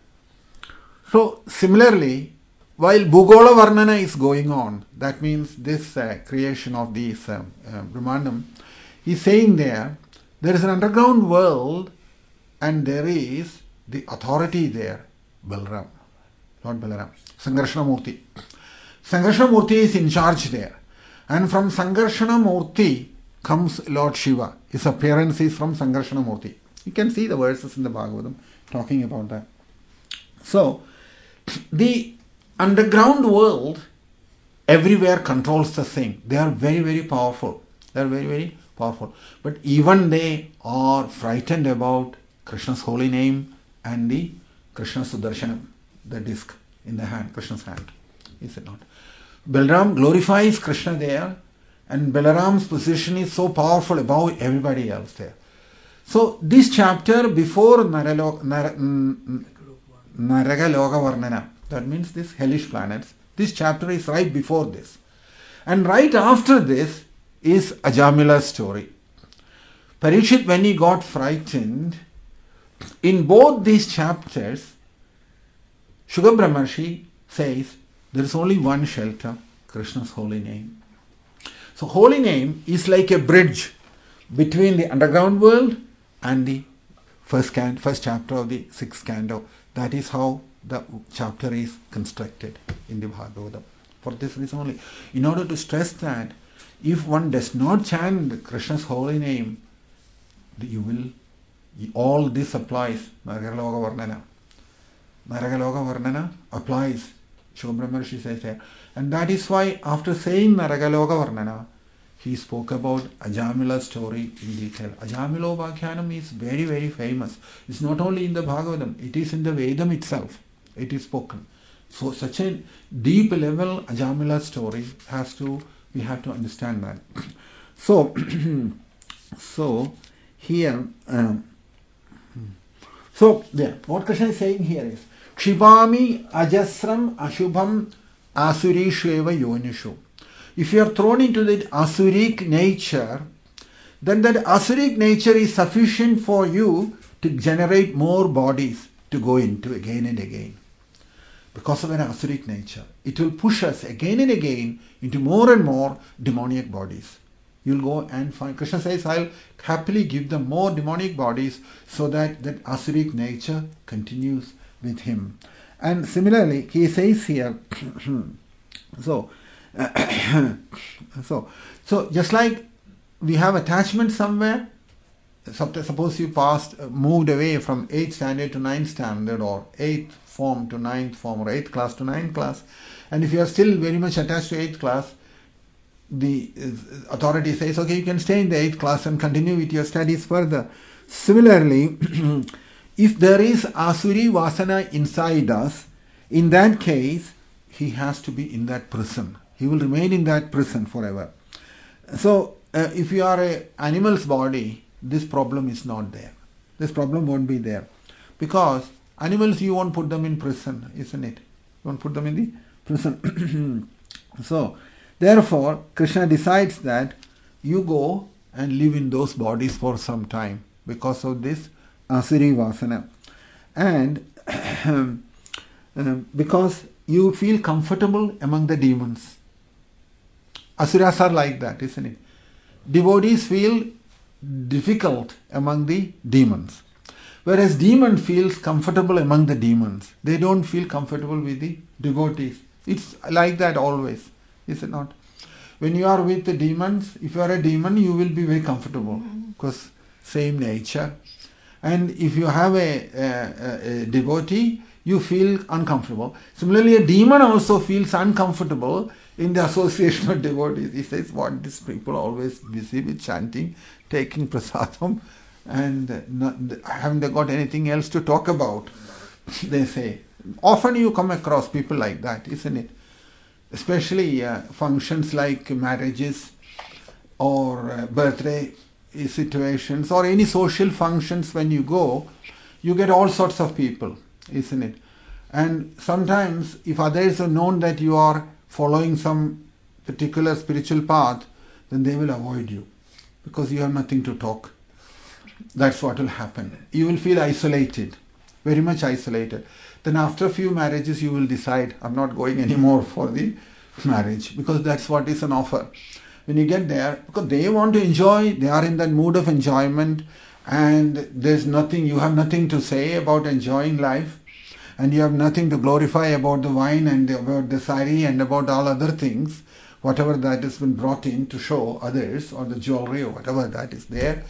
So similarly, while Bhugola Varnana is going on, that means this uh, creation of these uh, uh, Brahmandam, he's saying there, there is an underground world and there is the authority there, Balaram, Lord Balaram, Sangarshana Murti. Sangarshana Murti is in charge there. And from Sangarshana Murti comes Lord Shiva. His appearance is from Sangarshana Murti. You can see the verses in the Bhagavatam talking about that. So, the underground world everywhere controls the thing. They are very, very powerful. They are very, very powerful. But even they are frightened about Krishna's holy name and the Krishna Sudarshanam, the disc in the hand, Krishna's hand. Is it not? Balaram glorifies Krishna there, and Balaram's position is so powerful above everybody else there. So this chapter before Naraloka, Nar, Naragaloka Varnana, that means this hellish planets, this chapter is right before this. And right after this is Ajamila's story. Parikshit, when he got frightened, in both these chapters, Shukra Brahmarshi says, there is only one shelter, Krishna's holy name. So holy name is like a bridge between the underground world and the first, can, first chapter of the sixth canto. That is how the chapter is constructed in the Bhagavatam. For this reason only. In order to stress that, if one does not chant Krishna's holy name, you will, all this applies. Naragaloka Varnana. Naragaloka Varnana applies. Shukra Brahmarshi says there. And that is why after saying Naragaloka Varnana, he spoke about Ajamila's story in detail. Ajamila Upakhyanam is very, very famous. It's not only in the Bhagavatam, it is in the Vedam itself. It is spoken. So such a deep level Ajamila story has to, we have to understand that. So, so here, um, so yeah, what Krishna is saying here is, Kshipami ajasram ashubham asurisheva yonishu. If you are thrown into that asuric nature, then that asuric nature is sufficient for you to generate more bodies to go into again and again. Because of an asuric nature, it will push us again and again into more and more demoniac bodies. You'll go and find, Krishna says, I'll happily give them more demonic bodies so that that asuric nature continues with him. And similarly, he says here, so, so, so just like we have attachment somewhere, suppose you passed, moved away from eighth standard to ninth standard, or eighth form to ninth form, or eighth class to ninth class, and if you are still very much attached to eighth class, the authority says, okay, you can stay in the eighth class and continue with your studies further. Similarly, if there is Asuri Vasana inside us, in that case, he has to be in that prison. He will remain in that prison forever. So, uh, if you are an animal's body, this problem is not there. This problem won't be there. Because animals, you won't put them in prison, isn't it? You won't put them in the prison. So, therefore, Krishna decides that you go and live in those bodies for some time because of this Asuri Vasana. And um, because you feel comfortable among the demons. Asuras are like that, isn't it? Devotees feel difficult among the demons. Whereas demon feels comfortable among the demons. They don't feel comfortable with the devotees. It's like that always, is it not? When you are with the demons, if you are a demon, you will be very comfortable because same nature. And if you have a, a, a devotee, you feel uncomfortable. Similarly, a demon also feels uncomfortable in the association of devotees. He says, what these people always busy with chanting, taking prasadam, and not, haven't they got anything else to talk about? They say. Often you come across people like that, isn't it? Especially uh, functions like marriages or uh, birthday situations or any social functions. When you go, you get all sorts of people, isn't it? And sometimes if others have known that you are following some particular spiritual path, then they will avoid you because you have nothing to talk. That's what will happen. You will feel isolated, very much isolated. Then after a few marriages you will decide, I'm not going anymore for the marriage, because that's what is an offer. When you get there, because they want to enjoy, they are in that mood of enjoyment, and there's nothing, you have nothing to say about enjoying life, and you have nothing to glorify about the wine and about the sari and about all other things, whatever that has been brought in to show others, or the jewelry or whatever that is there,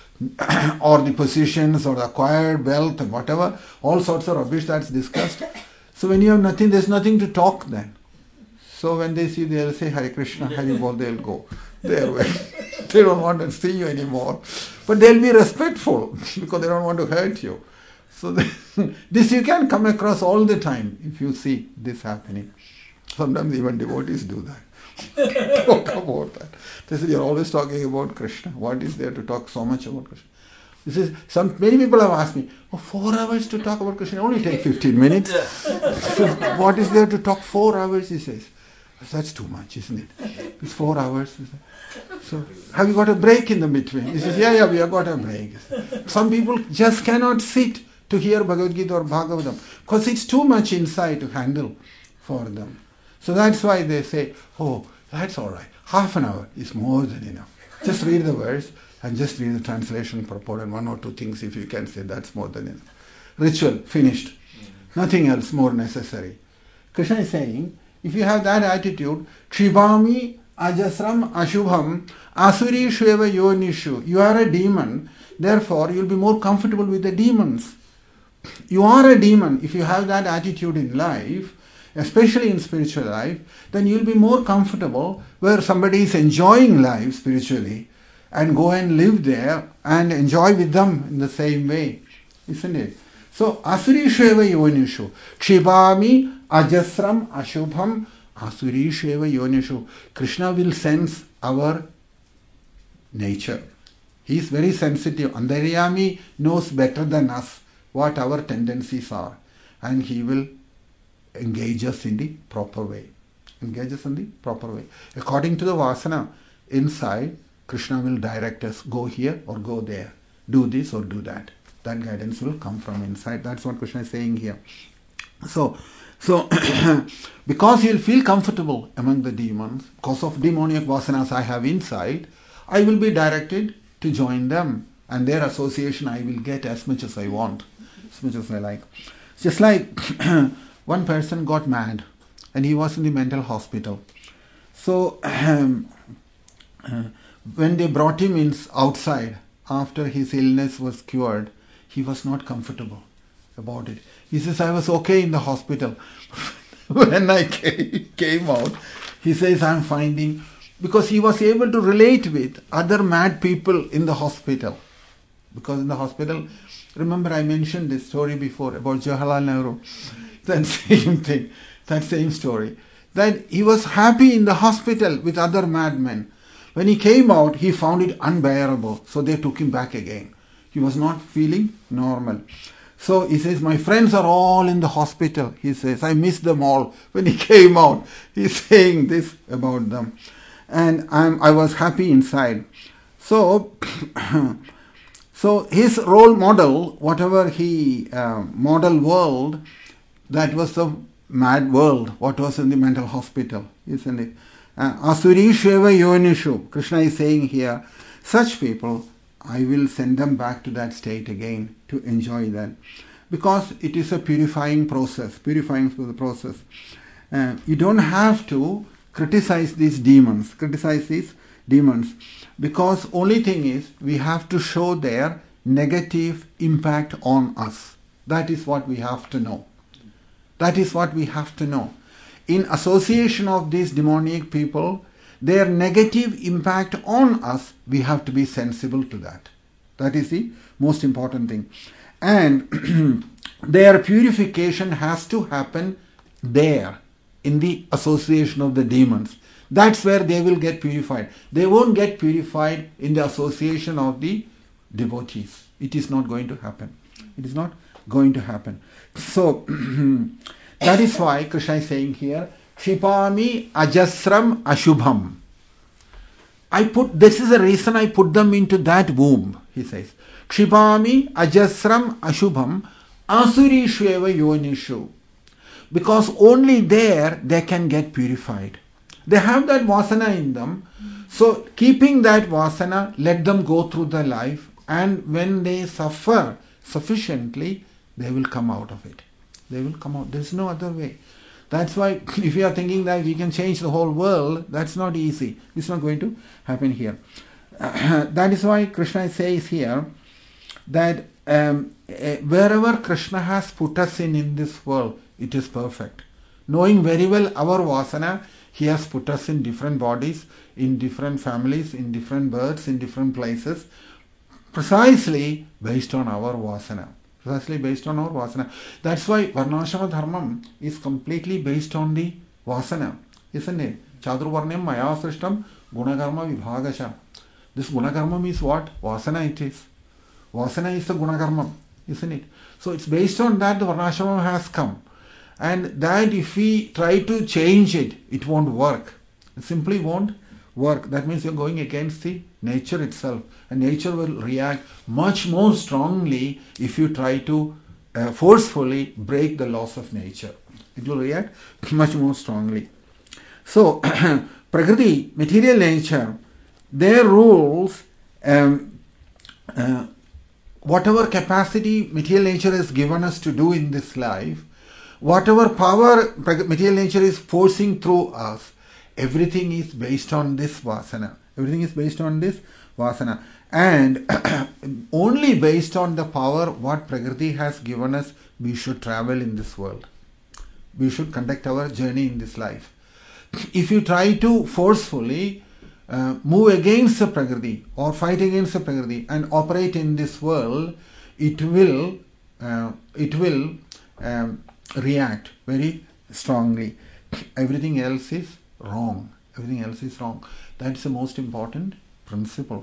or the positions or the acquired wealth and whatever, all sorts of rubbish that's discussed. So when you have nothing, there's nothing to talk then. So when they see, they'll say Hare Krishna, Hare Bol, they'll go their way. They don't want to see you anymore. But they'll be respectful because they don't want to hurt you. So they, this you can come across all the time if you see this happening. Sometimes even devotees do that. Talk about that. They say, you're always talking about Krishna. What is there to talk so much about Krishna? This is some many people have asked me, oh, four hours to talk about Krishna, only take fifteen minutes. So what is there to talk four hours, he says. That's too much, isn't it? It's four hours. So have you got a break in the between? He says, yeah, yeah, we have got a break. Some people just cannot sit to hear Bhagavad Gita or Bhagavatam because it's too much inside to handle for them. So that's why they say, oh, that's all right. Half an hour is more than enough. Just read the verse and just read the translation purport and one or two things if you can say, that's more than enough. Ritual, finished. Nothing else more necessary. Krishna is saying, if you have that attitude, Kshipami ajasram ashubham asuri shveva yonishu. You are a demon, therefore you will be more comfortable with the demons. You are a demon. If you have that attitude in life, especially in spiritual life, then you will be more comfortable where somebody is enjoying life spiritually and go and live there and enjoy with them in the same way. Isn't it? So, asuri shveva yonishu. Kshipami ajasram ashubham asuri shveva yonishu. Krishna will sense our nature. He is very sensitive. Antaryami knows better than us what our tendencies are, and he will engage us in the proper way. Engage us in the proper way. According to the vasana inside, Krishna will direct us, go here or go there, do this or do that. That guidance will come from inside. That's what Krishna is saying here. So, so because you'll feel comfortable among the demons, because of demoniac vasanas I have inside, I will be directed to join them, and their association I will get as much as I want, as much as I like. Just like one person got mad and he was in the mental hospital. So um, uh, when they brought him in outside after his illness was cured, he was not comfortable about it. He says, I was okay in the hospital. When I came, came out, he says, I'm finding, because he was able to relate with other mad people in the hospital. Because in the hospital, remember I mentioned this story before about Jawaharlal Nehru. That same thing, that same story. That he was happy in the hospital with other madmen. When he came out, he found it unbearable. So they took him back again. He was not feeling normal. So he says, my friends are all in the hospital. He says, I miss them all. When he came out, he's saying this about them. And I'm, I was happy inside. So, so his role model, whatever he uh, model world, that was the mad world, what was in the mental hospital, isn't it? Asurisheva yonishu, Krishna is saying here, such people, I will send them back to that state again to enjoy that. Because it is a purifying process, purifying through the process. Uh, you don't have to criticize these demons, criticize these demons. Because only thing is, we have to show their negative impact on us. That is what we have to know. That is what we have to know. In association of these demoniac people, their negative impact on us, we have to be sensible to that. That is the most important thing. And their purification has to happen there, in the association of the demons. That's where they will get purified. They won't get purified in the association of the devotees. It is not going to happen. It is not going to happen. So, that is why Krishna is saying here, Kshipami ajasram ashubham. I put, this is the reason I put them into that womb, he says. Kshipami ajasram ashubham asurishveva yonishu. Because only there they can get purified. They have that vasana in them. So keeping that vasana, let them go through the life, and when they suffer sufficiently, they will come out of it. They will come out. There's no other way. That's why if you are thinking that we can change the whole world, that's not easy. It's not going to happen here. Uh, that is why Krishna says here that um, uh, wherever Krishna has put us in in this world, it is perfect. Knowing very well our vasana, he has put us in different bodies, in different families, in different births, in different places, precisely based on our vasana. Precisely based on our vasana. That's why Varnashrama Dharmam is completely based on the vasana, isn't it? Chadurvarnyam maya srishtam gunakarma vibhagasha. This gunakarma means what? Vasana it is. Vasana is the gunakarma, isn't it? So it's based on that the Varnashrama has come. And that if we try to change it, it won't work. It simply won't work. That means you're going against the nature itself. And nature will react much more strongly if you try to uh, forcefully break the laws of nature. It will react much more strongly. So, Prakriti, material nature, their rules, um, uh, whatever capacity material nature has given us to do in this life, whatever power material nature is forcing through us, everything is based on this vasana. Everything is based on this vasana. And only based on the power what Prakriti has given us, we should travel in this world. We should conduct our journey in this life. If you try to forcefully uh, move against the Prakriti or fight against the Prakriti and operate in this world, it will, uh, it will um, react very strongly. Everything else is wrong. Everything else is wrong. That's the most important principle.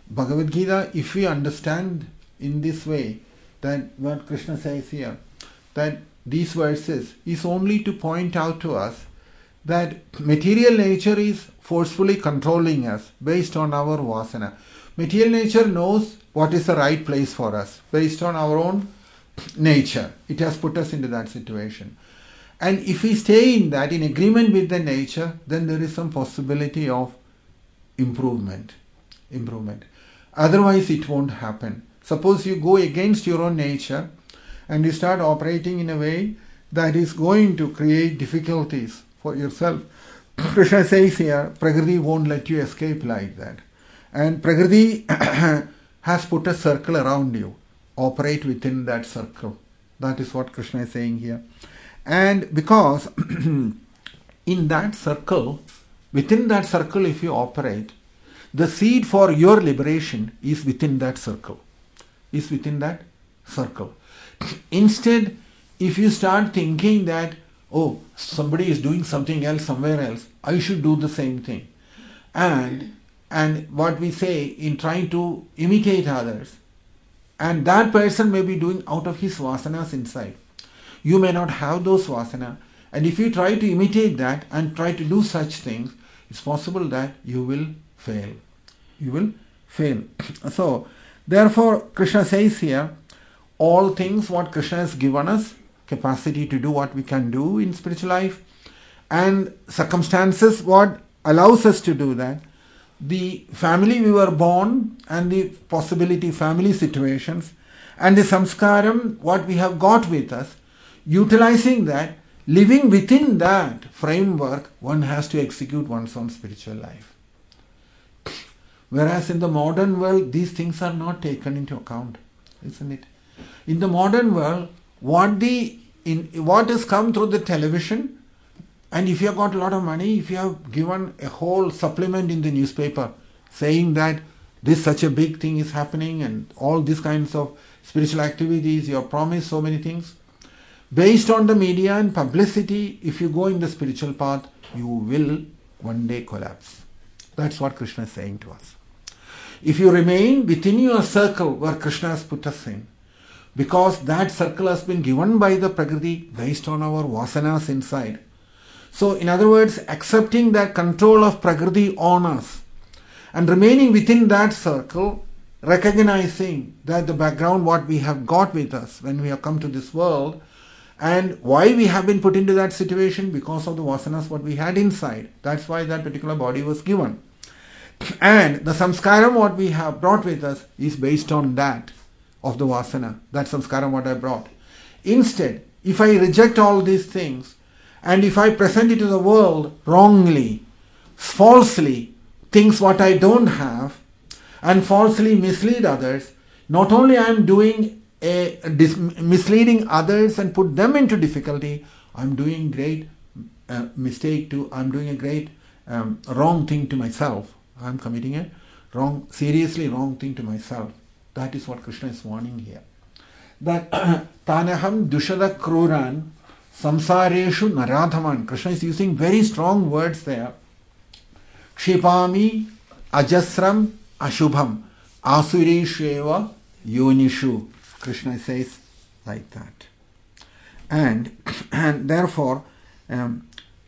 Bhagavad Gita, if we understand in this way, that what Krishna says here, that these verses is only to point out to us that material nature is forcefully controlling us based on our vasana. Material nature knows what is the right place for us based on our own nature. It has put us into that situation. And if we stay in that, in agreement with the nature, then there is some possibility of improvement. Improvement. Otherwise, it won't happen. Suppose you go against your own nature and you start operating in a way that is going to create difficulties for yourself. Krishna says here, Prakriti won't let you escape like that. And Prakriti has put a circle around you. Operate within that circle. That is what Krishna is saying here. And because in that circle, within that circle if you operate, the seed for your liberation is within that circle. Is within that circle. Instead, if you start thinking that, oh, somebody is doing something else somewhere else, I should do the same thing. And and what we say in trying to imitate others, and that person may be doing out of his vasanas inside. You may not have those vasana, and if you try to imitate that and try to do such things, it's possible that you will fail. You will fail. So, therefore, Krishna says here, all things what Krishna has given us, capacity to do what we can do in spiritual life, and circumstances what allows us to do that, the family we were born and the possibility family situations, and the samskaram what we have got with us, utilizing that, living within that framework, one has to execute one's own spiritual life. Whereas in the modern world, these things are not taken into account, isn't it? In the modern world, what the in what has come through the television, and if you have got a lot of money, if you have given a whole supplement in the newspaper saying that this such a big thing is happening and all these kinds of spiritual activities, you have promised so many things, based on the media and publicity, if you go in the spiritual path, you will one day collapse. That's what Krishna is saying to us. If you remain within your circle where Krishna has put us in, because that circle has been given by the Prakriti based on our vasanas inside. So, in other words, accepting that control of Prakriti on us and remaining within that circle, recognizing that the background what we have got with us when we have come to this world, and why we have been put into that situation, because of the vasanas what we had inside. That's why that particular body was given. And the samskaram what we have brought with us is based on that of the vasana, that samskaram what I brought. Instead, if I reject all these things, and if I present it to the world wrongly, falsely, things what I don't have, and falsely mislead others, not only I am doing a dis- misleading others and put them into difficulty, I am doing great uh, mistake to, I am doing a great um, wrong thing to myself. I am committing a wrong, seriously wrong thing to myself. That is what Krishna is warning here. That Tanaham Dushada Kruran Samsareshu Naradhaman. Krishna is using very strong words there. Kshipami Ajasram Ashubham Asurisheva Yonishu. Krishna says like that. And, and therefore, um,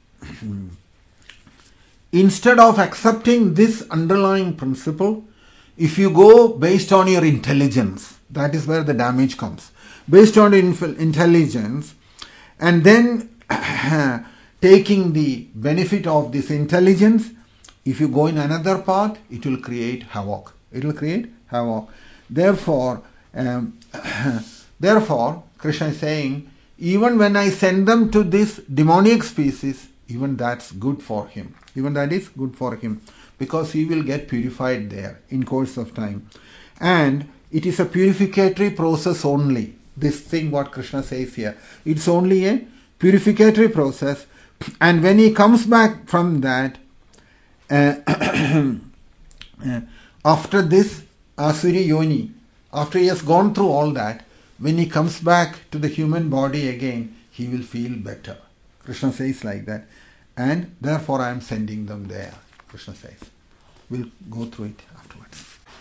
instead of accepting this underlying principle, if you go based on your intelligence, that is where the damage comes. Based on intelligence, and then taking the benefit of this intelligence, if you go in another path, it will create havoc. It will create havoc. Therefore, um, therefore, Krishna is saying, even when I send them to this demoniac species, even that's good for him. Even that is good for him. Because he will get purified there in course of time. And it is a purificatory process only. This thing what Krishna says here. It's only a purificatory process. And when he comes back from that, uh, after this Asuri Yoni, after he has gone through all that, when he comes back to the human body again, he will feel better. Krishna says like that. And therefore I am sending them there. Krishna says. We'll go through it afterwards.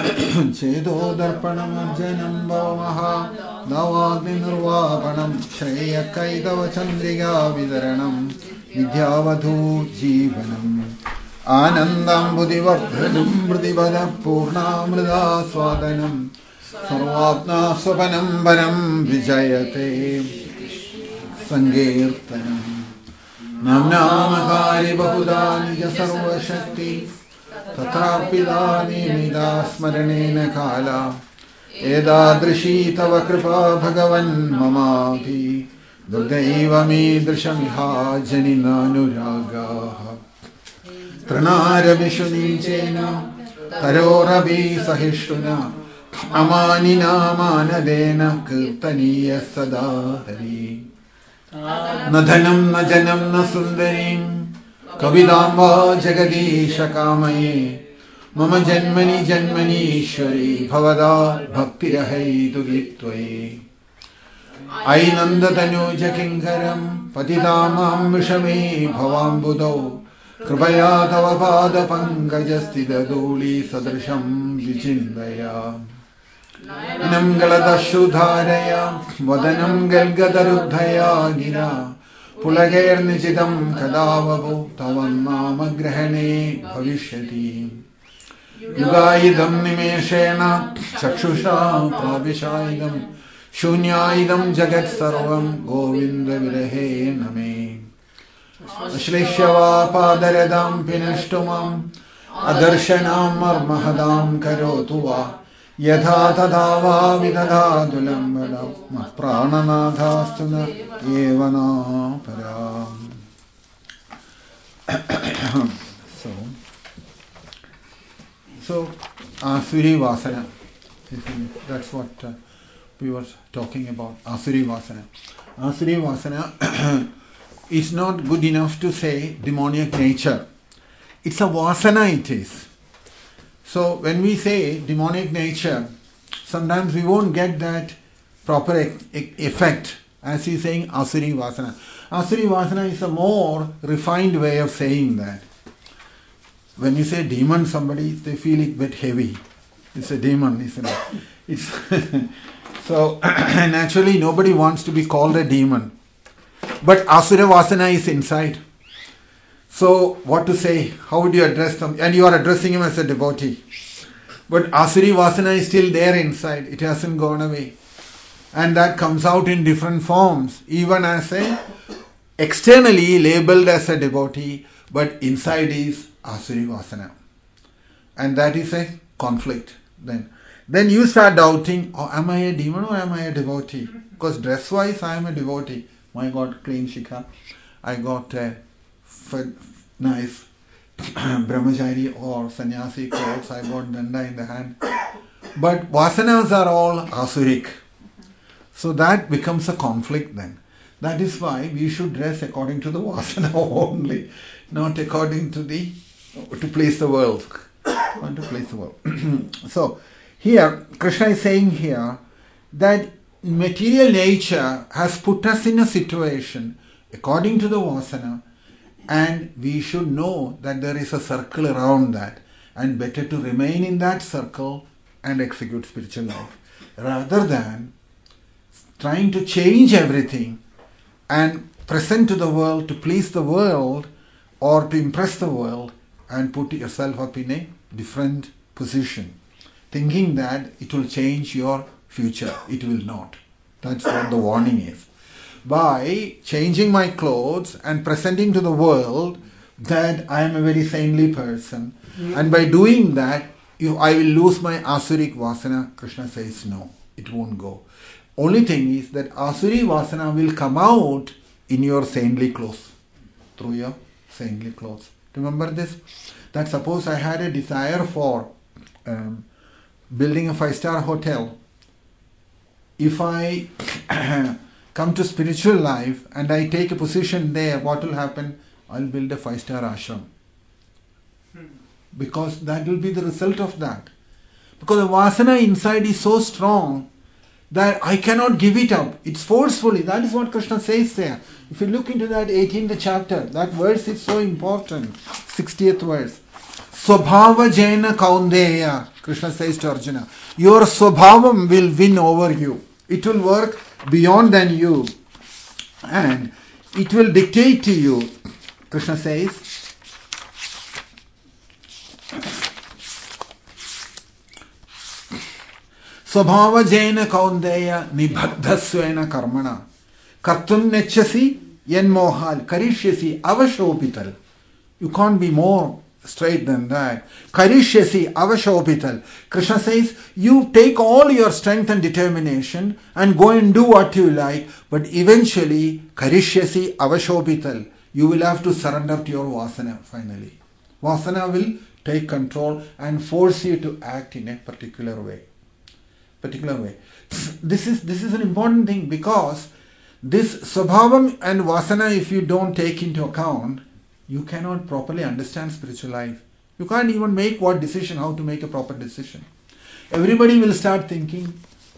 Chedodarpanam Bhavaha Davagni Nirvapanam Shreya Kaidava Chandriga Vidaranam Vidyavadhu Jivanam Anandam Budhivabhradam Mridivada Purnamrida Swadanam Sarvatna Swapanam Varam Vijayate Sankirtanam Namnamakari Bahuda Nija Sarva Shakti Tathapidani Mida Smaranena Kala Edadrishi Tava Kripa Bhagavan Mamati Durgaiva Mi Drishamiha Janina Nuragaha Tranara Vishunichena Tarorabi Sahishuna Amanina Manadena Kirtaniya Sadahari Nadhanam Najanam Nasundarim Kavidamba Jagadisha Kamaye Mama Janmani Janmani Ishwari Bhavada Bhakti Rahai Dugitvaye Ainanda Tanuja Kinkaram Patitamam Vishame Bhavam Budho Kripaya Tava Pada Pankajastida Duli Sadrasham Vichindaya Nam Galadashudharaya Vadanam Galgadarudhaya Gira Pulagair Nijidam Kadavavu Tavan Nama Grahane Bhavishyati Yugaidam Nimeshena Chakshusha Pravishaidam Shunyaidam Jagat Sarvam Govinda Virahe Name Ashlishyava Padaradam Pinashtumam Adarshanam Marmahadam Karotuva Yatha Tadava Vidadhadulam Vadam Prananadhastuna Evana Param. So, so Asuri Vasana. That's what uh, we were talking about. Asuri Vasana. Asuri Vasana is not good enough to say demoniac nature. It's a Vasana, it is. So when we say demonic nature, sometimes we won't get that proper e- e- effect as he's saying Asuri Vasana. Asuri Vasana is a more refined way of saying that. When you say demon, somebody, they feel it a bit heavy. It's a demon, isn't it? It's so naturally nobody wants to be called a demon. But Asura Vasana is inside. So, what to say? How would you address them? And you are addressing him as a devotee. But Asuri Vasana is still there inside. It hasn't gone away. And that comes out in different forms. Even as a externally labeled as a devotee, but inside is Asuri Vasana. And that is a conflict. Then, then you start doubting, oh, am I a demon or am I a devotee? Because dress-wise, I am a devotee. I got clean shikha. I got a nice brahmachari or sannyasi clothes. I got danda in the hand. But vasanas are all asuric. So that becomes a conflict then. That is why we should dress according to the vasana only, not according to the, to please the world. Not to please the world. So here, Krishna is saying here that material nature has put us in a situation according to the vasana, and we should know that there is a circle around that, and better to remain in that circle and execute spiritual life rather than trying to change everything and present to the world to please the world or to impress the world and put yourself up in a different position, thinking that it will change your future. It will not. That's what the warning is. By changing my clothes and presenting to the world that I am a very saintly person, mm. and by doing that, you, I will lose my Asuric Vasana. Krishna says no, it won't go. Only thing is that Asuri Vasana will come out in your saintly clothes, through your saintly clothes. Remember this? That suppose I had a desire for um, building a five-star hotel. If I come to spiritual life and I take a position there, what will happen? I'll build a five-star ashram. Because that will be the result of that. Because the vasana inside is so strong that I cannot give it up. It's forcefully. That is what Krishna says there. If you look into that eighteenth chapter, that verse is so important. sixtieth verse. Swabhava Jena Kaundeya. Krishna says to Arjuna, your Swabhavam will win over you. It will work beyond than you. And it will dictate to you. Krishna says, Swabhava Jena Kaundeya Nibhaddhasvena Karmana Kartum Nechasi Yen Mohal Karishyasi Avashopital. You can't be more straight than that. Karishyasi Avashopital. Krishna says, you take all your strength and determination and go and do what you like, but eventually, Karishyasi Avashopital. You will have to surrender to your Vasana finally. Vasana will take control and force you to act in a particular way. Particular way. This is this is an important thing, because this Swabhavam and Vasana, if you don't take into account, you cannot properly understand spiritual life. You can't even make what decision, how to make a proper decision. Everybody will start thinking,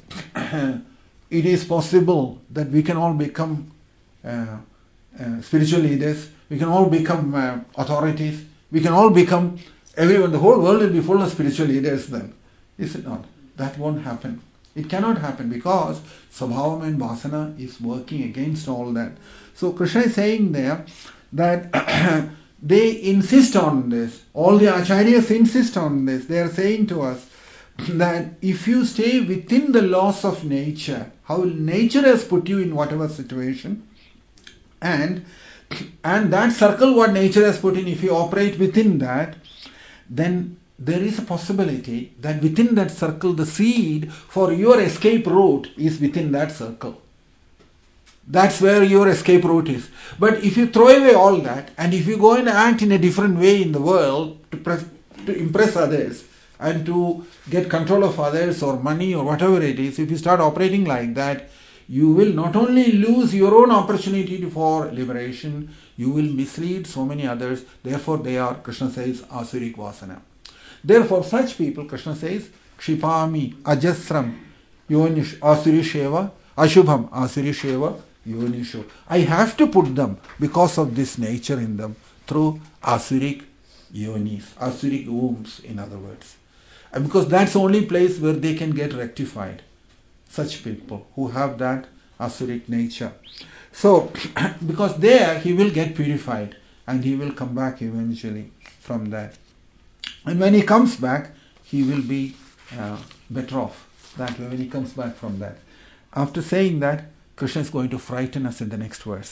it is possible that we can all become uh, uh, spiritual leaders, we can all become uh, authorities, we can all become, everyone, the whole world will be full of spiritual leaders then. Is it not? That won't happen. It cannot happen, because Swabhavam and Vasana is working against all that. So Krishna is saying there that they insist on this. All the acharyas insist on this. They are saying to us that if you stay within the laws of nature, how nature has put you in whatever situation, and and that circle what nature has put in, if you operate within that, then there is a possibility that within that circle, the seed for your escape route is within that circle. That's where your escape route is. But if you throw away all that, and if you go and act in a different way in the world to, press, to impress others and to get control of others or money or whatever it is, if you start operating like that, you will not only lose your own opportunity for liberation, you will mislead so many others. Therefore, they are, Krishna says, Asurik Vasana. Therefore, such people, Krishna says, Kshipami, Ajasram, Yonish, Asurisheva, Ashubham, Asurisheva, Yonisho. I have to put them because of this nature in them through Asurik Yonis, Asurik wombs, in other words. And because that's the only place where they can get rectified. Such people who have that Asuric nature. So, because there he will get purified and he will come back eventually from that. And when he comes back, he will be uh, better off that way when he comes back from that. After saying that, Krishna is going to frighten us in the next verse.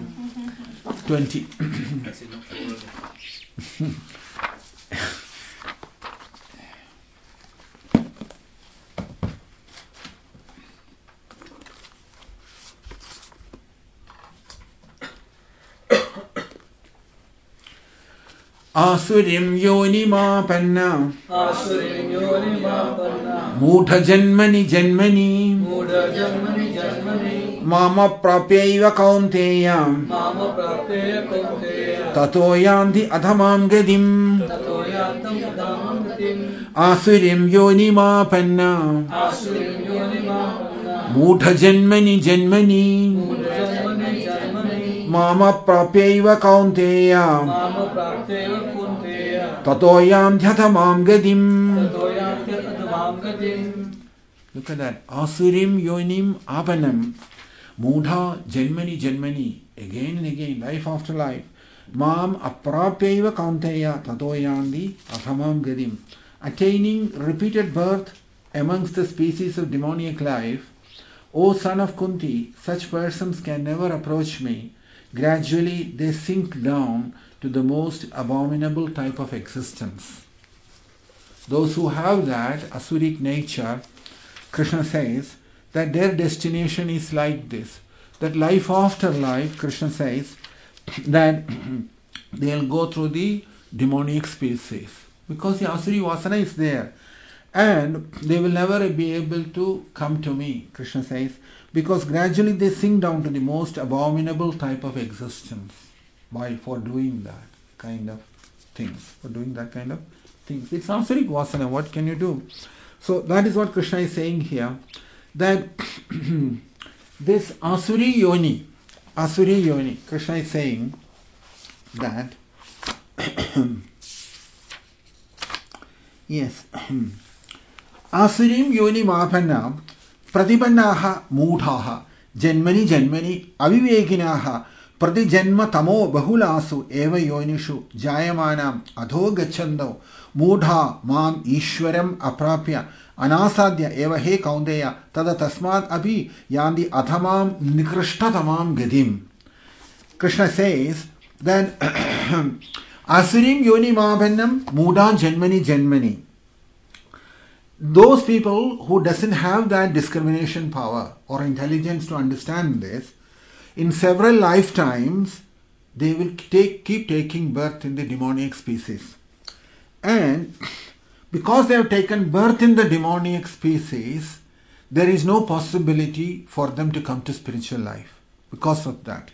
twenty. Asurim yonimapanna Asurim yonimapanna Mudha janmani janmani Mudha janmani janmani Mama prapyaiva kaunteya Mama prapteya kaunteya Tato yanti adhamam gadim Tato yantam adhamam gatim Asurim yonimapanna Asurim yonimapanna Mudha janmani janmani Mudha janmani janmani Mama prapyaiva kaunteya Mama prapteya kaunteya Tato yanti adhamam gadim. Tato yantam adhamam gatim. Look at that. Asurim yonim apanam. Mudha janmani janmani. Again and again, life after life. Mam aprapyaiva kaunteya tatoyandi athamam gadim. Attaining repeated birth amongst the species of demoniac life. O son of Kunti, such persons can never approach me. Gradually they sink down to the most abominable type of existence. Those who have that Asuric nature, Krishna says that their destination is like this. That life after life, Krishna says, that they'll go through the demoniac species. Because the Asuri Vasana is there. And they will never be able to come to me, Krishna says, because gradually they sink down to the most abominable type of existence by for doing that kind of things. For doing that kind of things. It's Asuric Vasana, what can you do? So that is what Krishna is saying here, that this Asuri Yoni, Asuri Yoni, Krishna is saying that Yes. Asurim yoni mapanna pratipannah moodhaha janmani janmani avivekinaha pratijanma tamo bahulasu eva yonishu jayamanam adho gacchando moodha mam ishwaram aprapya anasadya eva he kaundeya tada tasmad abhi yandi athamam nikrishtatamam gadim. Krishna says that Asurim yoni mabhannam muda janmani janmani. Those people who doesn't have that discrimination power or intelligence to understand this, in several lifetimes they will take, keep taking birth in the demoniac species. And because they have taken birth in the demoniac species, there is no possibility for them to come to spiritual life because of that.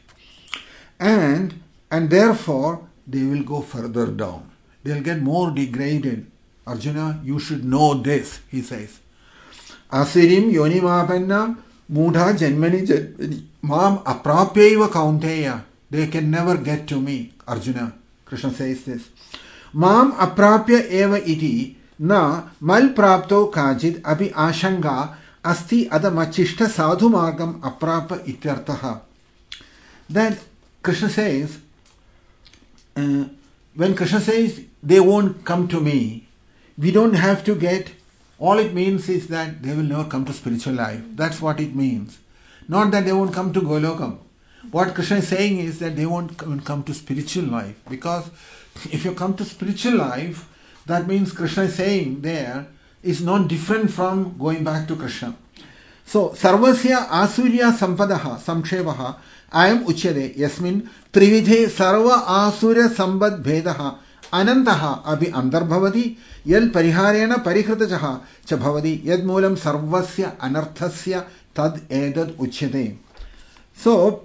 And and therefore they will go further down. They will get more degraded. Arjuna, you should know this, he says. Asirim yoni mapanna mudha janmani janmani mam aprapyaiva kaunteya. They can never get to me, Arjuna. Krishna says this. Mam aprapya eva iti na mal prapto kajid abhi ashanga asti adamachishta sadhu margam aprapa ityartaha. Then Krishna says, uh, when Krishna says they won't come to me, we don't have to get, all it means is that they will never come to spiritual life. That's what it means. Not that they won't come to Golokam. What Krishna is saying is that they won't come to spiritual life. Because if you come to spiritual life, that means Krishna is saying there is not different from going back to Krishna. So, Sarvasya Asurya Sampadaha Samkshevaha Ayam Uchyade Yasmin Trividhe Sarva Asura Sambad Bhedaha Anantaha Abhi Andarbhavati Yal Pariharena Parikritajaha Chabhavadi Yad Moolam Sarvasya Anarthasya Tad Edad Uchyade. So,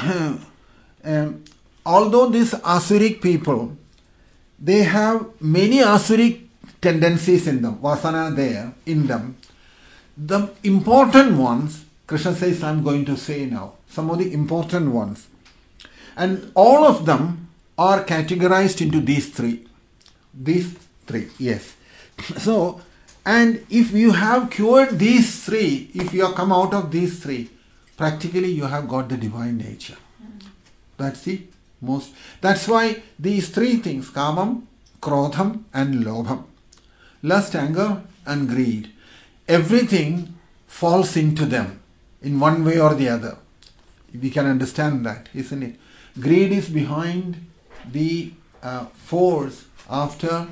um, although these Asuric people, they have many Asuric tendencies in them, Vasana there, in them. The important ones, Krishna says, I am going to say now. Some of the important ones. And all of them are categorized into these three. These three, yes. So, and if you have cured these three, if you have come out of these three, practically you have got the divine nature. That's the most. That's why these three things, kamam, krodham and lobham, lust, anger and greed, everything falls into them in one way or the other. We can understand that, isn't it? Greed is behind the uh, force after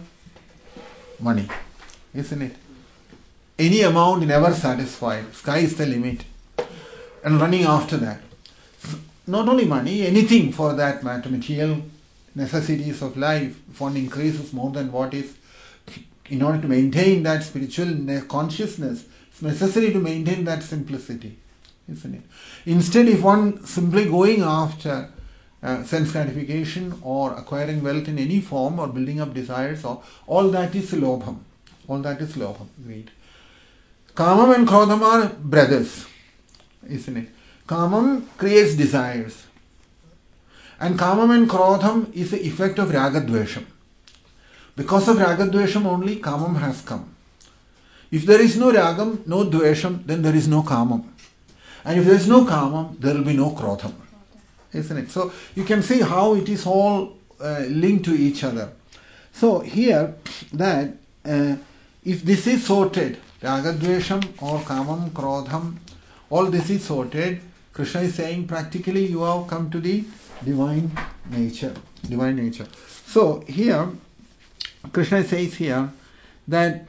money, isn't it? Any amount never satisfied. Sky is the limit. And running after that. Not only money, anything for that matter, material necessities of life, if one increases more than what is, in order to maintain that spiritual consciousness, it's necessary to maintain that simplicity, isn't it? Instead, if one simply going after uh, sense gratification or acquiring wealth in any form or building up desires, or all that is lobham. All that is lobham, greed. Kamam and krodham are brothers, isn't it? Kamam creates desires. And kamam and krodham is the effect of ragadvesham. Because of ragadvesham only, kamam has come. If there is no ragam, no dvesham, then there is no kamam. And if there is no kamam, there will be no krodham. Isn't it? So you can see how it is all uh, linked to each other. So here, that uh, if this is sorted, ragadvesham or kamam, krodham, all this is sorted, Krishna is saying practically you have come to the divine nature. Divine nature. So here, Krishna says here that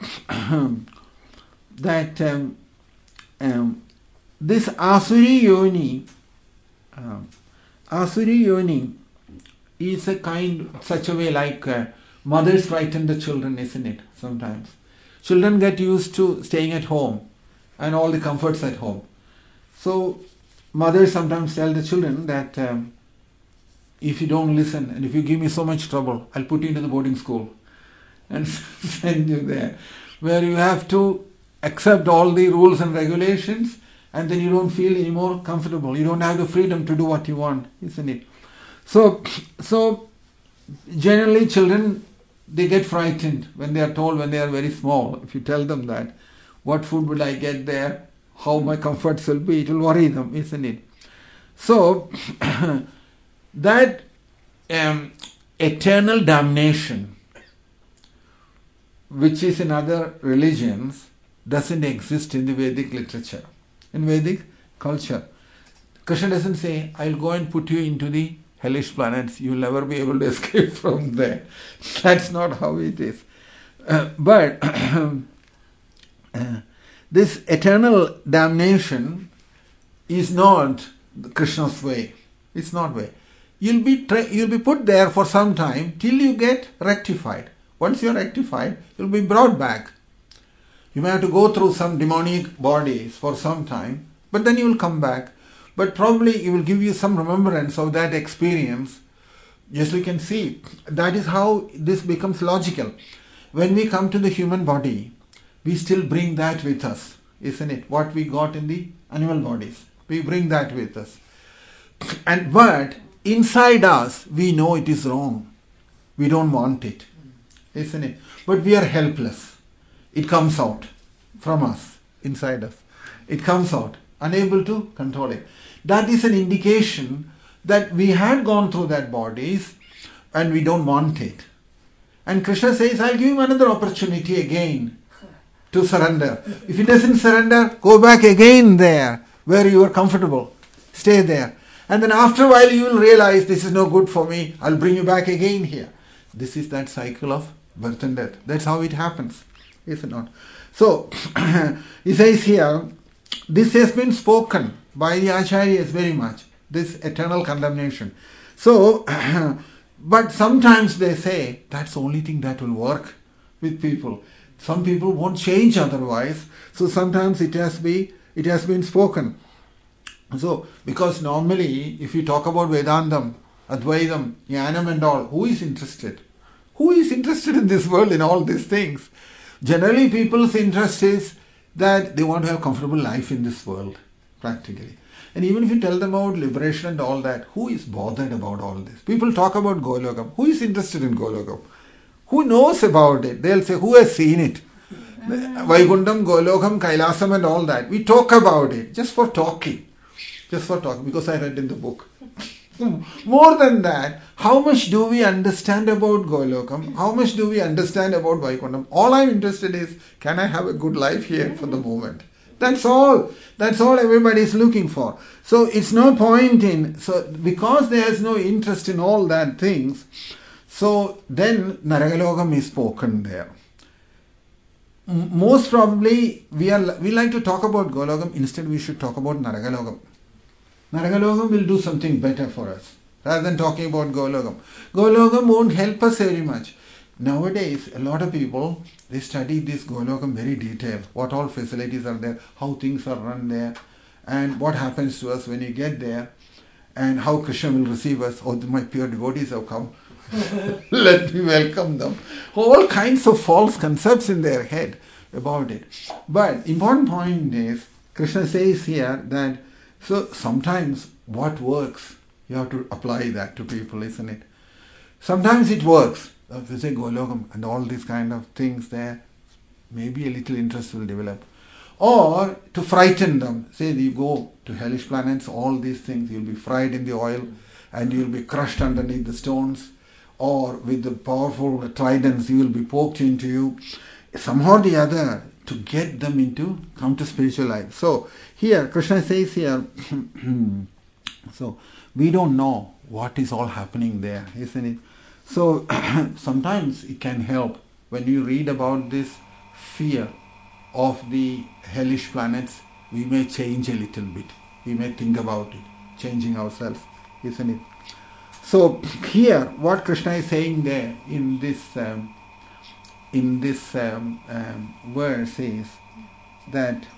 that um, um, this Asuri Yoni, um, Asuri Yoni is a kind, such a way like uh, mothers frighten the children, isn't it? Sometimes. Children get used to staying at home and all the comforts at home. So, mothers sometimes tell the children that um, if you don't listen and if you give me so much trouble, I'll put you into the boarding school and send you there, where you have to accept all the rules and regulations, and then you don't feel any more comfortable. You don't have the freedom to do what you want, isn't it? So, so generally children they get frightened when they are told when they are very small. If you tell them that, what food will I get there? How my comforts will be? It will worry them, isn't it? So, that um, eternal damnation, which is in other religions, doesn't exist in the Vedic literature, in Vedic culture. Krishna doesn't say, I'll go and put you into the hellish planets, you'll never be able to escape from there. That's not how it is. Uh, but uh, this eternal damnation is not Krishna's way. It's not way. You'll be tra- you'll be put there for some time till you get rectified. Once you're rectified, you'll be brought back. You may have to go through some demonic bodies for some time, but then you will come back. But probably it will give you some remembrance of that experience. Yes, we can see. That is how this becomes logical. When we come to the human body, we still bring that with us, isn't it? What we got in the animal bodies. We bring that with us. And but inside us, we know it is wrong. We don't want it, isn't it? But we are helpless. It comes out from us, inside us. It comes out, unable to control it. That is an indication that we had gone through that bodies and we don't want it. And Krishna says, I'll give him another opportunity again to surrender. If he doesn't surrender, go back again there where you are comfortable. Stay there. And then after a while you will realize this is no good for me. I'll bring you back again here. This is that cycle of birth and death. That's how it happens. Is it not? So, he says here, this has been spoken by the Acharyas very much. This eternal condemnation. So, but sometimes they say, that's the only thing that will work with people. Some people won't change otherwise. So sometimes it has be it has been spoken. So, because normally, if you talk about Vedantam, Advaitam, Jnanam and all, who is interested? Who is interested in this world, in all these things? Generally, people's interest is that they want to have comfortable life in this world, practically. And even if you tell them about liberation and all that, who is bothered about all this? People talk about Golokam. Who is interested in Golokam? Who knows about it? They'll say, who has seen it? Vaikundam, Golokam, Kailasam and all that. We talk about it just for talking. Just for talking, because I read in the book. More than that, how much do we understand about Golokam? How much do we understand about Vaikundam? All I'm interested is, can I have a good life here for the moment? That's all. That's all everybody is looking for. So it's no point in, so because there is no interest in all that things, so then Naragalokam is spoken there. M- most probably we are we like to talk about Golokam, instead we should talk about Naragalokam. Naragalokam will do something better for us rather than talking about Golokam. Golokam won't help us very much. Nowadays, a lot of people, they study this Golokam very detailed. What all facilities are there, how things are run there, and what happens to us when you get there, and how Krishna will receive us. Oh, my pure devotees have come. Let me welcome them. All kinds of false concepts in their head about it. But important point is, Krishna says here that, so sometimes what works, you have to apply that to people, isn't it? Sometimes it works. If you say Golokam and all these kind of things there, maybe a little interest will develop. Or to frighten them. Say you go to hellish planets, all these things, you'll be fried in the oil and you'll be crushed underneath the stones. Or with the powerful tridents, you will be poked into you. Somehow or the other, to get them into, come to spiritual life. So here, Krishna says here, so we don't know what is all happening there, isn't it? So sometimes it can help when you read about this fear of the hellish planets, we may change a little bit. We may think about it, changing ourselves, isn't it? So here, what Krishna is saying there in this um, in this um, um, verse is that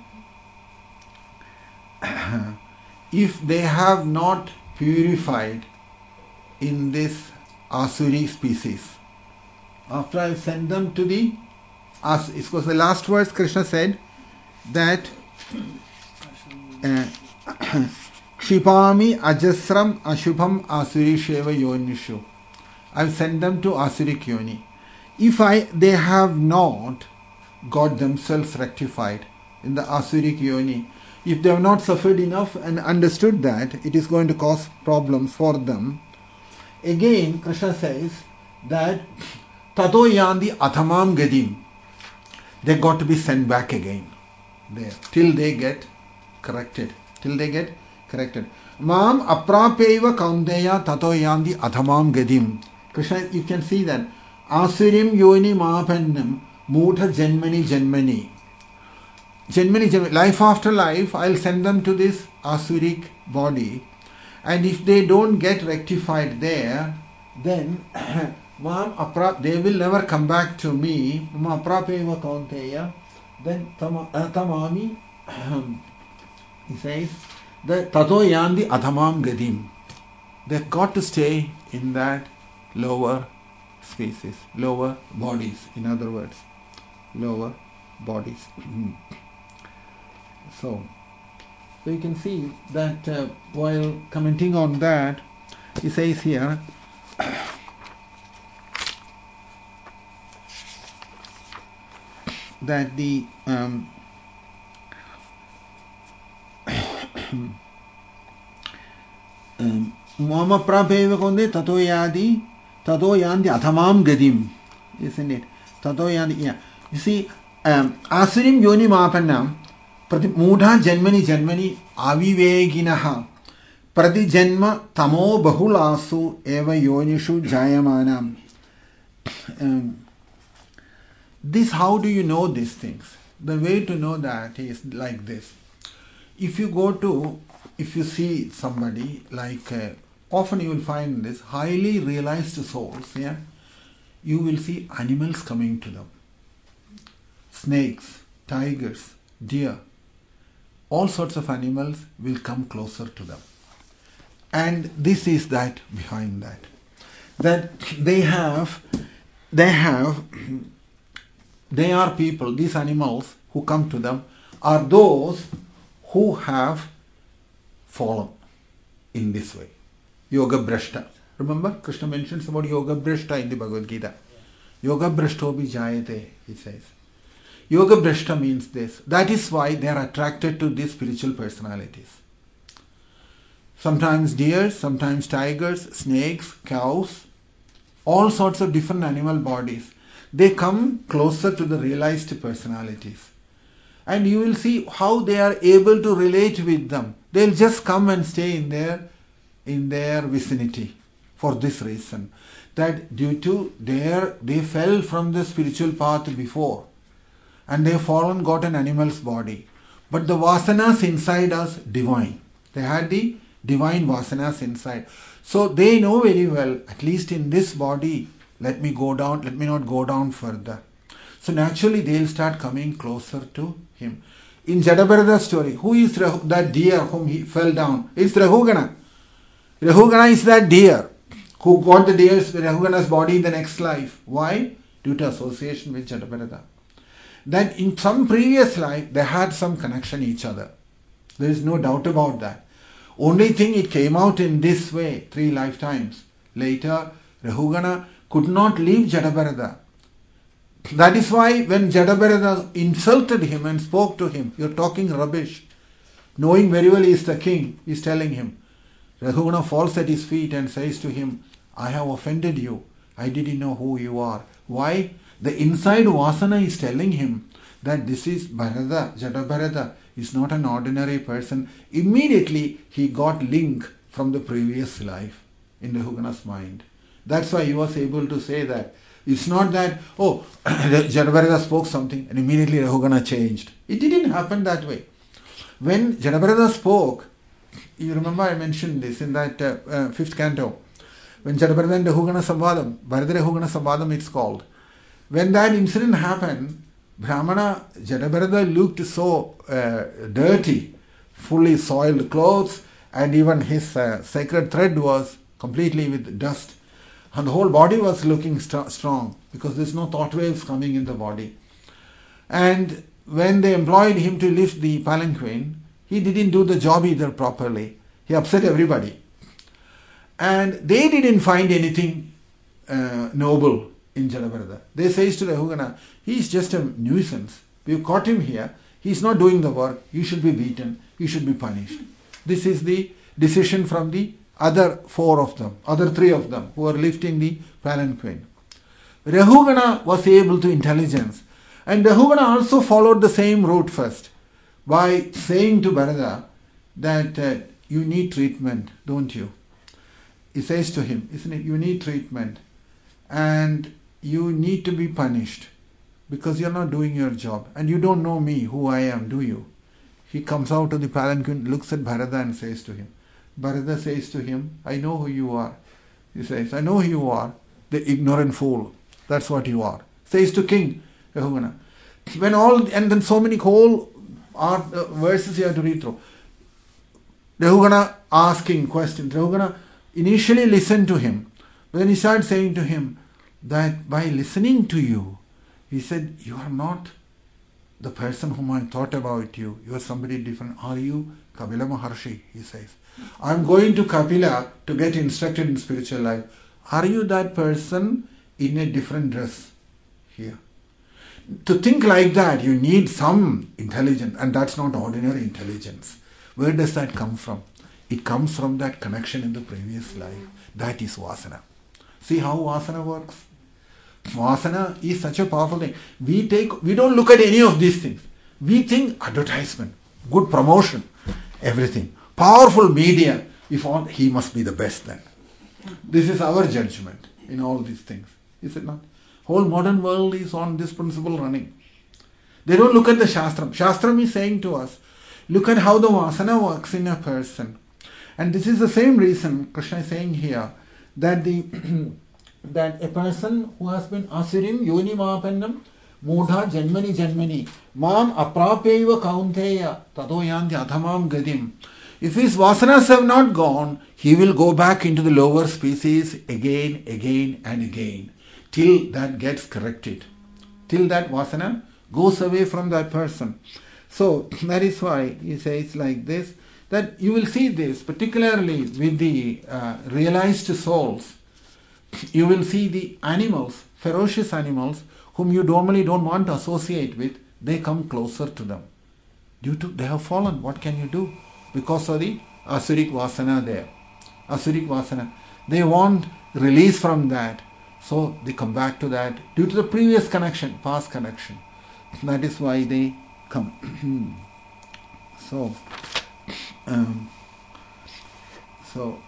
if they have not purified in this Asuri species, after I send them to the As, it was the last verse Krishna said that uh, Kshipami Ajasram Ashubham Asuri Sheva Yonishu. I've sent them to Asuric Yoni. if I they have not got themselves rectified in the Asuric Yoni, if they have not suffered enough and understood that it is going to cause problems for them, again Krishna says that Tato Yandi Athamam Gadim, they got to be sent back again there till they get corrected. Till they get corrected. Mam aprapeva kaundeya tato yandi athamam gadim. Krishna, you can see that. Asurim yoni mahapannam mudha janmani janmani. Janmani janmani. Life after life, I'll send them to this asuric body. And if they don't get rectified there, then mam apra, they will never come back to me. Mam aprapeva kaundeya. Then tamami. He says that Tato Yandi Adhamam Gadim. They've got to stay in that lower species, lower bodies, in other words, lower bodies. so, so you can see that uh, while commenting on that, he says here that the um, Mama Prabheva Konde Tato Yadi Tato Yandi Athamam Gadim. Isn't it? Tato Yandi, yeah. You see, um, Asurim Yoni Mapanam Prati Mudha Janmani Janmani Aviveginaha Prati Janma Tamo Bahulasu Eva Yonishu Jayamanam. Um, this, how do you know these things? The way to know that is like this. If you go to, if you see somebody like, uh, often you will find this, highly realized souls, yeah, you will see animals coming to them. Snakes, tigers, deer, all sorts of animals will come closer to them. And this is that behind that. That they have, they have, they are people, these animals who come to them are those who have fallen in this way. Yoga Brashta. Remember, Krishna mentions about Yoga Brashta in the Bhagavad Gita. Yoga Brashto bhi jayate, he says. Yoga Brashta means this. That is why they are attracted to these spiritual personalities. Sometimes deer, sometimes tigers, snakes, cows, all sorts of different animal bodies. They come closer to the realized personalities. And you will see how they are able to relate with them. They'll just come and stay in their, in their vicinity for this reason. That due to their, they fell from the spiritual path before. And they have fallen, got an animal's body. But the vasanas inside us, divine. They had the divine vasanas inside. So they know very well, at least in this body, let me go down, let me not go down further. So naturally they'll start coming closer to him. In Jadabharata's story, who is that deer whom he fell down? It's Rahugana. Rahugana is that deer who got the deer's, Rahugana's body in the next life. Why? Due to association with Jadabharata. That in some previous life they had some connection each other. There is no doubt about that. Only thing, it came out in this way, three lifetimes. Later, Rahugana could not leave Jadabharata. That is why when Jadabharata insulted him and spoke to him, you're talking rubbish, knowing very well he is the king, he is telling him. Rahugana falls at his feet and says to him, I have offended you. I didn't know who you are. Why? The inside Vasana is telling him that this is Bharata, Jadabharata is not an ordinary person. Immediately he got link from the previous life in Rahugana's mind. That's why he was able to say that. It's not that, oh, Jadabharata spoke something and immediately Rahugana changed. It didn't happen that way. When Jadabharata spoke, you remember I mentioned this in that uh, uh, fifth canto. When Jadabharata and Rahugana Samvadam, Bharata Rahugana Samvadam it's called. When that incident happened, Brahmana Jadabharata looked so uh, dirty, fully soiled clothes, and even his uh, sacred thread was completely with dust. And the whole body was looking st- strong because there's no thought waves coming in the body. And when they employed him to lift the palanquin, he didn't do the job either properly. He upset everybody. And they didn't find anything uh, noble in Jalabarada. They say to Rahugana, he is just a nuisance. We caught him here. He is not doing the work. You should be beaten. You should be punished. This is the decision from the other four of them, other three of them who are lifting the palanquin. Rahugana was able to intelligence. And Rahugana also followed the same route first by saying to Bharata that uh, you need treatment, don't you? He says to him, isn't it, you need treatment and you need to be punished because you're not doing your job and you don't know me, who I am, do you? He comes out of the palanquin, looks at Bharata and says to him, Bharata says to him, I know who you are. He says, I know who you are, the ignorant fool. That's what you are. Says to King Rahugana. When all, and then so many whole art, uh, verses you have to read through. Rahugana asking questions. Rahugana initially listened to him. But then he started saying to him that by listening to you, he said, you are not the person whom I thought about you. You are somebody different. Are you Kapila Maharshi? He says. I am going to Kapila to get instructed in spiritual life. Are you that person in a different dress here? To think like that, you need some intelligence, and that's not ordinary intelligence. Where does that come from? It comes from that connection in the previous life. That is Vasana. See how Vasana works? Vasana is such a powerful thing. We take, we don't look at any of these things. We think advertisement, good promotion, everything. Powerful media. If all, he must be the best then. This is our judgment in all these things. Is it not? Whole modern world is on this principle running. They don't look at the Shastram. Shastram is saying to us, look at how the Vasana works in a person. And this is the same reason Krishna is saying here, that the that a person who has been asurim yoni mapannam mudha janmani janmani mam aprapeva kaunteya tado yanti adhamam gadim. If his vasanas have not gone, he will go back into the lower species again, again and again, till that gets corrected. Till that vasana goes away from that person. So that is why he says like this, that you will see this, particularly with the uh, realized souls. You will see the animals, ferocious animals, whom you normally don't want to associate with, they come closer to them. Due to, they have fallen, what can you do? Because of the Asurik Vasana there. Asurik Vasana. They want release from that. So they come back to that due to the previous connection, past connection. That is why they come. so, um, so,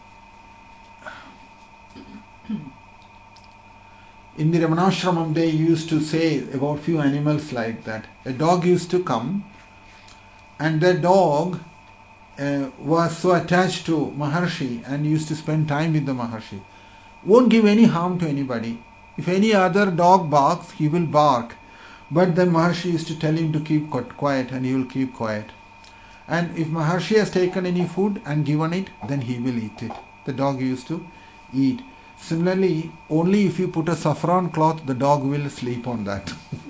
in the Ramanashramam they used to say about few animals like that. A dog used to come and the dog uh, was so attached to Maharshi and used to spend time with the Maharshi. Won't give any harm to anybody. If any other dog barks, he will bark. But then Maharshi used to tell him to keep quiet and he will keep quiet. And if Maharshi has taken any food and given it, then he will eat it. The dog used to eat. Similarly, only if you put a saffron cloth, the dog will sleep on that.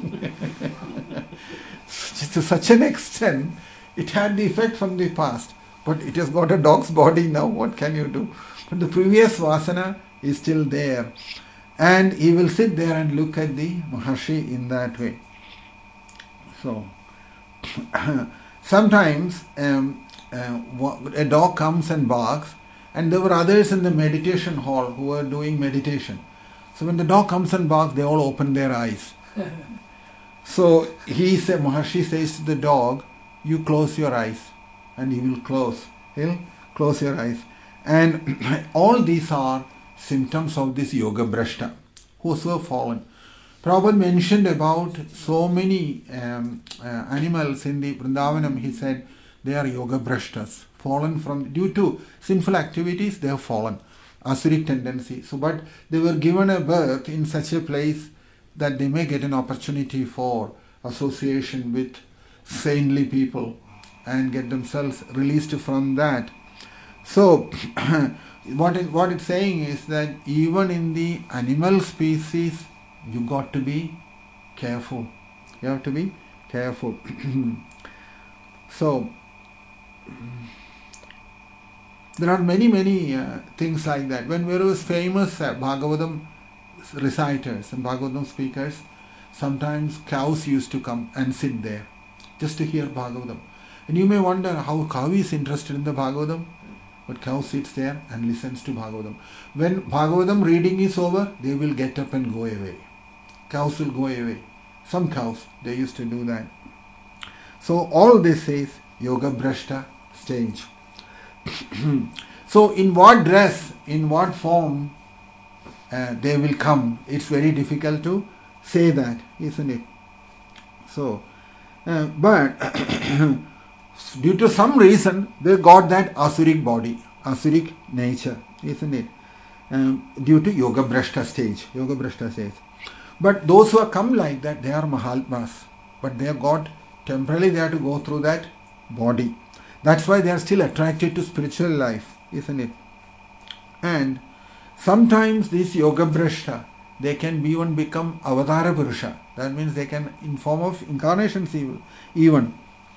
To such an extent, it had the effect from the past. But it has got a dog's body now, what can you do? But the previous vasana is still there. And he will sit there and look at the Maharshi in that way. So, sometimes um, uh, a dog comes and barks, and there were others in the meditation hall who were doing meditation. So when the dog comes and barks, they all open their eyes. So he said, Maharshi says to the dog, you close your eyes. And he will close. He'll close your eyes. And all these are symptoms of this yoga brashta, who have fallen. Prabhupada mentioned about so many um, uh, animals in the Vrindavanam. He said they are yoga brashtas, fallen from, due to sinful activities, they have fallen, asuric tendency. So, but they were given a birth in such a place that they may get an opportunity for association with saintly people and get themselves released from that. So, what, it, what it's saying is that even in the animal species, you got to be careful. You have to be careful. So, there are many, many uh, things like that. When there was famous uh, Bhagavatam, reciters, some Bhagavatam speakers, sometimes cows used to come and sit there just to hear Bhagavatam. And you may wonder how cow is interested in the Bhagavatam, but cow sits there and listens to Bhagavatam. When Bhagavatam reading is over, they will get up and go away. Cows will go away. Some cows, they used to do that. So all this is Yoga Bhrashta stage. So in what dress, in what form uh, they will come, it's very difficult to say that, isn't it? So, uh, but due to some reason, they got that asuric body, asuric nature, isn't it? Um, due to Yoga Bhrashta stage, Yoga Bhrashta stage. But those who have come like that, they are Mahatmas. But they have got, temporarily they have to go through that body. That's why they are still attracted to spiritual life, isn't it? And sometimes this Yoga Bhrashta, they can even become Avatara Purusha. That means they can, in form of incarnations even.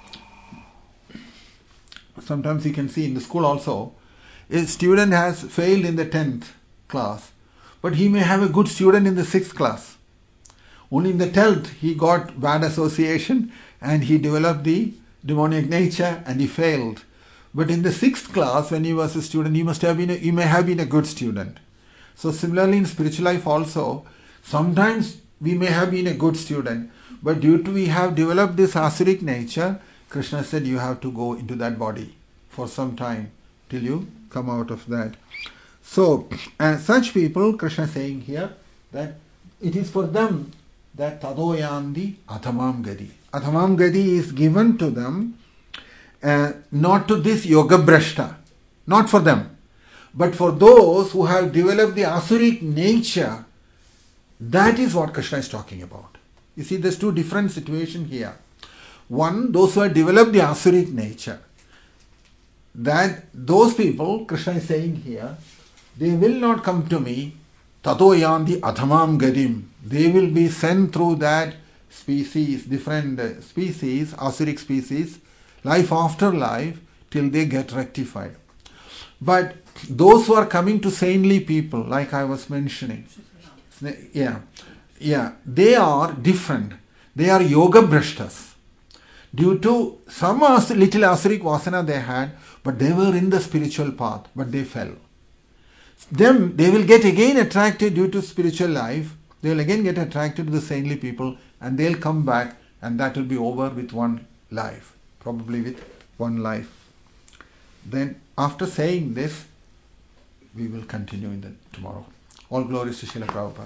Sometimes you can see in the school also, a student has failed in the tenth class, but he may have a good student in the sixth class. Only in the tenth he got bad association and he developed the demonic nature and he failed. But in the sixth class, when he was a student, he must have been a, he may have been a good student. So similarly in spiritual life also, sometimes we may have been a good student, but due to we have developed this asuric nature, Krishna said you have to go into that body for some time till you come out of that. So, and such people, Krishna is saying here that it is for them that tadoyandi athamam gadi. Athamam gadi is given to them, uh, not to this Yoga Bhrashta, not for them, but for those who have developed the asuric nature. That is what Krishna is talking about. You see, there's two different situations here. One, those who have developed the asuric nature, that those people, Krishna is saying here, they will not come to me, tato yandi athamam gadim. They will be sent through that species, different species, asuric species, life after life, till they get rectified. But those who are coming to saintly people, like I was mentioning, yeah, yeah, they are different. They are Yoga Bhrashtas. Due to some little asuric vasana they had, but they were in the spiritual path, but they fell. Them, they will get again attracted due to spiritual life. They will again get attracted to the saintly people, and they'll come back, and that will be over with one life, probably with one life. Then, after saying this, we will continue in the tomorrow. All glories to Srila Prabhupada.